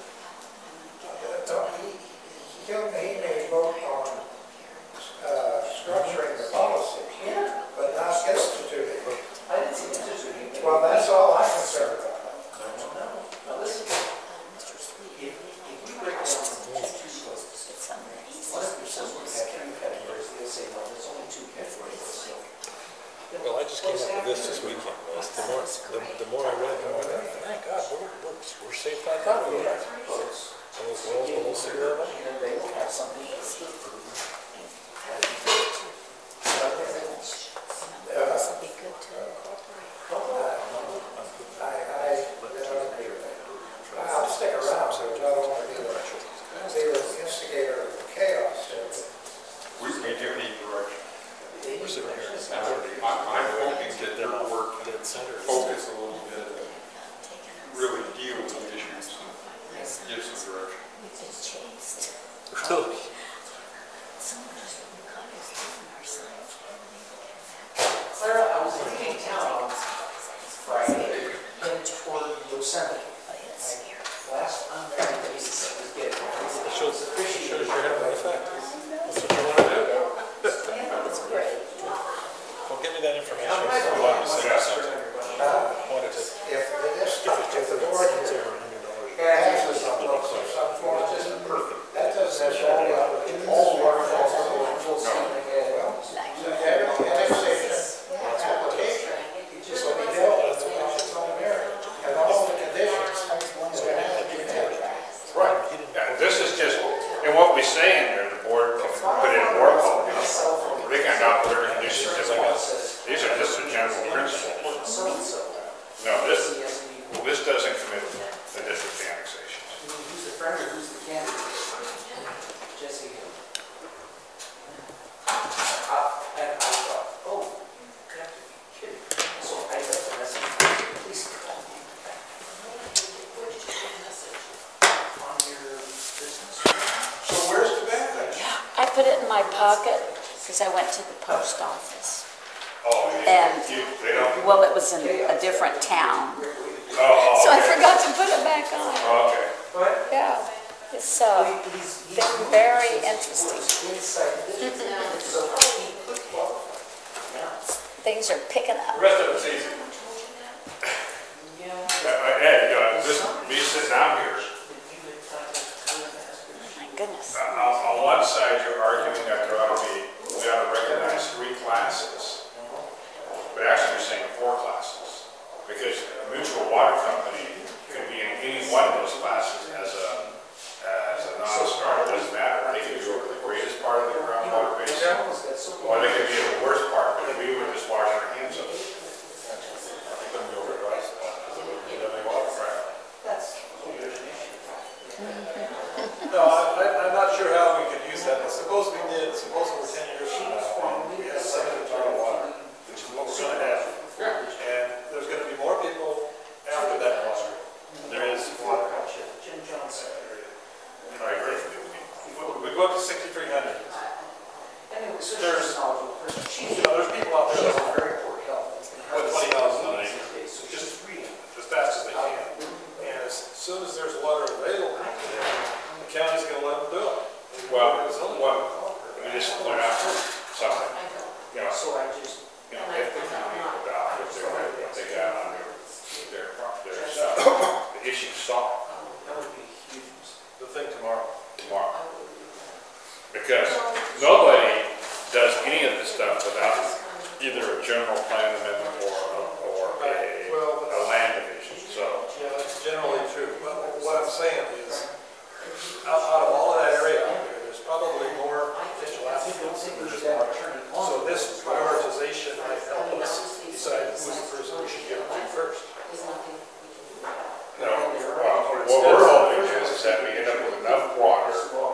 He may vote on structuring the policy, but not instituting. I didn't see instituting. Well, that's all I'm concerned about. Now listen, if we break down into two classes, what if there's someone who has three categories, they say, well, there's only two categories. Well, I just came up with this weekend. The more I read, the more I thought, thank God, we're safe than I thought we were. So those wells below sea level. And they will have something. This would be good to incorporate. I'll stick around, so I don't want to be the instigator of the chaos. We do need direction. I'm hoping that their work can focus a little bit and really deal with the issues and give some direction. It's chased. Really? Clara, I was leaving town on Friday, headed toward Yosemite. Last unmarried basis was getting. It shows you're having an effect. That's what you want to do. It's great. Well, give me that information. I wanted to send you something. Wanted to. If the board passes on those or some form, that doesn't necessarily all work. Annexation application will be dealt with on its own merit, and all the conditions that have to be met. Right. Yeah, this is just, and what we say in there, the board can put in more policies. They can adopt whatever conditions they want. These are just a general principle. No, this doesn't commit the district to annexation. Who's the friend or who's the candidate? Jesse Hill. And I thought, oh, you have to be kidding. So I left a message. Please call me back. What did you put a message on your business? So where's the bad? I put it in my pocket because I went to the post office. Oh, And, they don't? well, it was in a different town. Oh, So I okay. forgot to put it back on. Okay. Yeah, it's been very interesting. Things are picking up. The rest of it's easy. Ed, this, me sitting down here, My goodness. on one side, you're arguing that there ought to be, we ought to recognize 3 classes. But actually, you're saying 4 classes. Because a mutual water company could be in any one of those classes as a non-starter, it doesn't matter. They could be over the greatest part of the groundwater basin, or they could be at the worst part, but we would just wash our hands of it. They couldn't be over the right spot, because they wouldn't need any water. That's No, I'm not sure how general plan amendment or a land division, so. Yeah, that's generally true. But what I'm saying is, out of all of that area out there, there's probably more potential applicants than there's market. So this prioritization might help us decide who's the person we should give it to first. No, what we're hoping is that we end up with enough water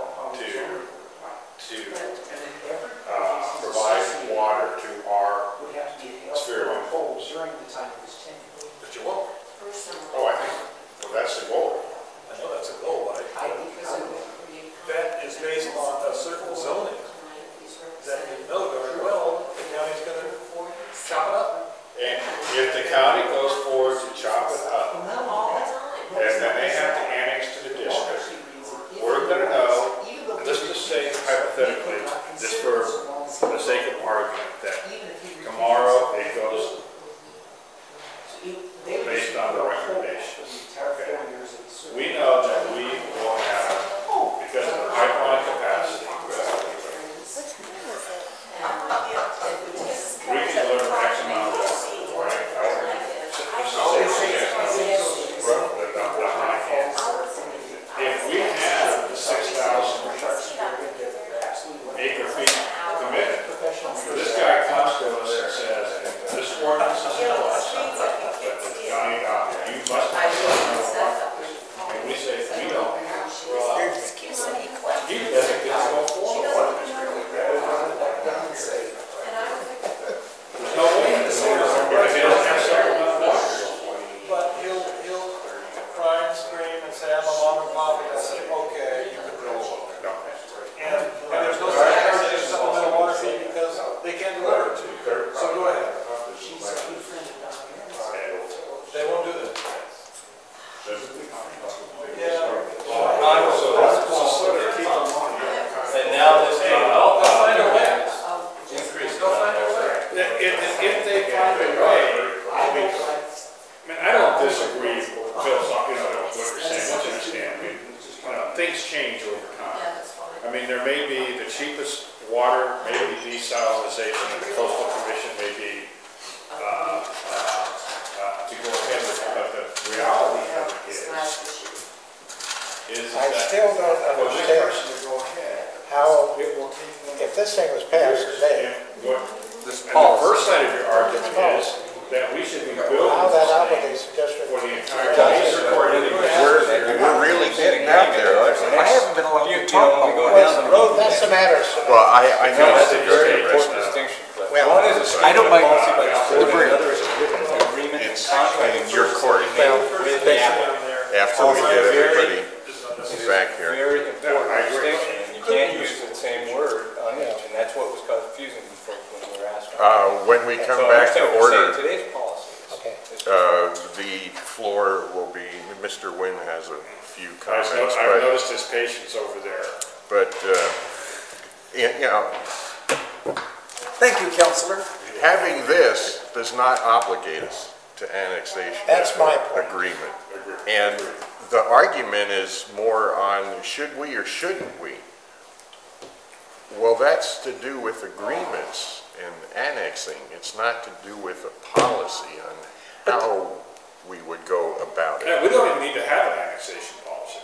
to provide water to our sphere of influence. But you won't. Oh, I think, well, that's the goal. I know that's a goal, but that is based on a certain zoning that you know darn well the county's going to chop it up. And if the county goes forward to chop it up, and then they have to annex to the district, we're going to know, let's just say hypothetically, just for the sake of argument, that tomorrow it goes based on the recommendation. Okay. We know that we will have, because of the pipeline capacity, we can deliver X amount of water, right? If we have the 6,000 acre feet committed, this guy comes to us and says, this ordinance is in place, but the county adopted, you must have and we say, we don't. He doesn't get to go forward. There's no way in the city if he doesn't have something about water. But he'll cry and scream and say, I'm a mom and pop, and I say, okay, you can go. And there's no supplemental water fee because they can't deliver it to you. So go ahead. They won't do that. And now this, they'll find a way. They'll find a way. If they find a way, I mean, I don't disagree, Phil, what you're saying, let's understand, things change over time. I mean, there may be the cheapest water, maybe desalinization, and the coastal commission may be to go ahead with it, but the reality of it is I that still don't for this understand person to go ahead, how, it will take them if this thing was passed today, and the first side of your argument is that we should be building how that this thing obligates the district. for the entire county. We're really getting out there. I haven't been allowed to talk about Well, that's the matter. Well, I know. That's a very important distinction. Well, One is a state I don't mind policy by the board, debris. and the other is a different agreement and contract. In your court, with the applicant. after we get everybody back here. Very important distinction, and you can't use the same word on each, and that's what was confusing to folks when we were asking. When we come So I back to understand what you're saying, order, today's policy is. Okay. the floor will be, Mr. Nguyen has a few I've comments, noticed his patience over there. but, you know, Thank you, Counselor. having this does not obligate us to annexation. That's my point. Agreement. And the argument is more on should we or shouldn't we? Well, that's to do with agreements and annexing. It's not to do with a policy on how we would go about it. Yeah, we don't even need to have an annexation policy.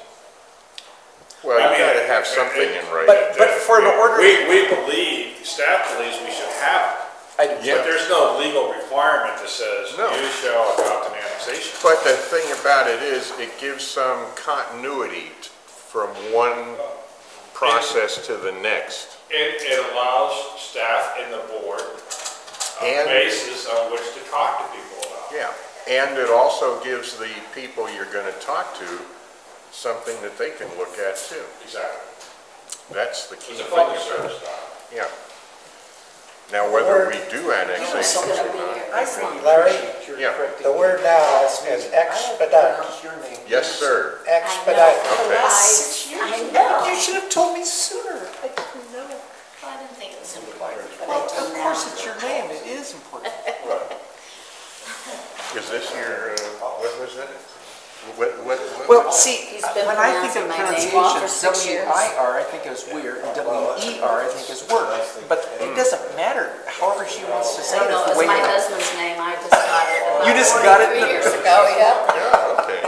Well, I you mean, gotta have something in writing. But for an order, We believe, staff believes we should have I do. it, but there's no legal requirement that says No. you shall adopt an annexation. But the thing about it is, it gives some continuity from one process to the next. It allows staff and the board a And- basis on which to talk to people about. Yeah, and it also gives the people you're gonna talk to something that they can look at too. Exactly. That's the key It's a thing public about service it. document. Yeah. Now, whether we do annexations or not, I think Larry, yeah, the word now is expedite. yes, sir. Expedite. Okay. I know. You should have told me sooner. I didn't know. I didn't think it was important, but Well, I do of now. course, it's your name. It is important. Is this your, what was it? Well, see, He's been when I think of pronouncing my name wrong for pronunciation, 6 years. W-I-R, I think is weird, and W-E-R, I think is work. But it doesn't matter, however she wants to say I it. don't know, the it's way my you- husband's name, I just got it about You just got it? 23 years ago, yeah. Yeah, okay.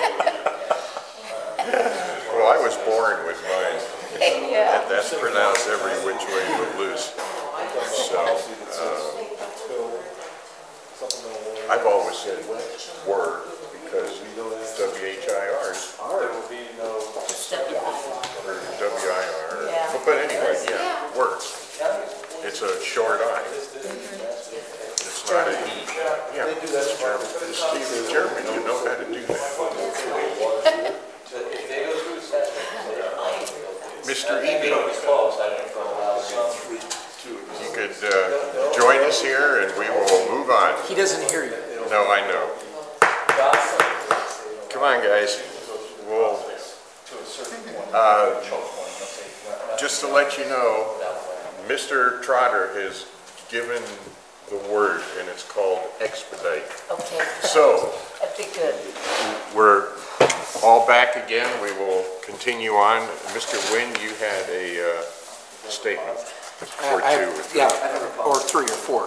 Well, I was born with mine. Yeah. And that's pronounced every which way but loose. So, I've always said were because W-H-I-R's or W-I-R. Yeah. But anyway, yeah, were. It's a short I. It's not an E. Yeah, it's German. Steve, in German, you know how to do that. Mr. Eby, you could join us here and we will move on. He doesn't hear you. No, I know. Come on, guys. We'll, just to let you know, Mr. Trotter has given the word, and it's called expedite. Okay. So, That'd be good. we're all back again. We will continue on. Mr. Nguyen, you had a statement or I- two. Yeah, or 3 or 4.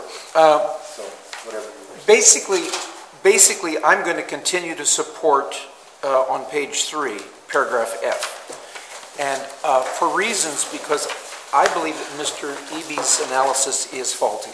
Basically, I'm going to continue to support on page 3, paragraph F. And for reasons, because I believe that Mr. Eby's analysis is faulty.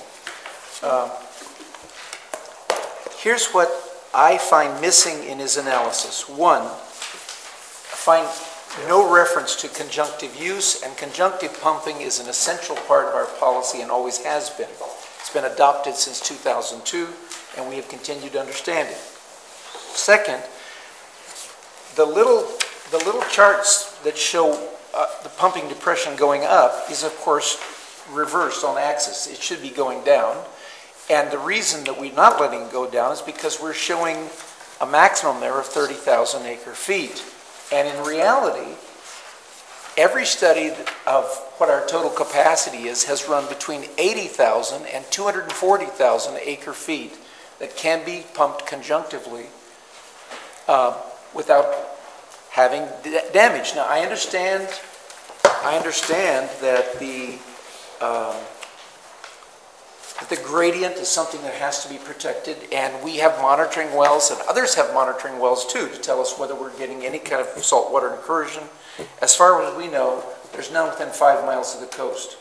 Here's what I find missing in his analysis. 1, I find no reference to conjunctive use, and conjunctive pumping is an essential part of our policy and always has been. It's been adopted since 2002, and we have continued to understand it. Second, the little charts that show the pumping depression going up is, of course, reversed on axis. It should be going down. And the reason that we're not letting it go down is because we're showing a maximum there of 30,000 acre feet. And in reality, every study of what our total capacity is has run between 80,000 and 240,000 acre feet that can be pumped conjunctively without having damage. Now, I understand that the gradient is something that has to be protected, and we have monitoring wells, and others have monitoring wells too, to tell us whether we're getting any kind of saltwater incursion. As far as we know, there's none within 5 miles of the coast.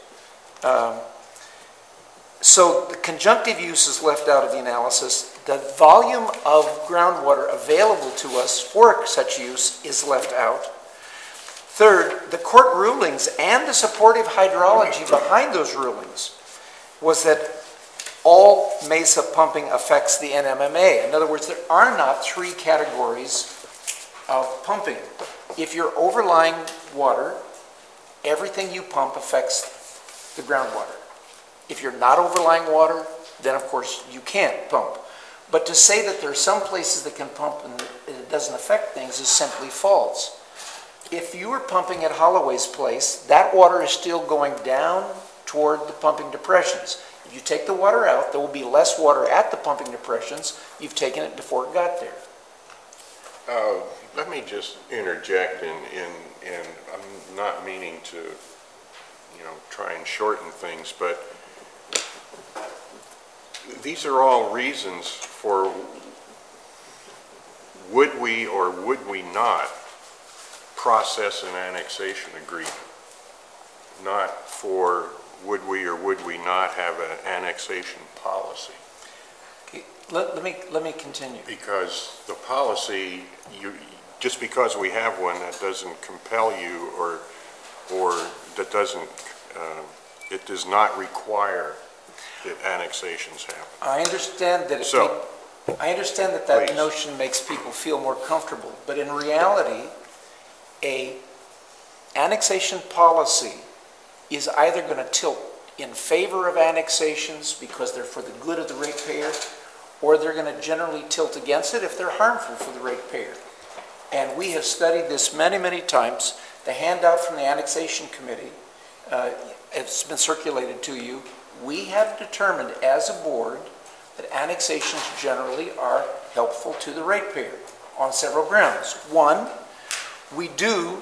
So the conjunctive use is left out of the analysis. The volume of groundwater available to us for such use is left out. Third, the court rulings and the supportive hydrology behind those rulings was that all mesa pumping affects the NMMA. In other words, there are not 3 categories of pumping. If you're overlying water, everything you pump affects the groundwater. If you're not overlying water, then of course you can't pump. But to say that there are some places that can pump and it doesn't affect things is simply false. If you were pumping at Holloway's place, that water is still going down toward the pumping depressions. If you take the water out, there will be less water at the pumping depressions. You've taken it before it got there. Let me just interject, and I'm not meaning to, try and shorten things, but these are all reasons for would we or would we not process an annexation agreement, not for would we or would we not have an annexation policy. Okay, let me continue. Because the policy, just because we have one, that doesn't compel you or that doesn't, it does not require that annexations happen. I understand that that notion makes people feel more comfortable, but in reality, a annexation policy is either going to tilt in favor of annexations because they're for the good of the ratepayer, or they're going to generally tilt against it if they're harmful for the ratepayer. And we have studied this many, many times. The handout from the Annexation Committee, it's been circulated to you. We have determined as a board that annexations generally are helpful to the ratepayer. on several grounds. One, we do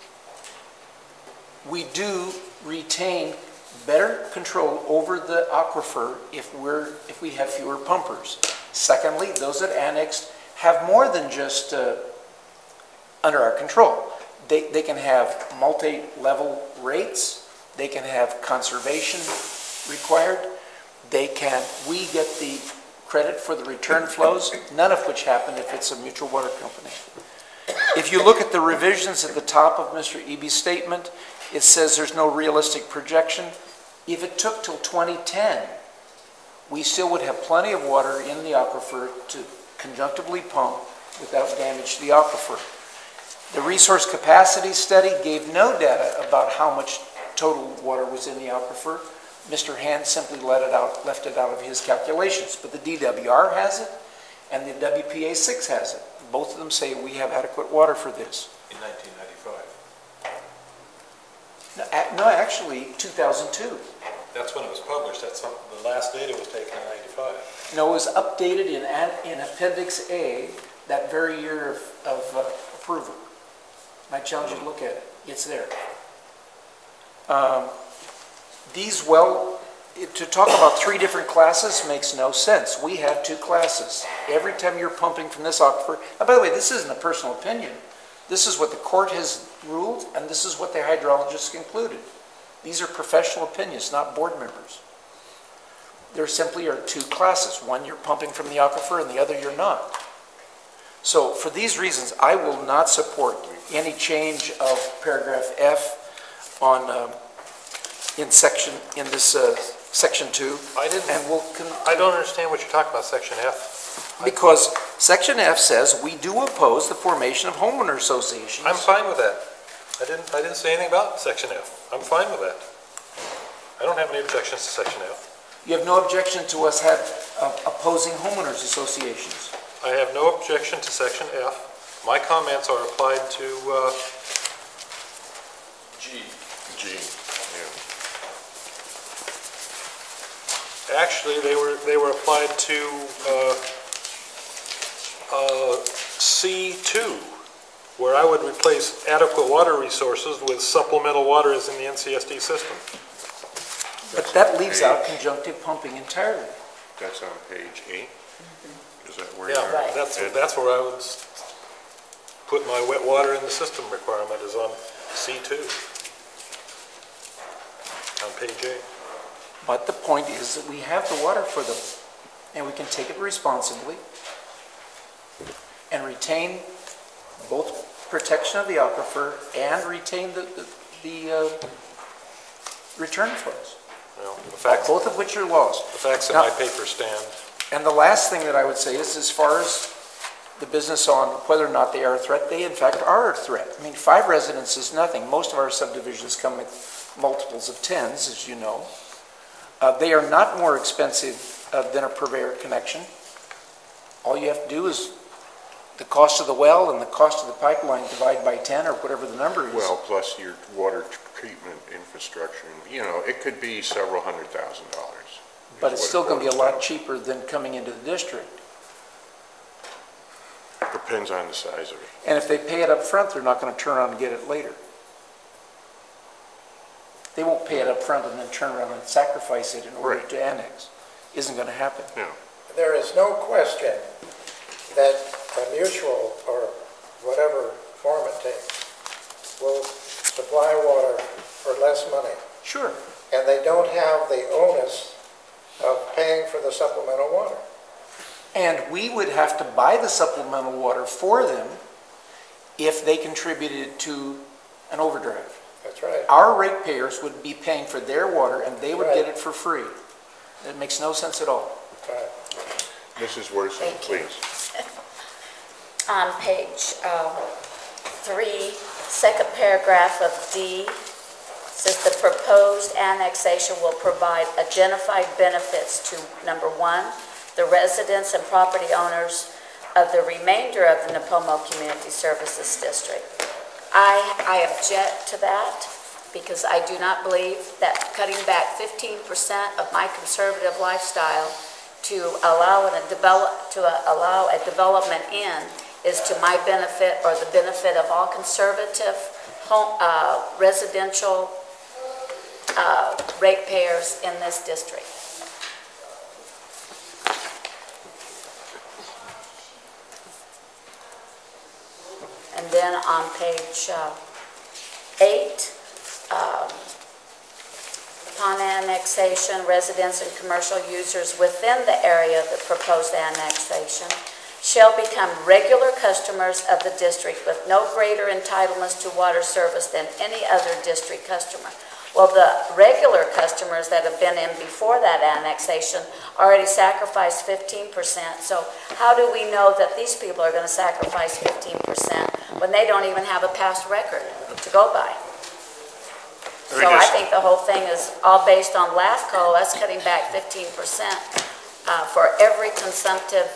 retain better control over the aquifer if we have fewer pumpers. Secondly, those that annexed have more than just under our control. They can have multi-level rates. They can have conservation required. We get the credit for the return flows, none of which happen if it's a mutual water company. If you look at the revisions at the top of Mr. Eby's statement, it says there's no realistic projection. If it took till 2010, we still would have plenty of water in the aquifer to conjunctively pump without damage to the aquifer. The resource capacity study gave no data about how much total water was in the aquifer. Mr. Hand simply left it out of his calculations, but the DWR has it and the WPA6 has it. Both of them say we have adequate water for this. In 1995. No, actually, 2002. That's when it was published. The last data was taken in 95. No, it was updated in Appendix A that very year of approval. I challenge you to look at it. It's there. To talk about three different classes makes no sense. We have two classes. Every time you're pumping from this aquifer, by the way, this isn't a personal opinion. This is what the court has ruled, and this is what the hydrologists concluded. These are professional opinions, not board members. There simply are two classes. One you're pumping from the aquifer, and the other you're not. So for these reasons, I will not support any change of paragraph F on in section 2. I don't understand what you're talking about, section F. Because section F says we do oppose the formation of homeowner associations. I'm fine with that. I didn't say anything about section F. I'm fine with that. I don't have any objections to section F. You have no objection to us opposing homeowners associations? I have no objection to section F. My comments are applied to G. Yeah. Actually, they were applied to C2, where I would replace adequate water resources with supplemental water as in the NCSD system. But that leaves out conjunctive pumping entirely. That's on page 8? Is that where Yeah, you are? Right. that's where I would put my wet water in the system requirement is on C2, on page 8. But the point is that we have the water for them, and we can take it responsibly and retain both protection of the aquifer and retain the return flows, Well, the facts both of which are lost. in Now- my paper stand. And the last thing that I would say is, as far as the business on whether or not they are a threat, they in fact are a threat. I mean, 5 residents is nothing. Most of our subdivisions come with multiples of 10s, as you know. They are not more expensive than a purveyor connection. All you have to do is the cost of the well and the cost of the pipeline divide by 10 or whatever the number is. Well, plus your water treatment infrastructure, it could be several $100,000. But it's still going to be a lot cheaper than coming into the district. Depends on the size of it. And if they pay it up front, they're not going to turn around and get it later. They won't pay it up front and then turn around and sacrifice it in order Right. to annex. Isn't going to happen. No. There is no question that a mutual, or whatever form it takes, will supply water for less money. Sure. And they don't have the onus of paying for the supplemental water. And we would have to buy the supplemental water for them if they contributed to an overdrive. That's right. Our ratepayers would be paying for their water and they would Right. get it for free. It makes no sense at all. Right. Mrs. Worthing, Thank you. please. On page 3, second paragraph of D, says the proposed annexation will provide identified benefits to, number 1, the residents and property owners of the remainder of the Nipomo Community Services District. I object to that because I do not believe that cutting back 15% of my conservative lifestyle to allow a development in is to my benefit or the benefit of all conservative home, residential ratepayers in this district. And then on page 8, upon annexation, residents and commercial users within the area of the proposed annexation shall become regular customers of the district with no greater entitlements to water service than any other district customer. Well, the regular customers that have been in before that annexation already sacrificed 15%. So how do we know that these people are going to sacrifice 15% when they don't even have a past record to go by? So I think the whole thing is all based on LAFCO, us cutting back 15% for every consumptive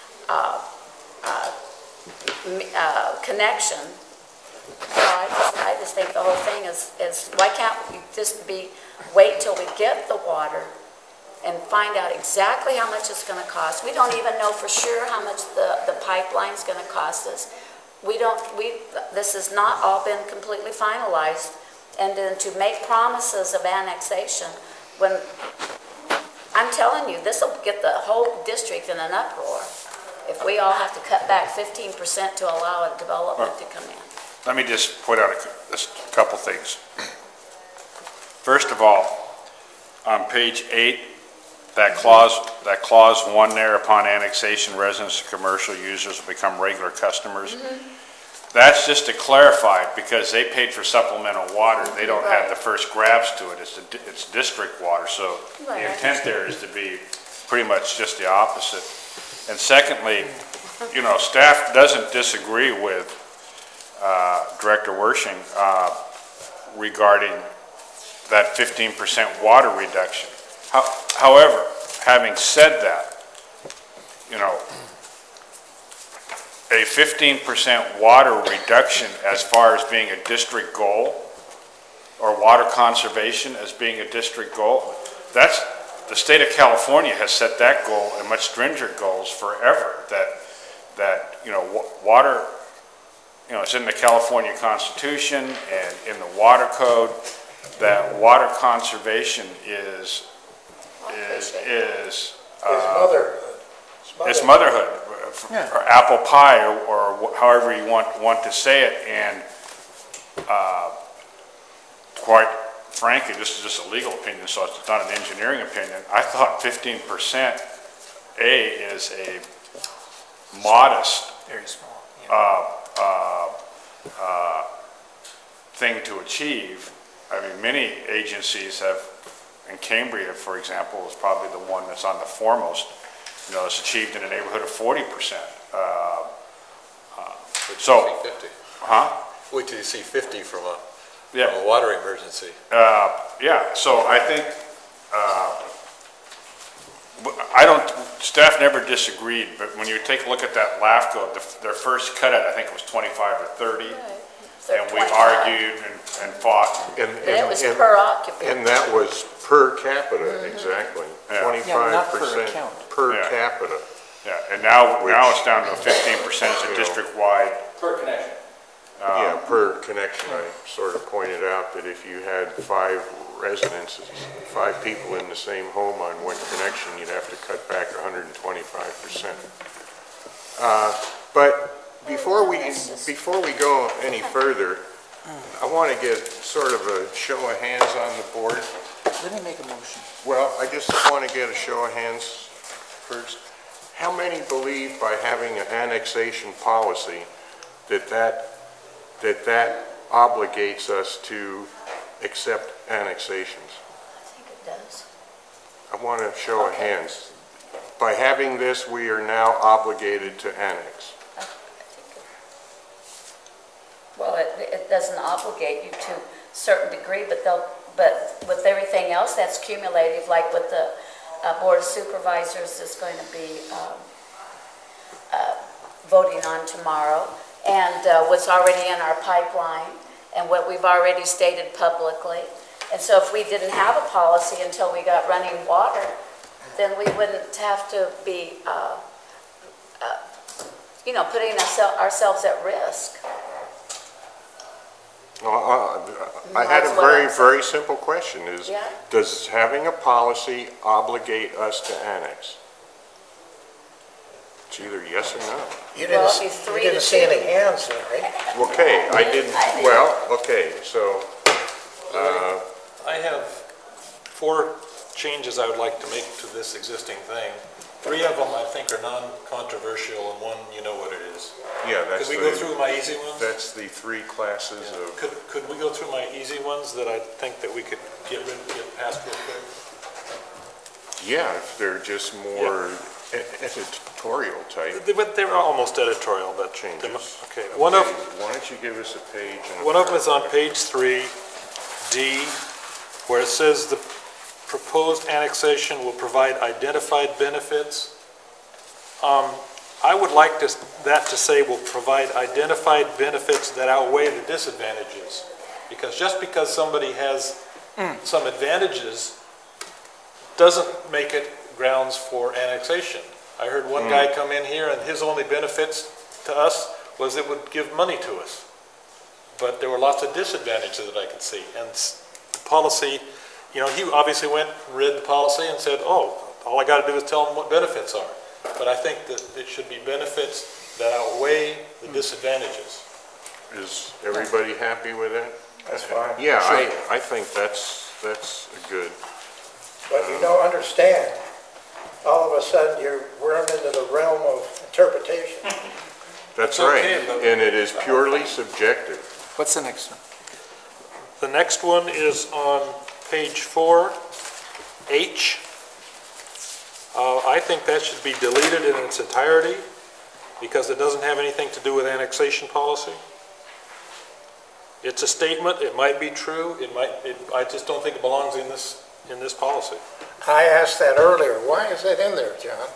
connection. So I just think the whole thing is why can't we just wait till we get the water and find out exactly how much it's going to cost? We don't even know for sure how much the pipeline's going to cost us. This has not all been completely finalized. And then to make promises of annexation, when I'm telling you, this will get the whole district in an uproar if we all have to cut back 15% to allow a development to come in. Let me just point out a couple things. First of all, on page 8, that clause 1 there, upon annexation, residents and commercial users will become regular customers. That's just to clarify, because they paid for supplemental water. They don't have the first grabs to it. It's district water. So the intent there is to be pretty much just the opposite. And secondly, you know, staff doesn't disagree with Director Wersching regarding that 15% water reduction. However, having said that, you know, a 15% water reduction as far as being a district goal, or water conservation as being a district goal, that's, the state of California has set that goal and much stringent goals forever, that you know, water, you know, it's in the California Constitution and in the water code, that water conservation is motherhood. It's motherhood, or apple pie, or however you want to say it. And quite frankly, this is just a legal opinion, so it's not an engineering opinion. I thought 15% is a modest, Very small. thing to achieve. I mean, many agencies have, in Cambria, for example, is probably the one that's on the foremost. You know, it's achieved in the neighborhood of 40%. So, 50. huh? Wait till you see 50 from a water emergency. Yeah, so I think, staff never disagreed, but when you take a look at that LAFCO, their first cut at, I think it was 25 or 30. Right. And we argued and fought. And it was per occupant. And that was per capita, exactly. Yeah. 25% per capita. Yeah, and now it's down to 15% as a district-wide. Per connection. Yeah, per connection. I sort of pointed out that if you had 5 residences, 5 people in the same home on one connection, you'd have to cut back 125%. But before we go any further, I want to get sort of a show of hands on the board. Let me make a motion. Well, I just want to get a show of hands first. How many believe by having an annexation policy that obligates us to accept annexations? I think it does. I want a show of hands. By having this, we are now obligated to annex. Well, it doesn't obligate you to a certain degree, but with everything else that's cumulative, like with the Board of Supervisors is going to be voting on tomorrow, and what's already in our pipeline, and what we've already stated publicly. And so if we didn't have a policy until we got running water, then we wouldn't have to be putting ourselves at risk. I had a That's what very, I'm saying. very simple question is, Yeah. does having a policy obligate us to annex? It's either yes or no. You Well, didn't, it's you 3 didn't to see 2. any hands there, right? Okay, I didn't, well, okay, so, I have 4 changes I would like to make to this existing thing. 3 of them I think are non-controversial, and 1, you know what it is. yeah, that's Could we go the, through my easy ones? that's the 3 classes of, Could we go through my easy ones that I think that we could get past real quick? yeah, if they're just more editorial type But they're almost editorial, but changes. okay. Okay, One of why don't you give us a page and a One of them is on paragraph? page 3, D, where it says the proposed annexation will provide identified benefits. I would like that to say will provide identified benefits that outweigh the disadvantages. Because just because somebody has some advantages doesn't make it grounds for annexation. I heard one guy come in here and his only benefits to us was it would give money to us. But there were lots of disadvantages that I could see. And the policy, he obviously went and read the policy and said, oh, all I got to do is tell them what benefits are. But I think that it should be benefits that outweigh the disadvantages. Is everybody happy with that? That's fine. Yeah, I think that's a good, But you don't understand, all of a sudden we're into the realm of interpretation. that's It's okay, right, but- and it is purely subjective. What's the next one? The next one is on page 4, H. I think that should be deleted in its entirety because it doesn't have anything to do with annexation policy. It's a statement, it might be true, I just don't think it belongs in this policy. I asked that earlier, why is that in there, John?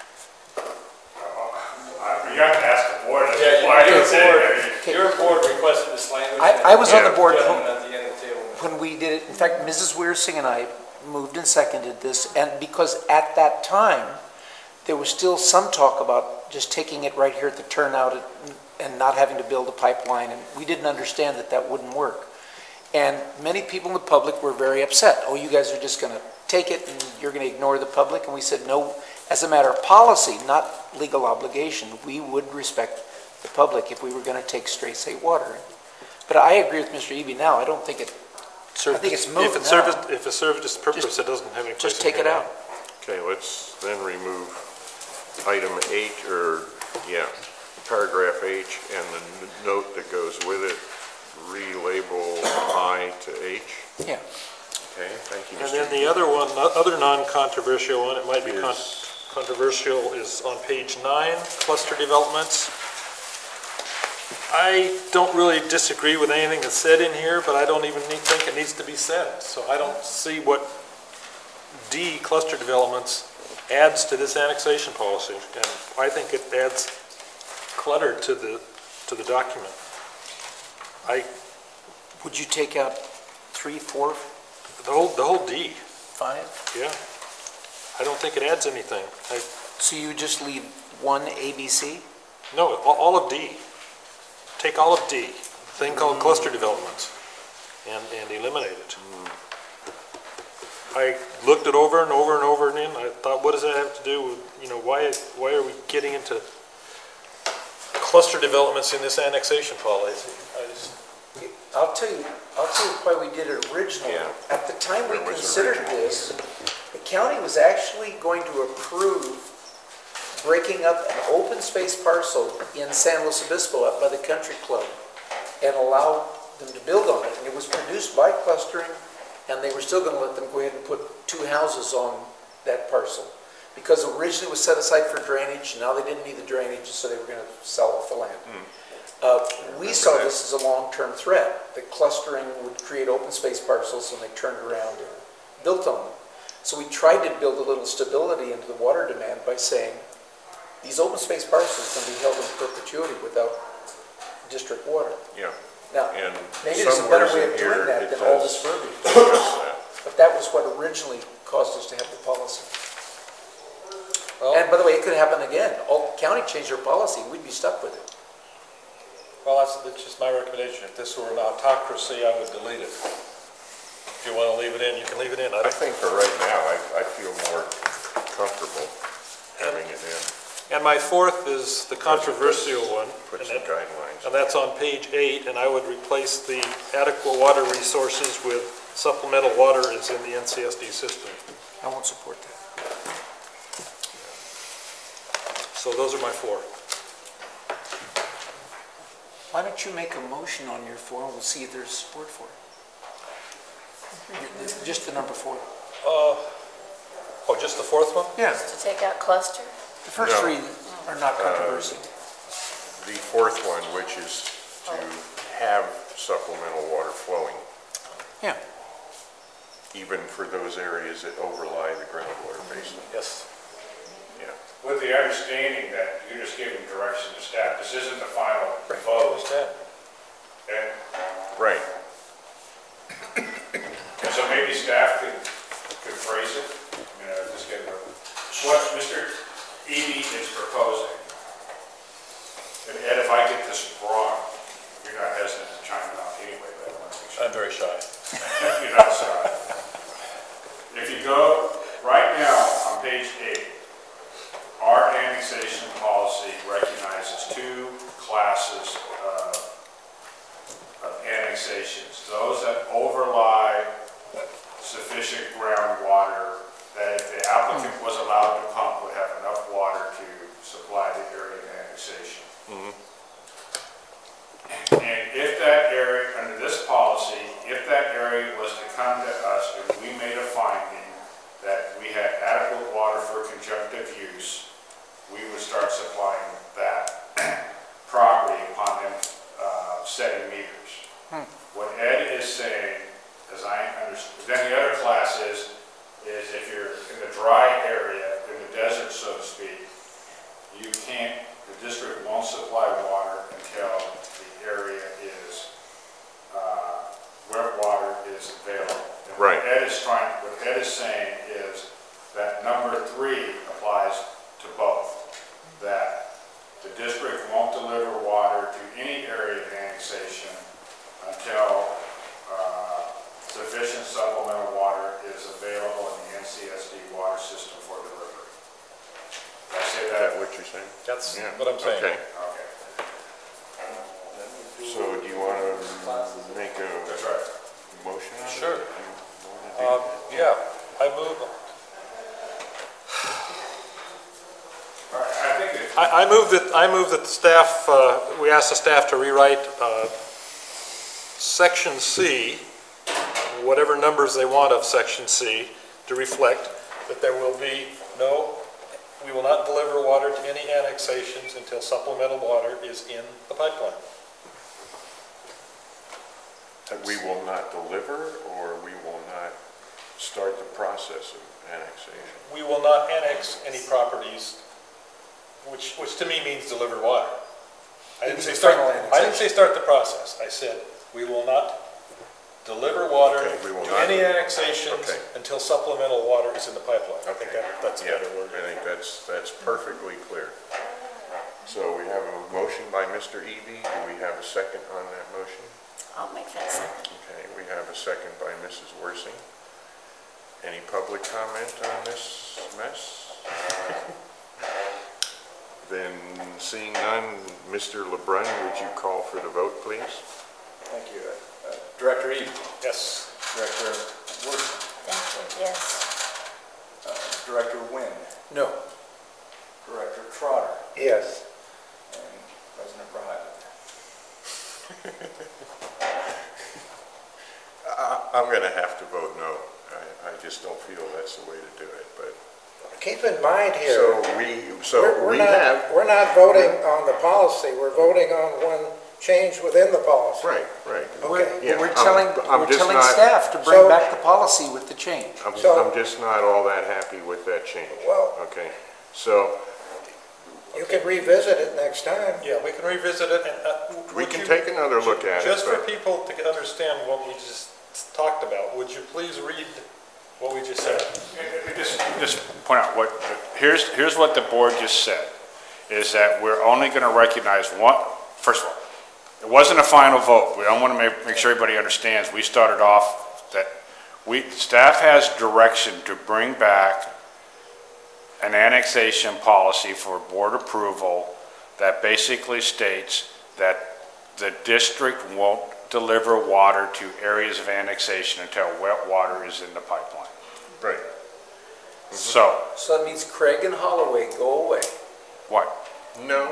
You have to ask the board. Yeah, Why your is it there? board, your board requested this language. I was on the board Gentleman at the end of the table. when we did it. In fact, Mrs. Wiersing and I moved and seconded this, and because at that time, there was still some talk about just taking it right here at the turnout and not having to build a pipeline, and we didn't understand that that wouldn't work. And many people in the public were very upset. Oh, you guys are just going to take it and you're going to ignore the public? And we said, no, as a matter of policy, not legal obligation, we would respect the public if we were going to take Stray State water. But I agree with Mr. Eby now. I don't think it, I think it's moot If it now. served its purpose, it doesn't have any place Just in take it here. out. Okay, let's then remove item H, paragraph H, and the note that goes with it, relabel I to H. Yeah. Okay, thank you, And Mr. then the other one, other non-controversial one, it might be Is- controversial, is on page 9, cluster developments. I don't really disagree with anything that's said in here, but I don't even think it needs to be said. So I don't see what D, cluster developments, adds to this annexation policy. And I think it adds clutter to the document. Would you take out 3, 4, The whole D, 5? yeah. I don't think it adds anything. So you just leave 1 ABC? No, all of D. Take all of D, thing called cluster developments, and eliminate it. I looked it over and over and over again. I thought, what does that have to do with, why are we getting into cluster developments in this annexation policy? I'll tell you why we did it originally. Yeah. At the time we Where was it considered originally? this, the county was actually going to approve breaking up an open space parcel in San Luis Obispo up by the country club and allow them to build on it. And it was produced by clustering, and they were still going to let them go ahead and put 2 houses on that parcel. Because originally it was set aside for drainage, now they didn't need the drainage, so they were going to sell off the land. We saw this as a long-term threat, that clustering would create open space parcels, and they turned around and built on them. So we tried to build a little stability into the water demand by saying, these open space parcels can be held in perpetuity without district water. Yeah, Now, and maybe there's a better somewhere way in of here doing that it than all does this verbiage, discuss that. but that was what originally caused us to have the policy. And by the way, it could happen again. All county changed their policy, we'd be stuck with it. Well, that's just my recommendation. If this were an autocracy, I would delete it. If you want to leave it in, you can leave it in. I think for right now, I feel more comfortable having it in. And my fourth is the controversial one. Put some guidelines. And that's on page 8, and I would replace the adequate water resources with supplemental water is in the NCSD system. I won't support that. So those are my 4. Why don't you make a motion on your 4, and we'll see if there's support for it. Just the number 4. Oh, just the 4th one? Yeah. To take out cluster? The first No. 3 are not controversial. The fourth one, which is to have supplemental water flowing, Yeah. even for those areas that overlie the groundwater basin. Yes. Yeah. With the understanding that you're just giving direction to staff, this isn't the final vote. And Right. and so maybe staff could phrase it, just get what Mr. Eby is proposing. And Ed, if I get this wrong, you're not hesitant to chime in on it anyway, but I want to make sure. I'm very shy. You're not sorry. If you go right now on page 8, our annexation policy recognizes 2 classes of annexations. Those that overlie sufficient groundwater, that if the applicant was allowed to pump, would have enough water to supply the area of annexation. And if that area, under this policy, if that area was to come to us and we made a finding that we had adequate water for conjunctive use, we would start supplying that property upon them setting meters. What Ed is saying, as I understand, then the other class is if you're in the dry area, in the desert, so to speak, you can't, the district won't supply water until the area is, where water is available. And Right. What Ed is saying is that number 3 applies to both. That the district won't deliver water to any area of annexation until sufficient supplemental water is available in the NCSD water system for delivery. Did I say Is that? that what you're saying? That's Yeah. what I'm saying. Okay. Okay, So do you want to make a that's right. motion on it? Sure. You wanna do that? Yeah, I move. All right, I think it, I move that the staff, we ask the staff to rewrite section C, whatever numbers they want of section C, to reflect that there will be we will not deliver water to any annexations until supplemental water is in the pipeline. That we will not deliver, or we will not start the process of annexation? We will not annex any properties, which to me means deliver water. I didn't say start the process. I said we will not deliver water Okay, we will to not. any annexations Okay. until supplemental water is in the pipeline. I think that's a Yeah, better word. I think that's perfectly clear. So we have a motion by Mr. Eby. Do we have a second on that motion? I'll make that second. Okay, we have a second by Mrs. Worsing. Any public comment on this mess? Then seeing none, Mr. LeBrun, would you call for the vote, please? Thank you. Director Eby. Yes. Director Wood. Thank you, yes. Director Wynn. No. Director Trotter. Yes. And President Bryant. I'm going to have to vote no. I just don't feel that's the way to do it, but. Keep in mind here, We're not voting on the policy, we're voting on one change within the policy. Right. Okay. Yeah, We're I'm just telling not- staff to bring back the policy with the change. I'm So- just not all that happy with that change. Well- Okay, so You can revisit it next time. Yeah, we can revisit it. And, we would can you- take another look at it. Just for but- people to understand what we just talked about, would you please read what we just said. Just point out what, here's what the board just said, is that we're only going to recognize one, first of all, it wasn't a final vote. We don't want to make sure everybody understands. We started off that staff has direction to bring back an annexation policy for board approval that basically states that the district won't deliver water to areas of annexation until wet water is in the pipeline. Right. So, So that means Craig and Holloway go away. what? No.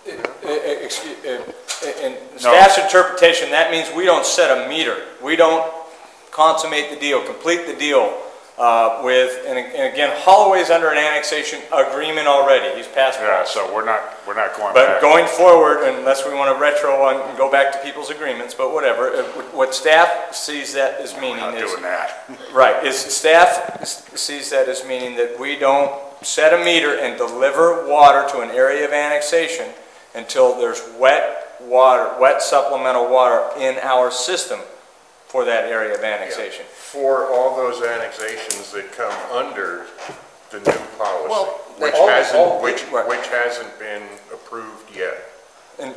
In staff's interpretation, that means we don't set a meter. We don't consummate the deal, complete the deal and again, Holloway's under an annexation agreement already. He's passed. Yeah, so we're not going But back. going forward, unless we want to retro and go back to people's agreements, but whatever, what staff sees that as meaning We're not is... doing that. Right, is staff sees that as meaning that we don't set a meter and deliver water to an area of annexation until there's wet supplemental water in our system for that area of annexation. For all those annexations that come under the new policy, Well, which hasn't been approved yet. And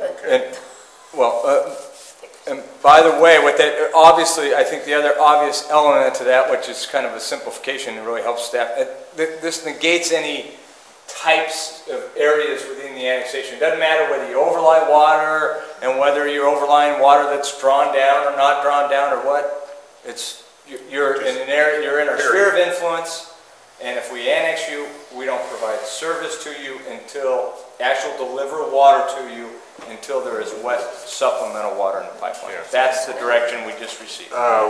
by the way, what that obviously, I think the other obvious element to that, which is kind of a simplification and really helps staff, this negates any types of areas within the annexation. It doesn't matter whether you overlie water and whether you're overlying water that's drawn down or not drawn down or what. You're in an area, you're in our sphere of influence, and if we annex you, we don't provide service to you until deliver water to you until there is wet supplemental water in the pipeline. Yeah. That's the direction we just received.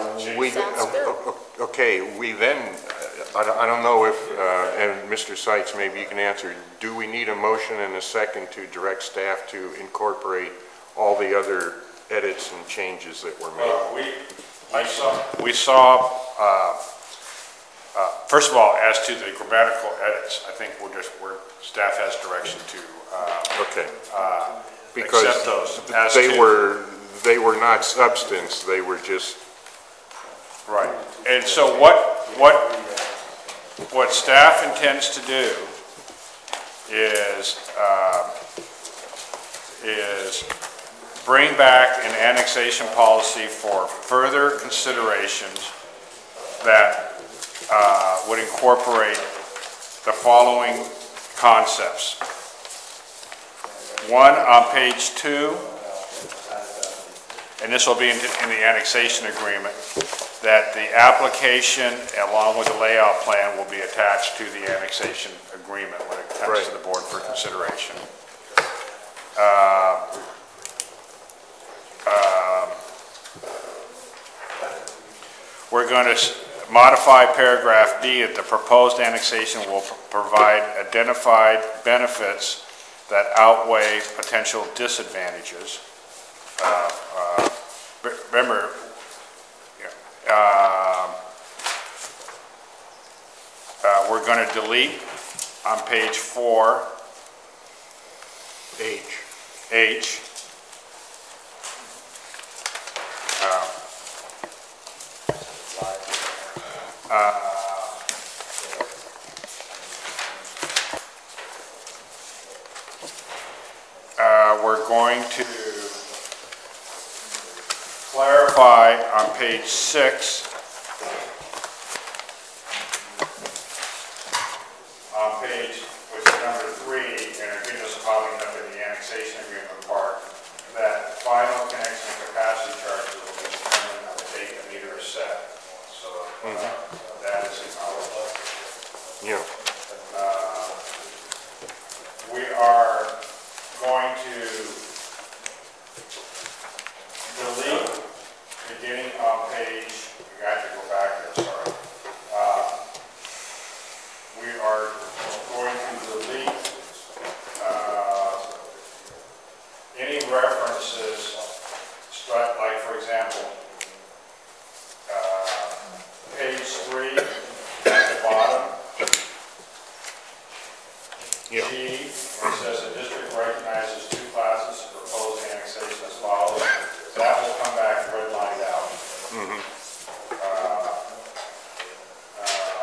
Okay, we then, I don't know if, and Mr. Seitz, maybe you can answer, do we need a motion and a second to direct staff to incorporate all the other edits and changes that were made? We saw, first of all, as to the grammatical edits, I think staff has direction to Okay. Because accept those. they were not substance, they were just... Right. And so what staff intends to do is bring back an annexation policy for further considerations that would incorporate the following concepts. One, on page 2, and this will be in the annexation agreement, that the application along with the layout plan will be attached to the annexation agreement when it comes to the board for consideration. We're going to modify paragraph B that the proposed annexation will provide identified benefits that outweigh potential disadvantages. Remember, we're going to delete on page 4, H. We're going to clarify on page 6, on page, which is number 3, and again, this will probably end up in the annexation agreement part, that final connection and capacity charges will be determined on the date the meter is set. So that is acknowledged. Yeah. We are going to delete, beginning on page, we got to go back there, sorry. We are going to delete any references, like for example, page 3 at the bottom. G, where it says the district recognizes 2 classes of proposed annexation as follows. That will come back redlined out.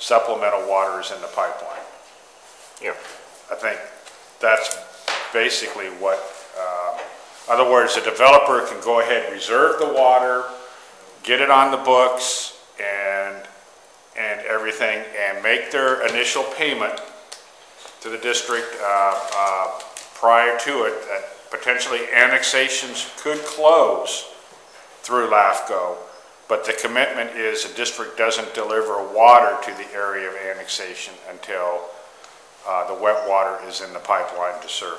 supplemental water is in the pipeline. Yeah. I think that's basically what, in other words, the developer can go ahead, reserve the water, get it on the books and everything, and make their initial payment to the district prior to it, that potentially annexations could close through LAFCO, but the commitment is the district doesn't deliver water to the area of annexation until the wet water is in the pipeline to serve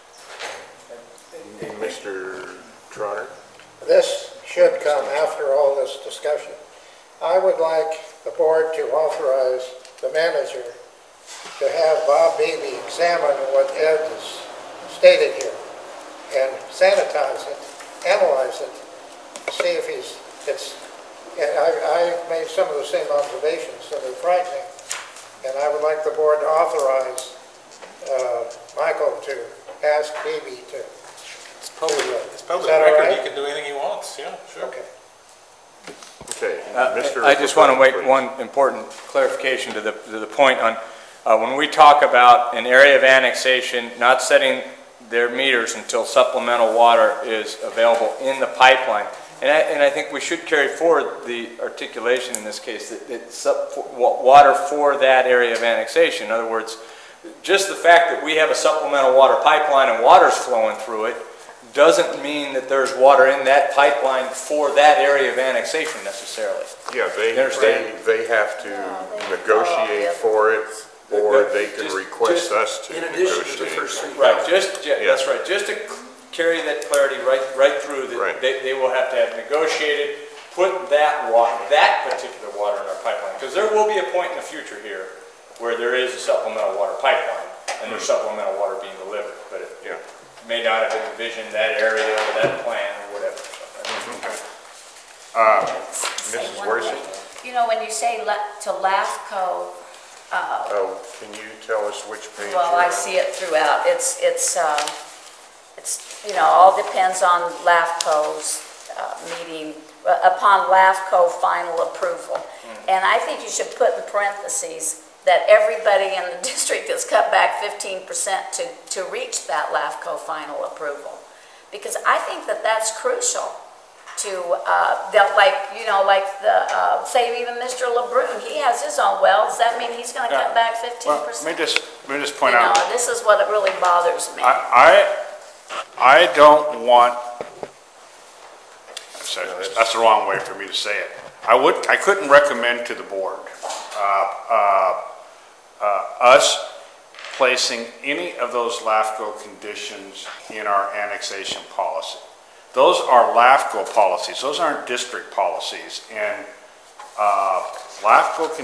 it. Mr. Trotter? This should come after all this discussion. I would like the board to authorize the manager to have Bob Beebe examine what Ed has stated here and sanitize it, analyze it, see if and I made some of the same observations that are frightening, and I would like the board to authorize Michael to ask Beebe to. It's public Is that all record, right? he can do anything he wants, yeah, sure. Okay. Okay. I just want to make one important clarification to the point on, when we talk about an area of annexation not setting their meters until supplemental water is available in the pipeline, and I think we should carry forward the articulation in this case that water for that area of annexation. In other words, just the fact that we have a supplemental water pipeline and water's flowing through it doesn't mean that there's water in that pipeline for that area of annexation necessarily. Yeah, You understand? they have to negotiate for it, or they can request us to In addition to the negotiate. first three. Right, that's right. Just to carry that clarity right through, Right. that they will have to have negotiated, put that particular water in our pipeline. Because there will be a point in the future here where there is a supplemental water pipeline and there's supplemental water being delivered, but it may not have envisioned that area or that plan or whatever. Mrs. Worthing? You know, when you say to LAFCO, Oh, can you tell us which page? well, you're I on? see it throughout. It's, you know, all depends on LAFCO's meeting, upon LAFCO final approval. And I think you should put in parentheses that everybody in the district has cut back 15% to reach that LAFCO final approval. Because I think that that's crucial to, say even Mr. LeBrun, he has his own wells. Does that mean he's going to cut back 15%? Well, let me just point You out. know, this is what it really bothers me. I don't want, that's the wrong way for me to say it. I couldn't recommend to the board us placing any of those LAFCO conditions in our annexation policy. Those are LAFCO policies. Those aren't district policies. And LAFCO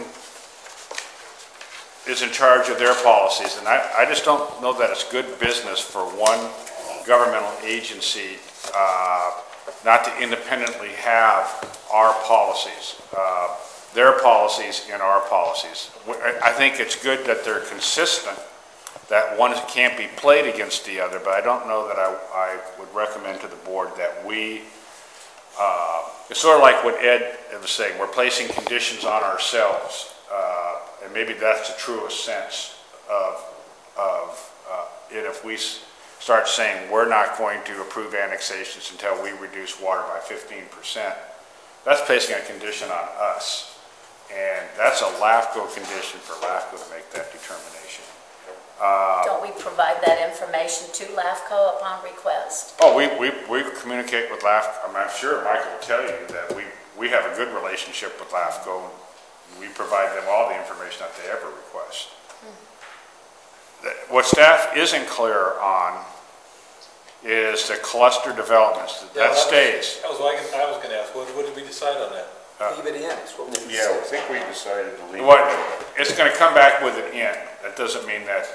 is in charge of their policies. And I just don't know that it's good business for one governmental agency not to independently have our policies, their policies and our policies. I think it's good that they're consistent, that one can't be played against the other, but I don't know that I would recommend to the board that we, it's sort of like what Ed was saying, we're placing conditions on ourselves, and maybe that's the truest sense of it. If we start saying we're not going to approve annexations until we reduce water by 15%, that's placing a condition on us. And that's a LAFCO condition for LAFCO to make that determination. Don't we provide that information to LAFCO upon request? Oh, we communicate with LAFCO. I'm sure Michael will tell you that we have a good relationship with LAFCO. We provide them all the information that they ever request. What staff isn't clear on is the cluster developments. That stays. That was what I was going to ask. What did we decide on that? Leave it in, is what we Yeah, I said. think we decided to leave it. What, it's going to come back with an in. That doesn't mean that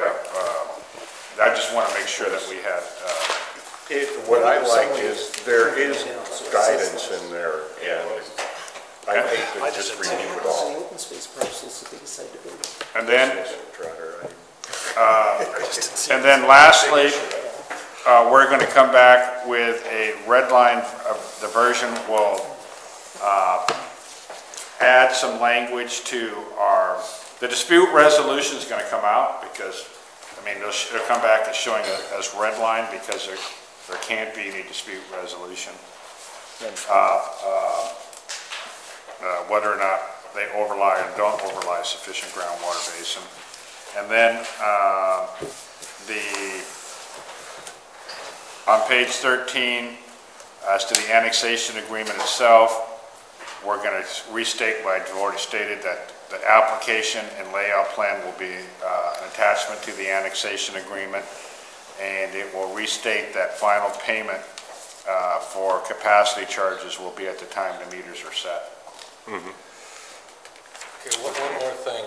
I just want to make sure that we had, What I like is there is guidance in there, and I hate to just renew it all. The open space parcels that they decide to build. and then, Mr. Trotter, and then lastly, we're going to come back with a red line of the version we'll add some language to the dispute resolution is going to come out because, I mean, it'll come back as showing as red line because there can't be any dispute resolution. Whether or not they overlie or don't overlie sufficient groundwater basin. And then on page 13, as to the annexation agreement itself, we're going to restate what I've already stated, that the application and layout plan will be an attachment to the annexation agreement, and it will restate that final payment for capacity charges will be at the time the meters are set. Okay, one more thing.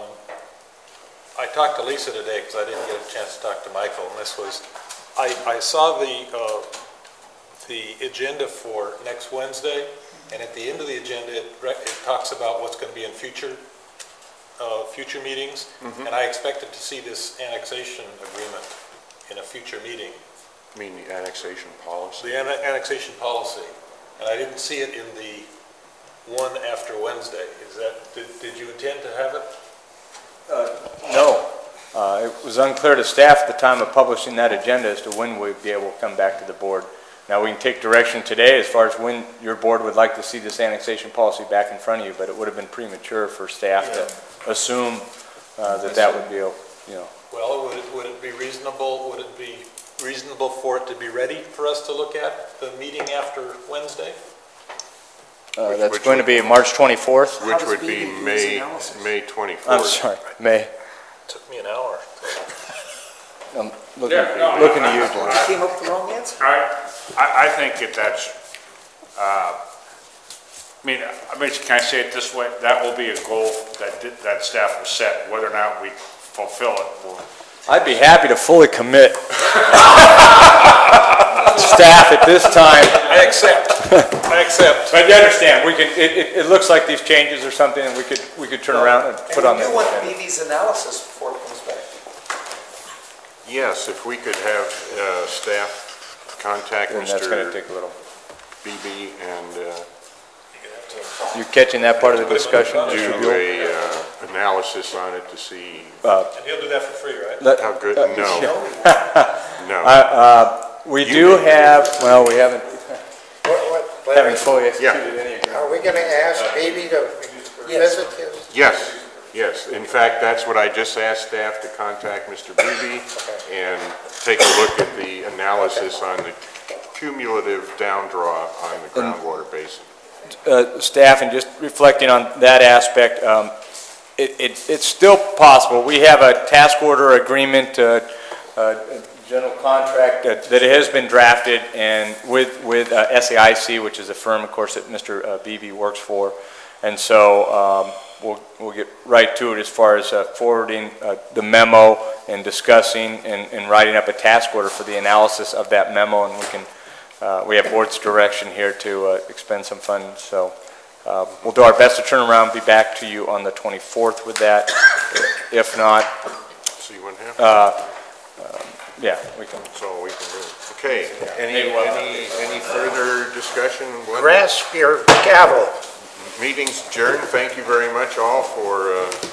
I talked to Lisa today because I didn't get a chance to talk to Michael, and this was, I saw the agenda for next Wednesday, and at the end of the agenda, it talks about what's going to be in future meetings, and I expected to see this annexation agreement in a future meeting. You mean the annexation policy? The annexation policy, and I didn't see it in the one after Wednesday. Is that, did you intend to have it? No. It was unclear to staff at the time of publishing that agenda as to when we'd be able to come back to the board. Now, we can take direction today as far as when your board would like to see this annexation policy back in front of you, but it would have been premature for staff to assume that would be, Well, would it be reasonable for it to be ready for us to look at the meeting after Wednesday? That's going to be March 24th. Which would be May 24th. I'm sorry, May. Took me an hour. I'm looking to you, George. Came up with the wrong answer. I think that's, I mean, can I say it this way? That will be a goal that staff will set. Whether or not we fulfill it, I'd be happy to fully commit staff at this time. I accept. But you understand, we can. It looks like these changes or something, and we could turn around and put on And the we do want agenda. BV's analysis before it comes back. Yes, if we could have staff contact And that's going to Mr. take a little. Beebe and You catching that part of the discussion? do a analysis on it to see And he'll do that for free, right? how good. No. No. We do have. Well, we haven't fully executed any agreement. Are we going to ask Beebe to visit his? Yes, yes. In fact, that's what I just asked staff to contact Mr. Beebe and take a look at the analysis on the cumulative down draw on the groundwater basin. Staff, and just reflecting on that aspect, it's still possible. We have a task order agreement, general contract that has been drafted, and with SAIC, which is a firm, of course, that Mr. Beebe works for, and so we'll get right to it as far as forwarding the memo and discussing and writing up a task order for the analysis of that memo, and we have board's direction here to expend some funds, so we'll do our best to turn around and be back to you on the 24th with that. If not, See what happens. yeah, we can. That's all we can do. Okay, any further discussion? Grasp your gavel. Meeting's adjourned. Thank you very much all for